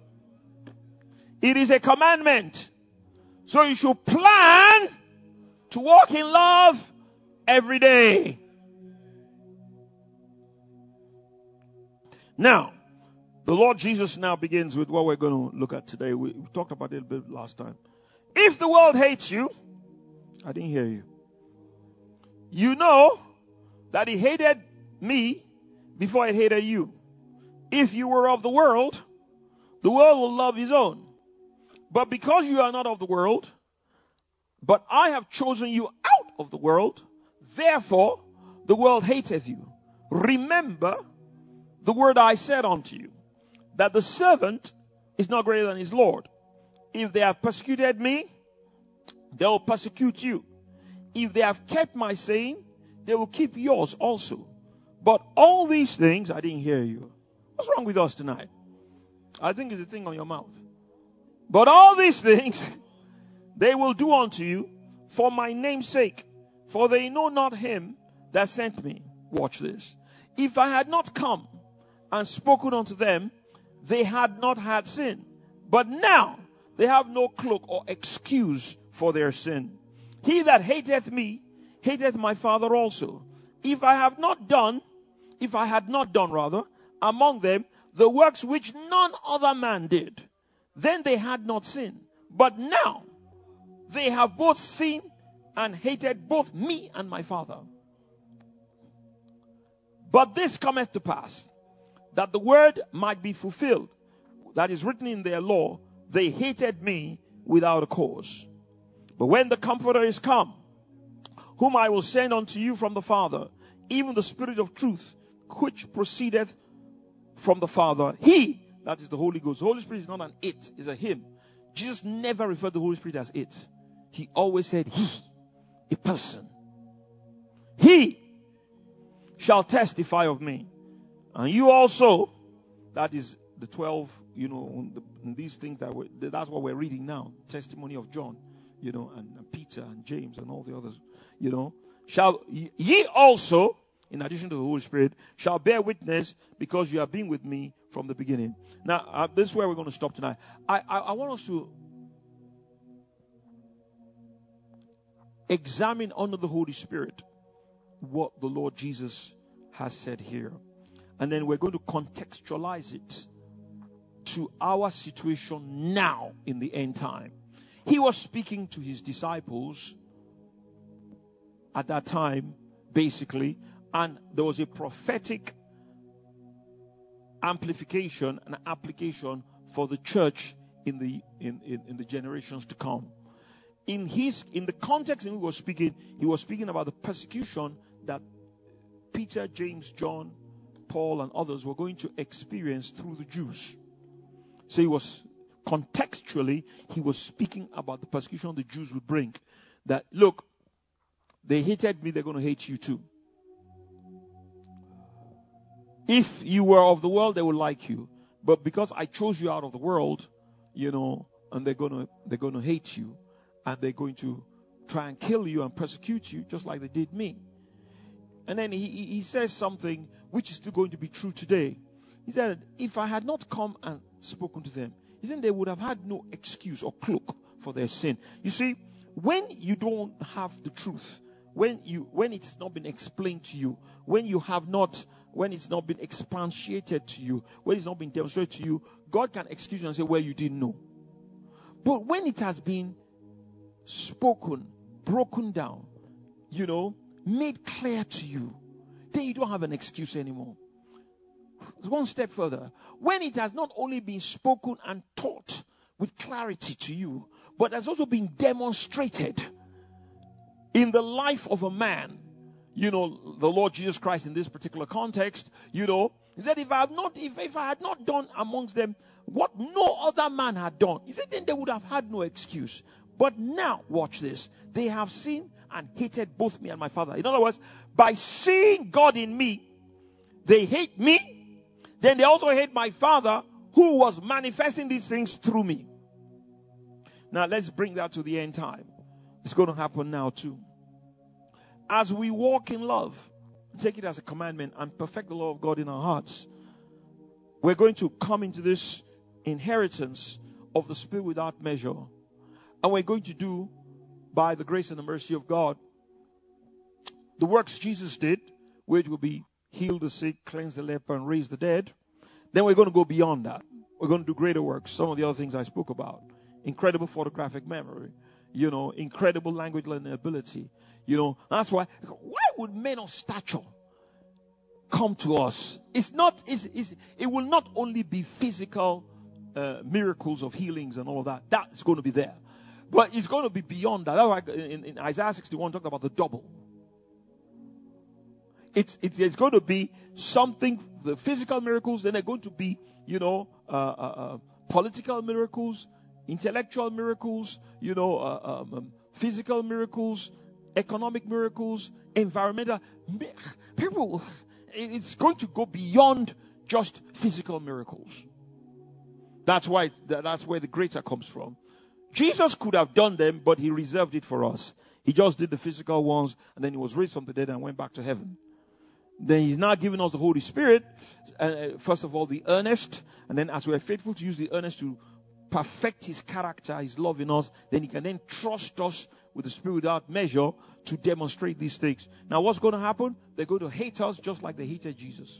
S2: It is a commandment. So you should plan to walk in love every day. Now, the Lord Jesus now begins with what we're going to look at today. We, we talked about it a bit last time. If the world hates you, I didn't hear you. You know that it hated me before it hated you. If you were of the world, the world will love his own. But because you are not of the world, but I have chosen you out of the world, therefore the world hateth you. Remember the word I said unto you, that the servant is not greater than his Lord. If they have persecuted me, they will persecute you. If they have kept my saying, they will keep yours also. But all these things, I didn't hear you. What's wrong with us tonight? I think it's a thing on your mouth. But all these things, they will do unto you for my name's sake, for they know not him that sent me. Watch this. If I had not come and spoken unto them, they had not had sin. But now they have no cloak or excuse for their sin. He that hateth me, hateth my Father also. If I have not done, if I had not done rather, among them the works which none other man did, then they had not sinned. But now they have both sinned and hated both me and my Father. But this cometh to pass, that the word might be fulfilled, that is written in their law, they hated me without a cause. But when the Comforter is come, whom I will send unto you from the Father, even the Spirit of truth, which proceedeth from the Father. He, that is the Holy Ghost. The Holy Spirit is not an it, it's a him. Jesus never referred to the Holy Spirit as it. He always said he, a person. He shall testify of me. And you also, that is the twelve, you know, the, these things that we, that's what we're reading now. Testimony of John, you know, and, and Peter and James and all the others, you know. Shall ye also, in addition to the Holy Spirit, shall bear witness, because you have been with me from the beginning. Now, uh, this is where we're going to stop tonight. I, I, I want us to examine under the Holy Spirit what the Lord Jesus has said here. And then we're going to contextualize it to our situation now in the end time. He was speaking to his disciples at that time, basically, and there was a prophetic amplification and application for the church in the in, in, in the generations to come. In his in the context in which he was speaking, he was speaking about the persecution that Peter, James, John, Paul, and others were going to experience through the Jews. So he was contextually, he was speaking about the persecution the Jews would bring. That, look, they hated me, they're going to hate you too. If you were of the world, they would like you. But because I chose you out of the world, you know, and they're going to they're going to hate you, and they're going to try and kill you and persecute you, just like they did me. And then he, he says something which is still going to be true today. He said, if I had not come and spoken to them, he said they would have had no excuse or cloak for their sin. You see, when you don't have the truth, when you when it's not been explained to you, when you have not, when it's not been expatiated to you, when it's not been demonstrated to you, God can excuse you and say, well, you didn't know. But when it has been spoken, broken down, you know, made clear to you, then you don't have an excuse anymore. One step further, when it has not only been spoken and taught with clarity to you, but has also been demonstrated in the life of a man, you know, the Lord Jesus Christ in this particular context, you know, he said, if I have not, if, if I had not done amongst them what no other man had done, he said, then they would have had no excuse. But now, watch this, they have seen and hated both me and my Father. In other words, by seeing God in me, they hate me, then they also hate my Father, who was manifesting these things through me. Now let's bring that to the end time. It's going to happen now too. As we walk in love, take it as a commandment, and perfect the law of God in our hearts, we're going to come into this inheritance of the Spirit without measure. And we're going to do, by the grace and the mercy of God, the works Jesus did, which will be heal the sick, cleanse the leper, and raise the dead. Then we're going to go beyond that. We're going to do greater works. Some of the other things I spoke about. Incredible photographic memory. You know, incredible language learning ability. You know, that's why, why would men of stature come to us? It's not, it's, it's, it will not only be physical uh, miracles of healings and all of that. That is going to be there. But it's going to be beyond that. That's why in, in Isaiah sixty-one, talked about the double. It's, it's, it's going to be something, the physical miracles, then they're going to be, you know, uh, uh, uh, political miracles, intellectual miracles, you know, uh, um, um, physical miracles, economic miracles, environmental. People, it's going to go beyond just physical miracles. That's why, that's where the greater comes from. Jesus could have done them, but he reserved it for us. He just did the physical ones, and then he was raised from the dead and went back to heaven. Then he's now giving us the Holy Spirit. Uh, first of all, the earnest, and then as we are faithful to use the earnest to perfect his character, his love in us, then he can then trust us with the Spirit without measure to demonstrate these things. Now what's going to happen? They're going to hate us just like they hated Jesus.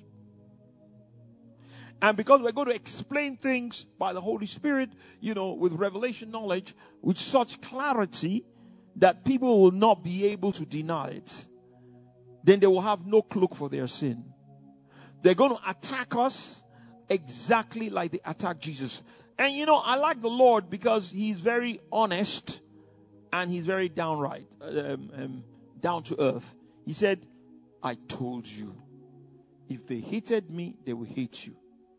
S2: And because we're going to explain things by the Holy Spirit, you know, with revelation knowledge, with such clarity that people will not be able to deny it, then they will have no cloak for their sin. They're going to attack us exactly like they attacked Jesus. And you know, I like the Lord because he's very honest and he's very downright, um, um, down to earth. He said, I told you, if they hated me, they will hate you.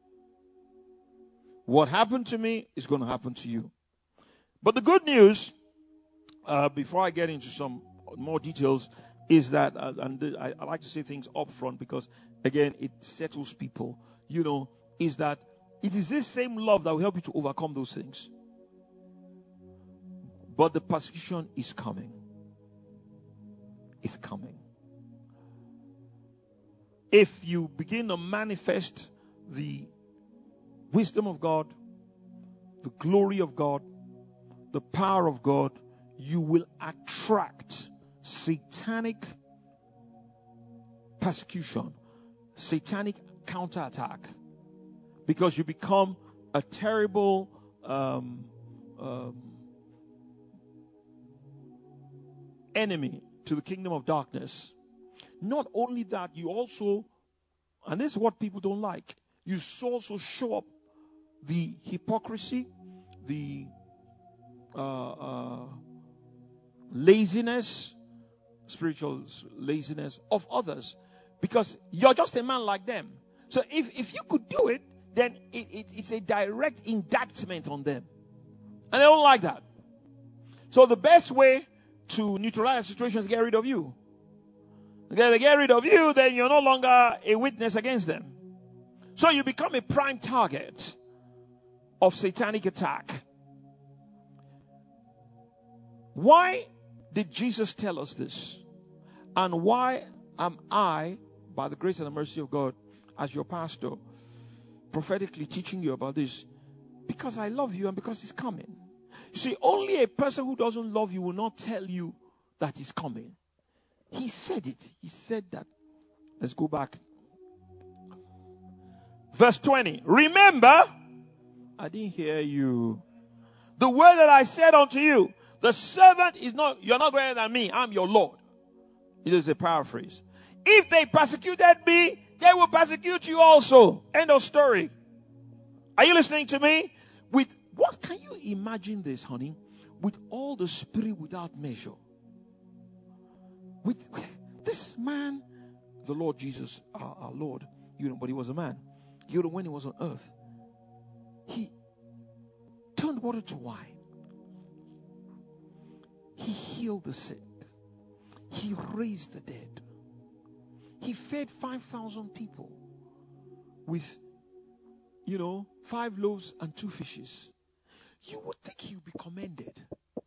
S2: What happened to me is going to happen to you. But the good news, uh, before I get into some more details, is that, uh, and th- I, I like to say things up front because, again, it settles people, you know, is that it is this same love that will help you to overcome those things. But the persecution is coming. It's coming. If you begin to manifest the wisdom of God, the glory of God, the power of God, you will attract satanic persecution, satanic counterattack, because you become a terrible um, um, enemy to the kingdom of darkness. Not only that, you also, and this is what people don't like, you also show up the hypocrisy, the uh, uh, laziness, spiritual laziness of others, because you're just a man like them. So if, if you could do it, then it, it, it's a direct indictment on them. And they don't like that. So the best way to neutralize the situation is get rid of you. Because they get rid of you, then you're no longer a witness against them. So you become a prime target of satanic attack. Why did Jesus tell us this? And why am I, by the grace and the mercy of God, as your pastor, prophetically teaching you about this? Because I love you and because it's coming. You see, only a person who doesn't love you will not tell you that it's coming. He said it. He said that. Let's go back. Verse twenty. Remember, I didn't hear you. The word that I said unto you, the servant is not, you're not greater than me. I'm your Lord. It is a paraphrase. If they persecuted me, they will persecute you also. End of story. Are you listening to me? With what can you imagine this, honey? With all the spirit without measure. With, with this man, the Lord Jesus, our, our Lord, you know, but he was a man. You know, when he was on earth, he turned water to wine. He healed the sick. He raised the dead. He fed five thousand people with, you know, five loaves and two fishes. You would think he would be commended.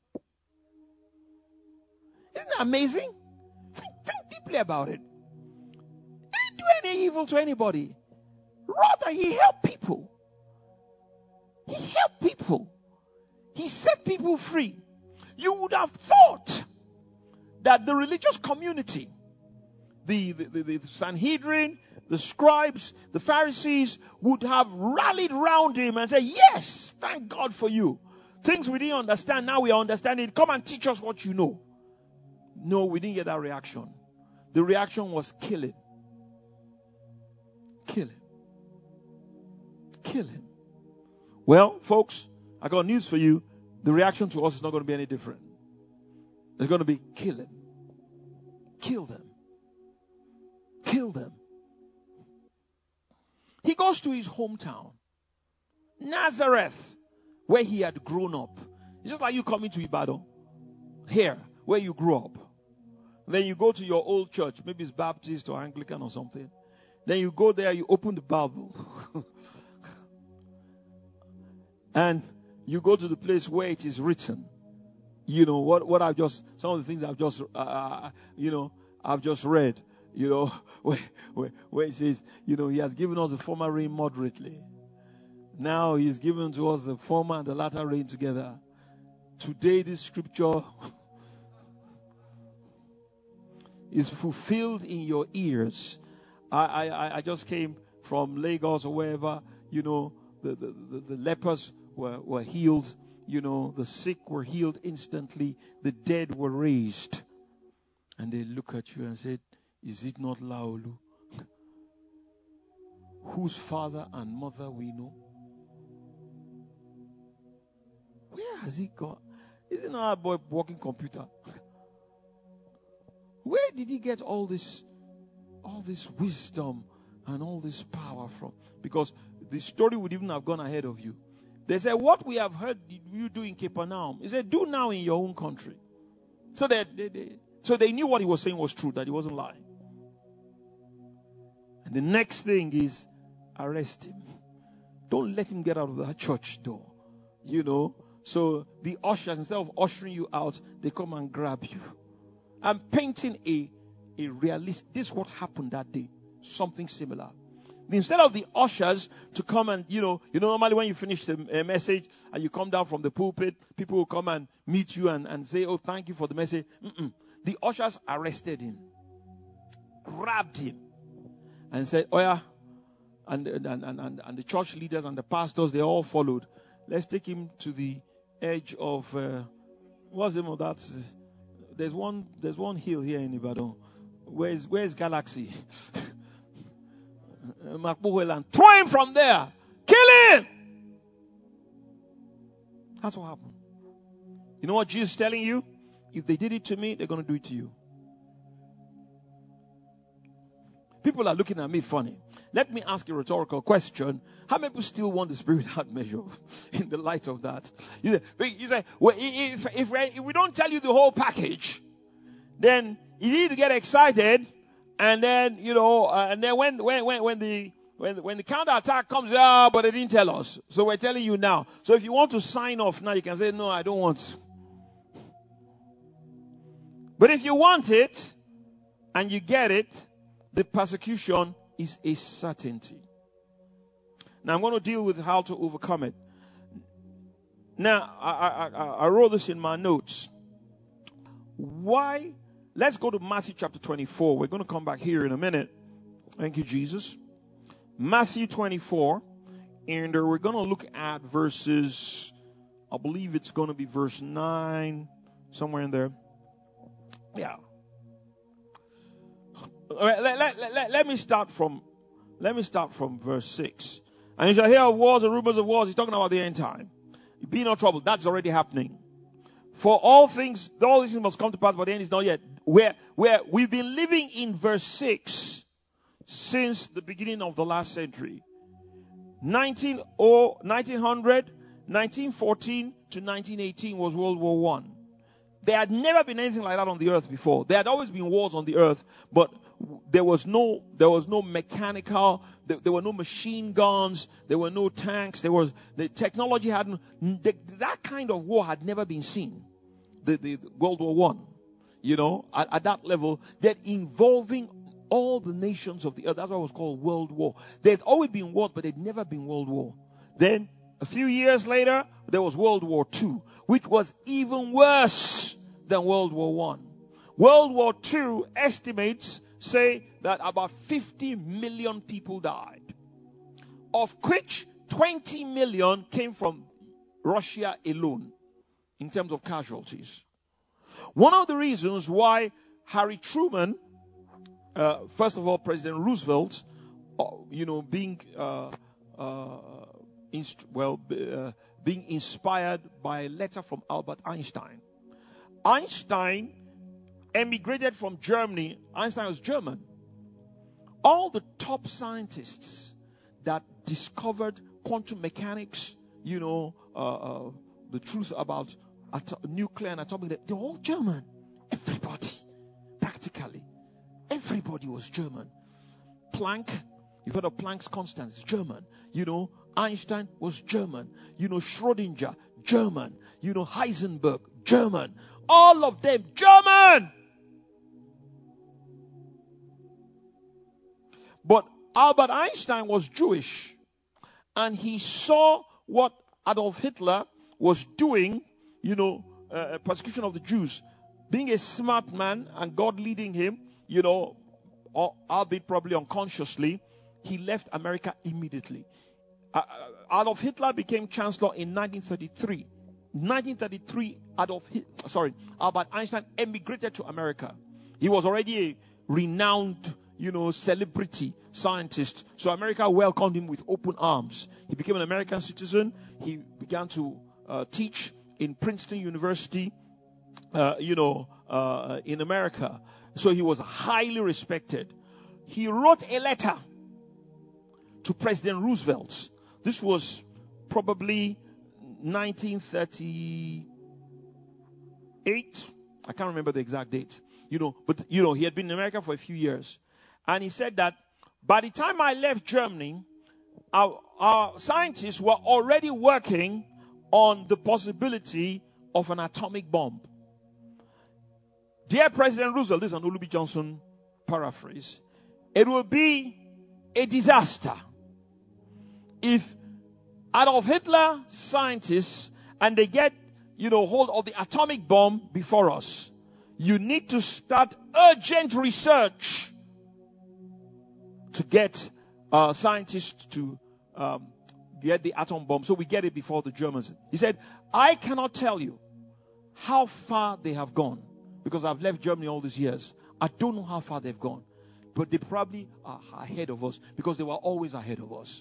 S2: Isn't that amazing? Think, think deeply about it. He didn't do any evil to anybody. Rather, he helped people. He helped people. He set people free. You would have thought that the religious community, the, the, the, the Sanhedrin, the scribes, the Pharisees would have rallied round him and said, yes, thank God for you. Things we didn't understand, now we are understanding. Come and teach us what you know. No, we didn't get that reaction. The reaction was kill him. Kill him. Kill him. Well, folks, I got news for you. The reaction to us is not going to be any different. It's going to be kill him. Kill them. Kill them. He goes to his hometown, Nazareth, where he had grown up. It's just like you coming to Ibadan, here, where you grew up. Then you go to your old church, maybe it's Baptist or Anglican or something. Then you go there, you open the Bible. And you go to the place where it is written. You know, what, what I've just, some of the things I've just, uh, you know, I've just read. You know, where, where, where it says, you know, he has given us the former rain moderately. Now he's given to us the former and the latter rain together. Today this scripture is fulfilled in your ears. I, I, I just came from Lagos or wherever, you know, the, the, the, the lepers were, were healed, you know, the sick were healed instantly, the dead were raised. And they look at you and said, is it not Laolu? Whose father and mother we know? Where has he gone? Isn't our boy working computer? Where did he get all this, all this wisdom and all this power from? Because the story would even have gone ahead of you. They said, what we have heard you do in Capernaum, he said, do now in your own country. So they, they, they, so they knew what he was saying was true, that he wasn't lying. And the next thing is, arrest him. Don't let him get out of that church door. You know, so the ushers, instead of ushering you out, they come and grab you. I'm painting a, a realist. This is what happened that day. Something similar. Instead of the ushers to come and, you know, you know, normally when you finish the message and you come down from the pulpit, people will come and meet you and, and say, oh, thank you for the message. Mm-mm. The ushers arrested him, grabbed him, and said, oh yeah, and, and, and, and, and the church leaders and the pastors, they all followed. Let's take him to the edge of, uh, what's the name of that? There's one, there's one hill here in Ibadan. Where's, where's Galaxy? And throw him from there. Kill him. That's what happened. You know what Jesus is telling you? If they did it to me, they're going to do it to you. People are looking at me funny. Let me ask you a rhetorical question. How many people still want the Spirit without measure in the light of that? You say, you say well, if, if, if we don't tell you the whole package, then you need to get excited. And then, you know, uh, and then when, when, when, when the, when, when the counterattack comes, ah, but they didn't tell us. So we're telling you now. So if you want to sign off now, you can say, no, I don't want. But if you want it and you get it, the persecution is a certainty. Now I'm going to deal with how to overcome it. Now, I, I, I, I wrote this in my notes. Why? Let's go to Matthew chapter twenty-four. We're going to come back here in a minute. Thank you, Jesus. Matthew twenty-four. And we're going to look at verses, I believe it's going to be verse nine, somewhere in there. Yeah. All right, let, let, let, let me start from, let me start from verse six. And you shall hear of wars and rumors of wars. He's talking about the end time. Be not troubled. That's already happening. For all things, all these things must come to pass, but the end is not yet. Where, where we've been living in verse six since the beginning of the last century. nineteen hundred, nineteen fourteen to nineteen eighteen was World War One. There had never been anything like that on the earth before. There had always been wars on the earth, but there was no, there was no mechanical, there, there were no machine guns, there were no tanks, there was, the technology hadn't, the, that kind of war had never been seen. The, the, the World War One, you know, at, at that level, that involving all the nations of the earth. That's why it was called World War. There'd always been wars, but there'd never been World War. Then, a few years later, there was World War Two, which was even worse than World War One. World War Two estimates say that about fifty million people died, of which twenty million came from Russia alone in terms of casualties. One of the reasons why Harry Truman, uh, first of all, President Roosevelt, uh, you know, being uh, uh, inst- well, uh, being inspired by a letter from Albert Einstein. Einstein emigrated from Germany. Einstein was German. All the top scientists that discovered quantum mechanics, you know, uh, uh, the truth about ato- nuclear and atomic, they're all German. Everybody, practically. Everybody was German. Planck, you've heard of Planck's constant, it's German. You know, Einstein was German. You know, Schrödinger, German. You know, Heisenberg, German. All of them, German! But Albert Einstein was Jewish. And he saw what Adolf Hitler was doing, you know, uh, persecution of the Jews. Being a smart man and God leading him, you know, or, albeit probably unconsciously, he left America immediately. Uh, Adolf Hitler became chancellor in nineteen thirty-three. nineteen thirty-three, Adolf Hitler, sorry, Albert Einstein emigrated to America. He was already a renowned, you know, celebrity scientist. So America welcomed him with open arms. He became an American citizen. He began to uh, teach in Princeton University, uh, you know, uh, in America. So he was highly respected. He wrote a letter to President Roosevelt. This was probably nineteen thirty-eight. I can't remember the exact date. You know, but you know, he had been in America for a few years. And he said that by the time I left Germany, our, our scientists were already working on the possibility of an atomic bomb. Dear President Roosevelt, this is an Olubi Johnson paraphrase. It will be a disaster if Adolf Hitler scientists and they get, you know, hold of the atomic bomb before us. You need to start urgent research to get uh, scientists to um, get the atom bomb, so we get it before the Germans. He said, I cannot tell you how far they have gone because I've left Germany all these years. I don't know how far they've gone, but they probably are ahead of us because they were always ahead of us.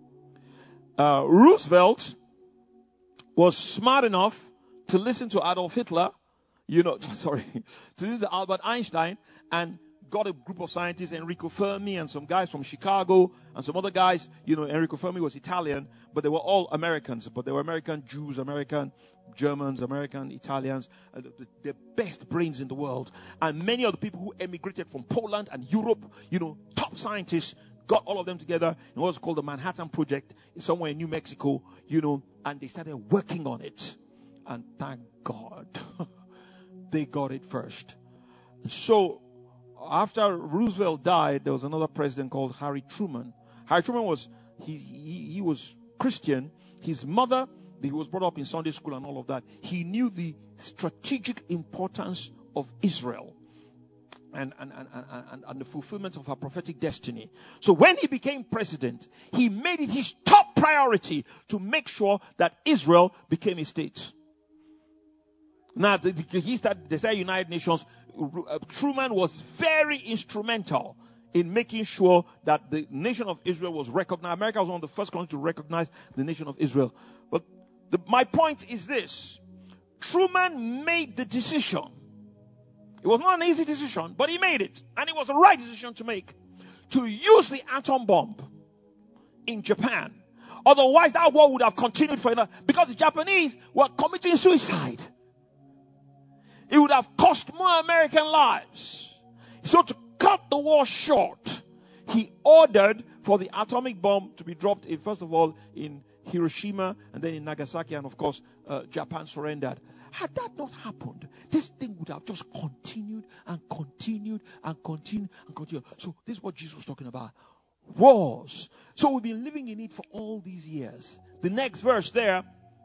S2: Uh, Roosevelt was smart enough to listen to Adolf Hitler, you know, sorry, to listen to Albert Einstein, and got a group of scientists, Enrico Fermi and some guys from Chicago and some other guys. You know, Enrico Fermi was Italian, but they were all Americans. But they were American Jews, American Germans, American Italians, uh, the, the best brains in the world. And many of the people who emigrated from Poland and Europe, you know, top scientists, got all of them together in what's called the Manhattan Project, somewhere in New Mexico, you know, and they started working on it. And thank God, they got it first. So, after Roosevelt died, there was another president called Harry Truman. Harry Truman was, he, he, he was Christian. His mother, he was brought up in Sunday school and all of that. He knew the strategic importance of Israel and, and, and, and, and the fulfillment of her prophetic destiny. So when he became president, he made it his top priority to make sure that Israel became a state. Now, the, he started, they say United Nations. Uh, Truman was very instrumental in making sure that the nation of Israel was recognized. America was one of the first countries to recognize the nation of Israel. But the, my point is this. Truman made the decision. It was not an easy decision, but he made it. And it was the right decision to make. To use the atom bomb in Japan. Otherwise, that war would have continued for another. Because the Japanese were committing suicide. It would have cost more American lives. So to cut the war short, he ordered for the atomic bomb to be dropped in, first of all, in Hiroshima and then in Nagasaki, and of course, uh, Japan surrendered. Had that not happened, this thing would have just continued and continued and continued and continued. So this is what Jesus was talking about. Wars. So we've been living in it for all these years. The next verse there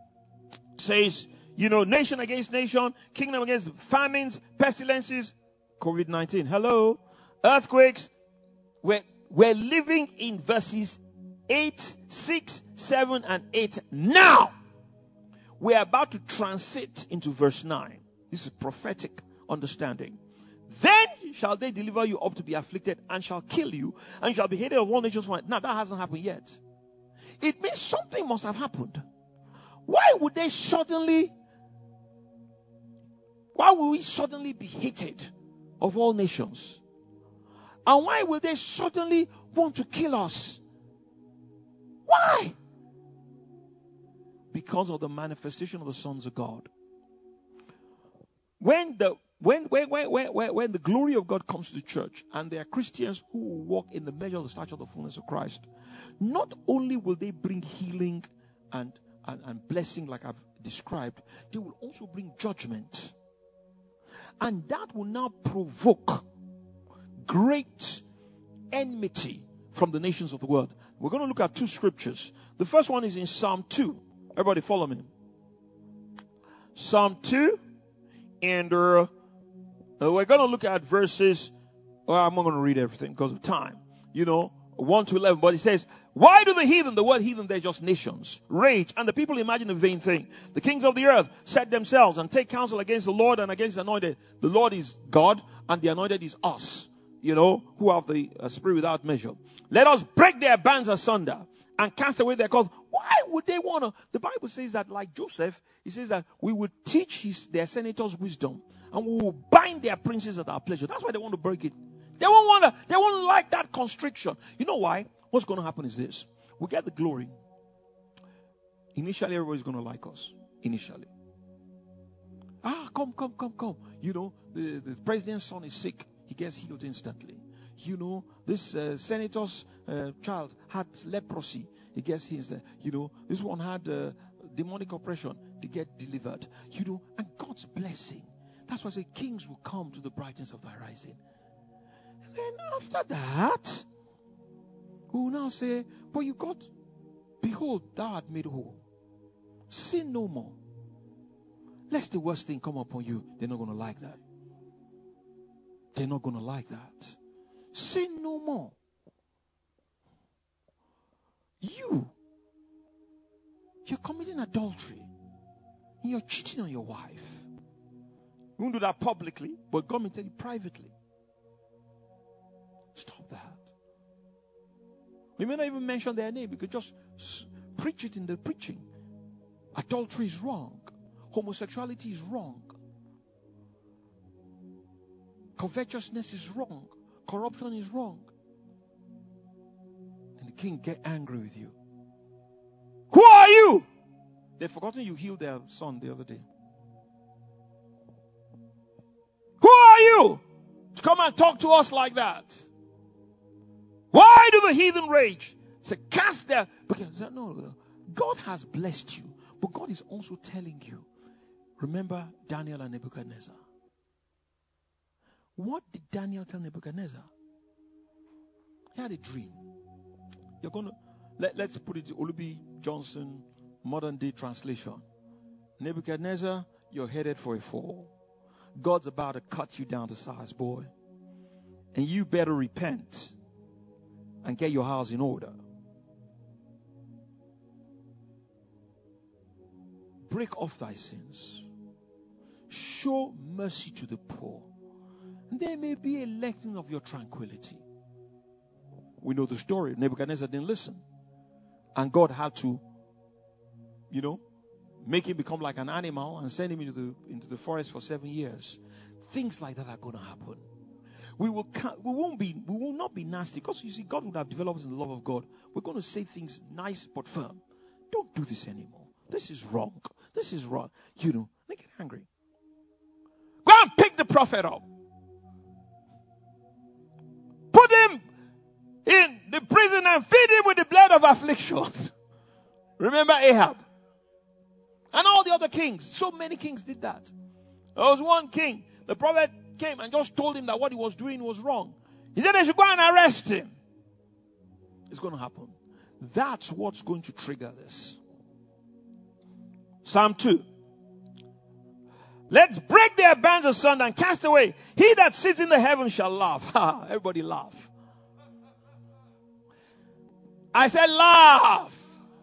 S2: says, you know, nation against nation, kingdom against famines, pestilences, covid nineteen. Hello. Earthquakes. We're, we're living in verses eight, six, seven, and eight now. We're about to transit into verse nine. This is prophetic understanding. Then shall they deliver you up to be afflicted and shall kill you and shall be hated of all nations. Now that hasn't happened yet. It means something must have happened. Why would they suddenly Why will we suddenly be hated of all nations? And why will they suddenly want to kill us? Why? Because of the manifestation of the sons of God. When the when when when when, when the glory of God comes to the church, and there are Christians who will walk in the measure of the stature of the fullness of Christ, not only will they bring healing and, and, and blessing like I've described, they will also bring judgment. And that will now provoke great enmity from the nations of the world. We're going to look at two scriptures. The first one is in Psalm two. Everybody follow me. Psalm two. And uh, we're going to look at verses. Well, I'm not going to read everything because of time. You know, one to eleven. But it says, why do the heathen, the word heathen, they're just nations, rage, and the people imagine a vain thing? The kings of the earth set themselves and take counsel against the Lord and against the anointed. The Lord is God, and the anointed is us, you know, who have the uh, spirit without measure. Let us break their bands asunder and cast away their cords. Why would they want to? The Bible says that, like Joseph, it says that we would teach his, their senators wisdom, and we will bind their princes at our pleasure. That's why they want to break it. They won't want to, they won't like that constriction. You know why? What's going to happen is this. We get the glory. Initially, everybody's going to like us. Initially. Ah, come, come, come, come. You know, the, the president's son is sick. He gets healed instantly. You know, this uh, senator's uh, child had leprosy. He gets healed. You know, this one had uh, demonic oppression. They get delivered. You know, and God's blessing. That's why I say kings will come to the brightness of thy rising. And then after that, we will now say, but you got, behold, thou art made whole. Sin no more. Lest the worst thing come upon you. They're not going to like that. They're not going to like that. Sin no more. You, you're committing adultery. And you're cheating on your wife. You won't do that publicly, but God will tell you privately. Stop that. We may not even mention their name. We could just preach it in the preaching. Adultery is wrong. Homosexuality is wrong. Covetousness is wrong. Corruption is wrong. And the king get angry with you. Who are you? They've forgotten you healed their son the other day. Who are you to come and talk to us like that? Why do the heathen rage? Say, cast their... Because, no, no, God has blessed you. But God is also telling you. Remember Daniel and Nebuchadnezzar. What did Daniel tell Nebuchadnezzar? He had a dream. You're going to... Let, let's put it in Olubi Johnson modern day translation. Nebuchadnezzar, you're headed for a fall. God's about to cut you down to size, boy. And you better repent and get your house in order. Break off thy sins. Show mercy to the poor. And there may be a lengthening of your tranquility. We know the story. Nebuchadnezzar didn't listen. And God had to, you know, make him become like an animal and send him into the into the forest for seven years. Things like that are going to happen. We will we won't be we will not be nasty, because you see, God would have developed us in the love of God. We're going to say things nice but firm. Don't do this anymore. This is wrong. This is wrong. You know, they get angry. Go and pick the prophet up. Put him in the prison and feed him with the blood of afflictions. Remember Ahab? And all the other kings. So many kings did that. There was one king. The prophet came and just told him that what he was doing was wrong. He said they should go and arrest him. It's going to happen. That's what's going to trigger this. Psalm two. Let's break their bands asunder and cast away. He that sits in the heavens shall laugh. Ha! Everybody laugh. I said laugh.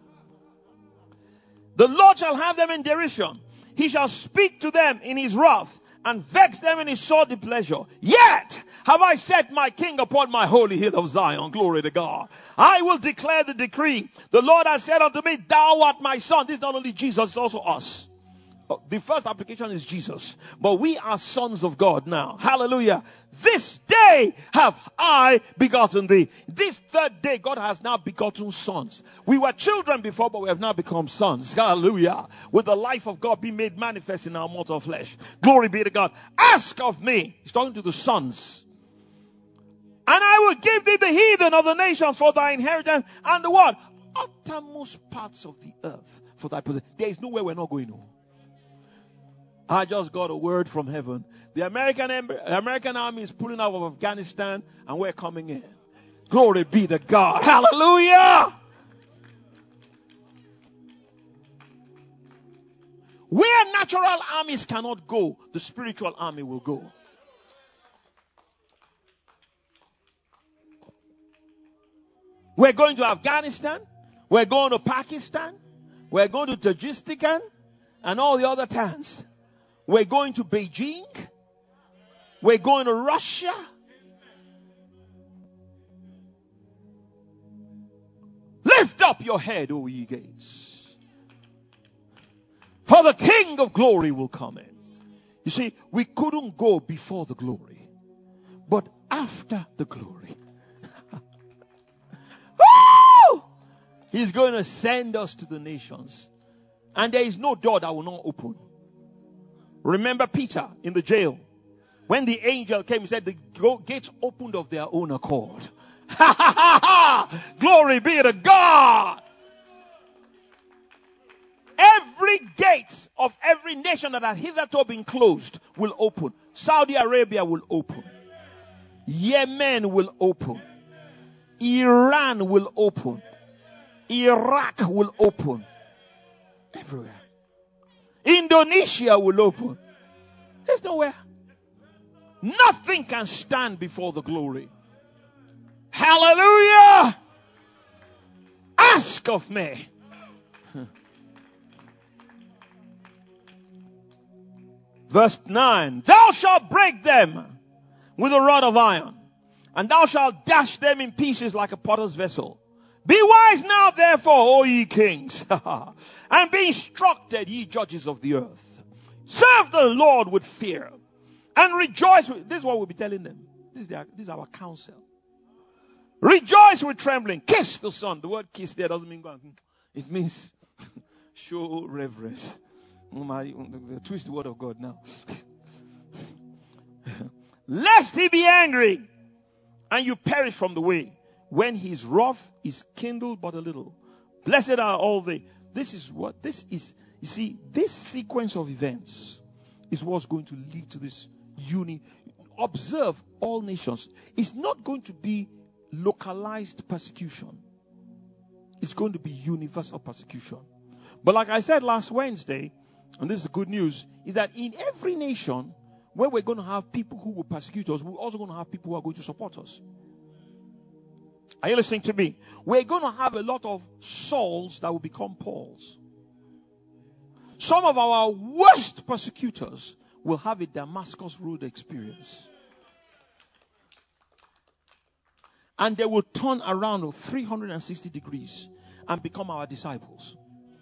S2: The Lord shall have them in derision. He shall speak to them in his wrath and vex them in his sore displeasure. Yet have I set my king upon my holy hill of Zion. Glory to God. I will declare the decree. The Lord has said unto me, thou art my son. This is not only Jesus, it's also us. The first application is Jesus. But we are sons of God now. Hallelujah. This day have I begotten thee. This third day, God has now begotten sons. We were children before, but we have now become sons. Hallelujah. With the life of God being made manifest in our mortal flesh. Glory be to God. Ask of me. He's talking to the sons. And I will give thee the heathen of the nations for thy inheritance, and the what? Uttermost parts of the earth for thy possession. There is nowhere we're not going to. I just got a word from heaven. The American American army is pulling out of Afghanistan, and we're coming in. Glory be to God. Hallelujah. Where natural armies cannot go, the spiritual army will go. We're going to Afghanistan. We're going to Pakistan. We're going to Tajikistan and all the other towns. We're going to Beijing. We're going to Russia. Lift up your head, O ye gates. For the King of glory will come in. You see, we couldn't go before the glory, but after the glory. Woo! He's going to send us to the nations. And there is no door that will not open. Remember Peter in the jail. When the angel came, he said the gates opened of their own accord. Ha ha ha ha! Glory be to God. Every gate of every nation that has hitherto been closed will open. Saudi Arabia will open. Yemen will open. Iran will open. Iraq will open. Everywhere. Indonesia will open. There's nowhere. Nothing can stand before the glory. Hallelujah! Ask of me. Verse nine. Thou shalt break them with a rod of iron, and thou shalt dash them in pieces like a potter's vessel. Be wise now, therefore, O ye kings, and be instructed, ye judges of the earth. Serve the Lord with fear, and rejoice with... This is what we'll be telling them. This is, their, this is our counsel. Rejoice with trembling. Kiss the Son. The word kiss there doesn't mean go on. It means show reverence. Oh my, twist the word of God now. Lest he be angry, and you perish from the way, when his wrath is kindled but a little. Blessed are all they. This is what, this is, you see, this sequence of events is what's going to lead to this uni. Observe all nations. It's not going to be localized persecution. It's going to be universal persecution. But like I said last Wednesday, and this is the good news, is that in every nation where we're going to have people who will persecute us, we're also going to have people who are going to support us. Are you listening to me? We're going to have a lot of Sauls that will become Pauls. Some of our worst persecutors will have a Damascus Road experience. And they will turn around three hundred sixty degrees and become our disciples.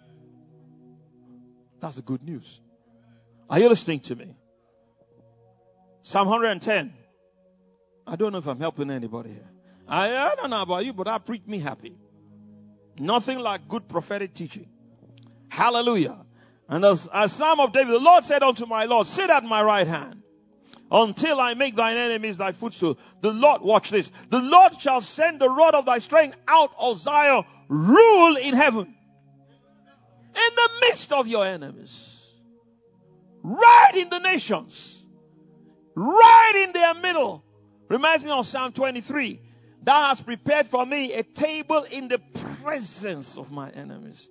S2: That's the good news. Are you listening to me? Psalm one hundred ten. I don't know if I'm helping anybody here. I, I don't know about you, but that preached me happy. Nothing like good prophetic teaching. Hallelujah. And as, as Psalm of David, the Lord said unto my Lord, sit at my right hand until I make thine enemies thy footstool. The Lord, watch this. The Lord shall send the rod of thy strength out of Zion, rule in heaven, in the midst of your enemies. Right in the nations. Right in their middle. Reminds me of Psalm twenty-three. Thou hast prepared for me a table in the presence of my enemies.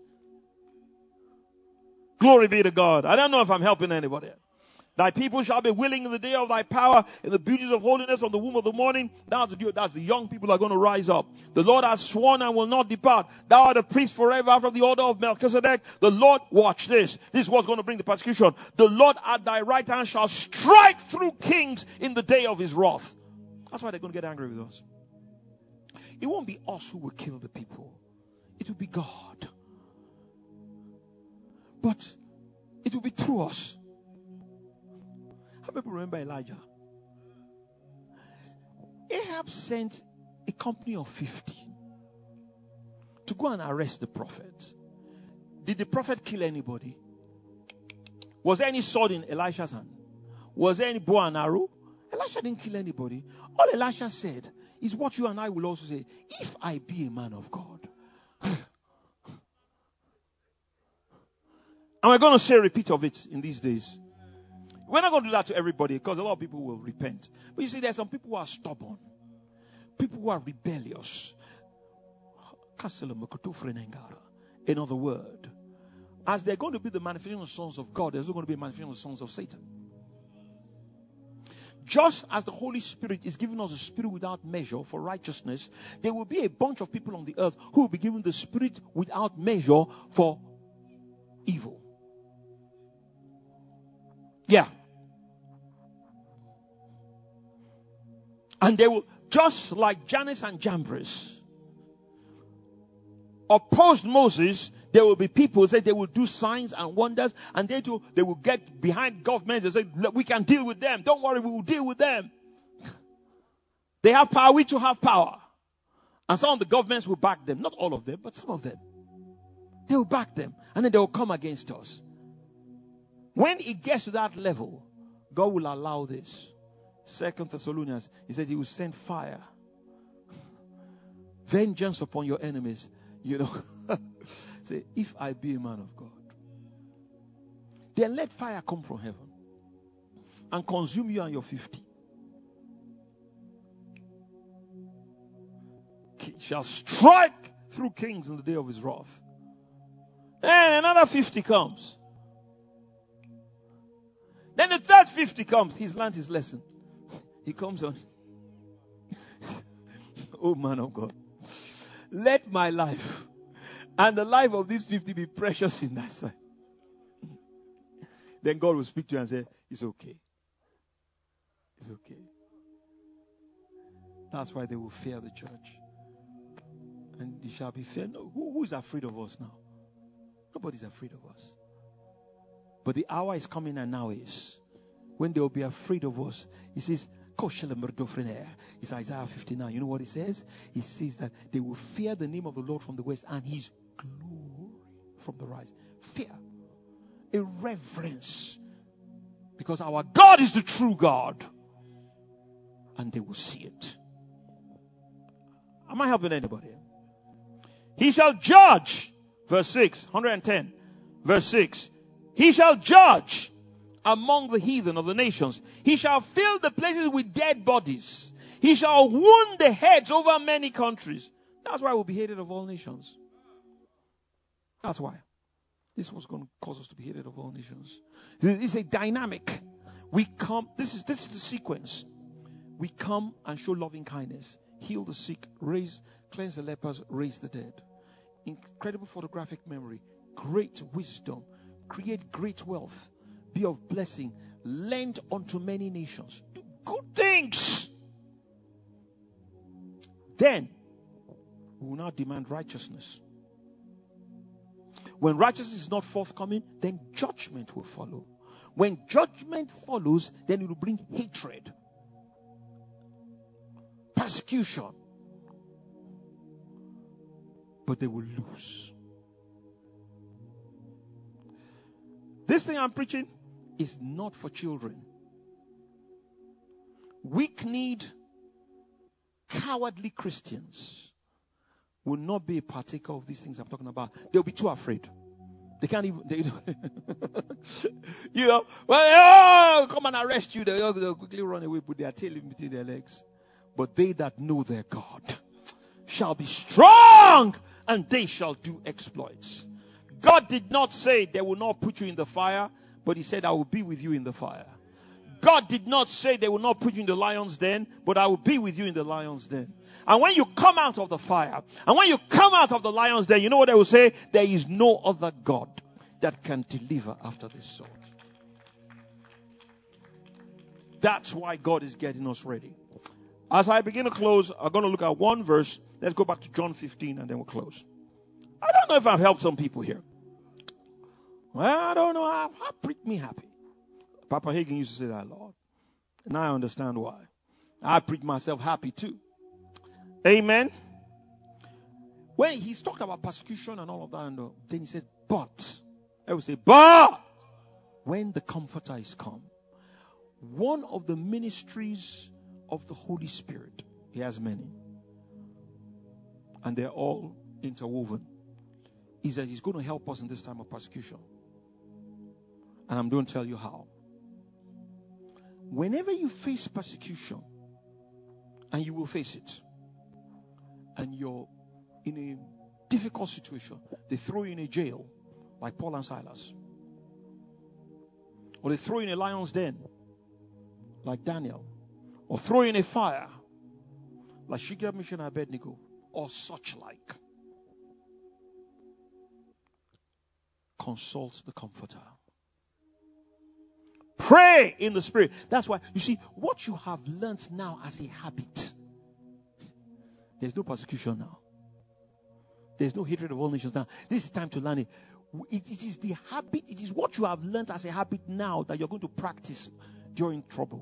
S2: Glory be to God. I don't know if I'm helping anybody. Thy people shall be willing in the day of thy power, in the beauties of holiness from the womb of the morning. That's the, that's the young people who are going to rise up. The Lord has sworn and will not depart. Thou art a priest forever after the order of Melchizedek. The Lord, watch this. This is what's going to bring the persecution. The Lord at thy right hand shall strike through kings in the day of his wrath. That's why they're going to get angry with us. It won't be us who will kill the people. It will be God. But it will be through us. How many people remember Elijah? Ahab sent a company of fifty to go and arrest the prophet. Did the prophet kill anybody? Was there any sword in Elisha's hand? Was there any bow and arrow? Elisha didn't kill anybody. All Elisha said is what you and I will also say. If I be a man of God. And we're going to say a repeat of it in these days. We're not going to do that to everybody because a lot of people will repent. But you see, there are some people who are stubborn. People who are rebellious. In other words, as they're going to be the manifestation of sons of God, there's also going to be a manifestation of sons of Satan. Just as the Holy Spirit is giving us a spirit without measure for righteousness, there will be a bunch of people on the earth who will be given the spirit without measure for evil. Yeah. And they will, just like Jannes and Jambres opposed Moses, there will be people who say they will do signs and wonders, and they too, they will get behind governments and say, we can deal with them. Don't worry, we will deal with them. They have power, we too have power. And some of the governments will back them. Not all of them, but some of them. They will back them. And then they will come against us. When it gets to that level, God will allow this. Second Thessalonians, he said he will send fire. Vengeance upon your enemies. You know. Say, if I be a man of God, then let fire come from heaven and consume you and your fifty. He shall strike through kings in the day of his wrath. And another fifty comes. Then the third fifty comes. He's learned his lesson. He comes on. Oh man of God. Let my life and the life of these fifty be precious in thy sight. Then God will speak to you and say, it's okay. It's okay. That's why they will fear the church. And they shall be feared. No, who, who is afraid of us now? Nobody's afraid of us. But the hour is coming, and now is when they will be afraid of us. He says, it's Isaiah fifty-nine. You know what it says? It says that they will fear the name of the Lord from the west and his glory from the rise. Fear. A reverence. Because our God is the true God. And they will see it. Am I helping anybody? He shall judge. Verse six, one hundred ten. Verse six. He shall judge among the heathen of the nations. He shall fill the places with dead bodies. He shall wound the heads over many countries. That's why we'll be hated of all nations. That's why. This was going to cause us to be hated of all nations. It's a dynamic. We come, this is this is the sequence. We come and show loving kindness, heal the sick, raise, cleanse the lepers, raise the dead. Incredible photographic memory, great wisdom, create great wealth, be of blessing, lend unto many nations, do good things. Then we will now demand righteousness. When righteousness is not forthcoming, then judgment will follow. When judgment follows, then it will bring hatred, persecution. But they will lose. This thing I'm preaching is not for children. Weak-kneed, cowardly Christians will not be a partaker of these things I'm talking about. They'll be too afraid. They can't even, they, you know, well, oh, come and arrest you. They'll, they'll quickly run away, put their tail in between their legs. But they that know their God shall be strong, and they shall do exploits. God did not say they will not put you in the fire, but he said, I will be with you in the fire. God did not say they will not put you in the lion's den, but I will be with you in the lion's den. And when you come out of the fire, and when you come out of the lion's den, you know what they will say? There is no other God that can deliver after this sort. That's why God is getting us ready. As I begin to close, I'm going to look at one verse. Let's go back to John fifteen and then we'll close. I don't know if I've helped some people here. Well, I don't know. How pretty me happy. Papa Hagin used to say that, Lord. And I understand why. I preach myself happy too. Amen. When he's talked about persecution and all of that, and then he said, but. I would say, but. When the Comforter is come. One of the ministries of the Holy Spirit. He has many. And they're all interwoven. Is that he's going to help us in this time of persecution. And I'm going to tell you how. Whenever you face persecution, and you will face it, and you're in a difficult situation, they throw you in a jail, like Paul and Silas. Or they throw you in a lion's den, like Daniel. Or throw you in a fire, like Shadrach, Meshach, and Abednego, or such like. Consult the Comforter. Pray in the Spirit. That's why, you see, what you have learned now as a habit, there's no persecution now. There's no hatred of all nations now. This is time to learn it. It, it is the habit, it is what you have learned as a habit now that you're going to practice during trouble.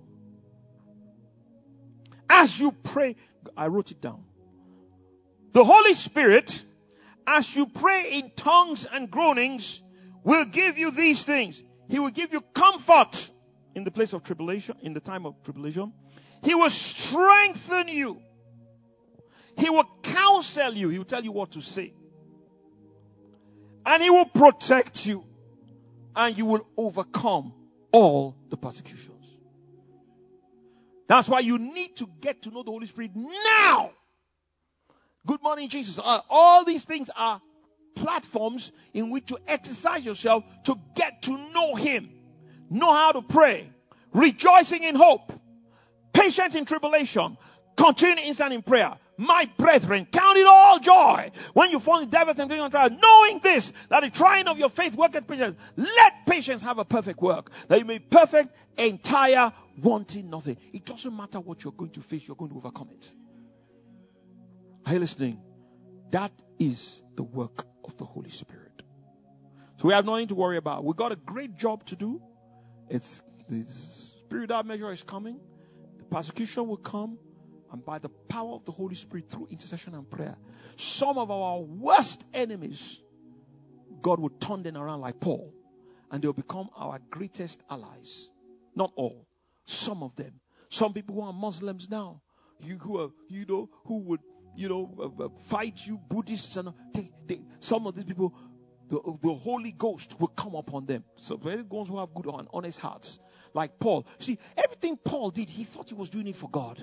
S2: As you pray, I wrote it down. The Holy Spirit as you pray in tongues and groanings, will give you these things. He will give you comfort in the place of tribulation, in the time of tribulation. He will strengthen you. He will counsel you. He will tell you what to say. And he will protect you. And you will overcome all the persecutions. That's why you need to get to know the Holy Spirit now. Good morning, Jesus. Uh, all these things are platforms in which to exercise yourself to get to know him. Know how to pray. Rejoicing in hope. Patience in tribulation. Continue instant in prayer. My brethren, count it all joy when you fall in diverse temptation and trial, knowing this, that the trying of your faith worketh patience. Let patience have a perfect work, that you may be perfect, entire, wanting nothing. It doesn't matter what you're going to face, you're going to overcome it. Are you listening? That is the work of the Holy Spirit. So we have nothing to worry about. We've got a great job to do. It's the spirit without measure is coming. The persecution will come. And by the power of the Holy Spirit through intercession and prayer, some of our worst enemies, God will turn them around like Paul. And they'll become our greatest allies. Not all. Some of them. Some people who are Muslims now. You who are, you know, who would, you know, uh, uh, fight you, Buddhists. and they, they, Some of these people, the, the Holy Ghost will come upon them. So very ones who have good and honest hearts. Like Paul. See, everything Paul did, he thought he was doing it for God.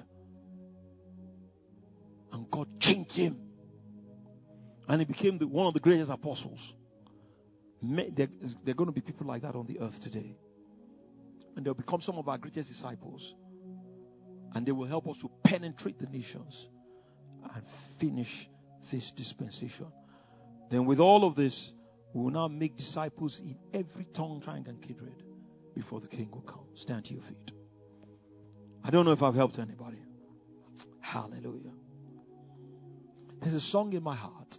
S2: And God changed him. And he became the, one of the greatest apostles. There, there are going to be people like that on the earth today. And they'll become some of our greatest disciples. And they will help us to penetrate the nations and finish this dispensation. Then with all of this, we will now make disciples in every tongue, tongue, and kindred before the King will come. Stand to your feet. I don't know if I've helped anybody. Hallelujah. There's a song in my heart.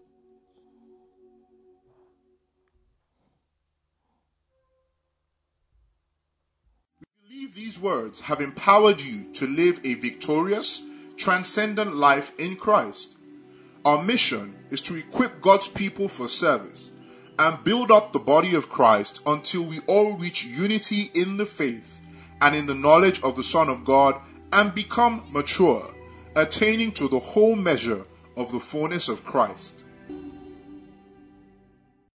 S1: We believe these words have empowered you to live a victorious, transcendent life in Christ. Our mission is to equip God's people for service and build up the body of Christ until we all reach unity in the faith and in the knowledge of the Son of God and become mature, attaining to the whole measure of the fullness of Christ.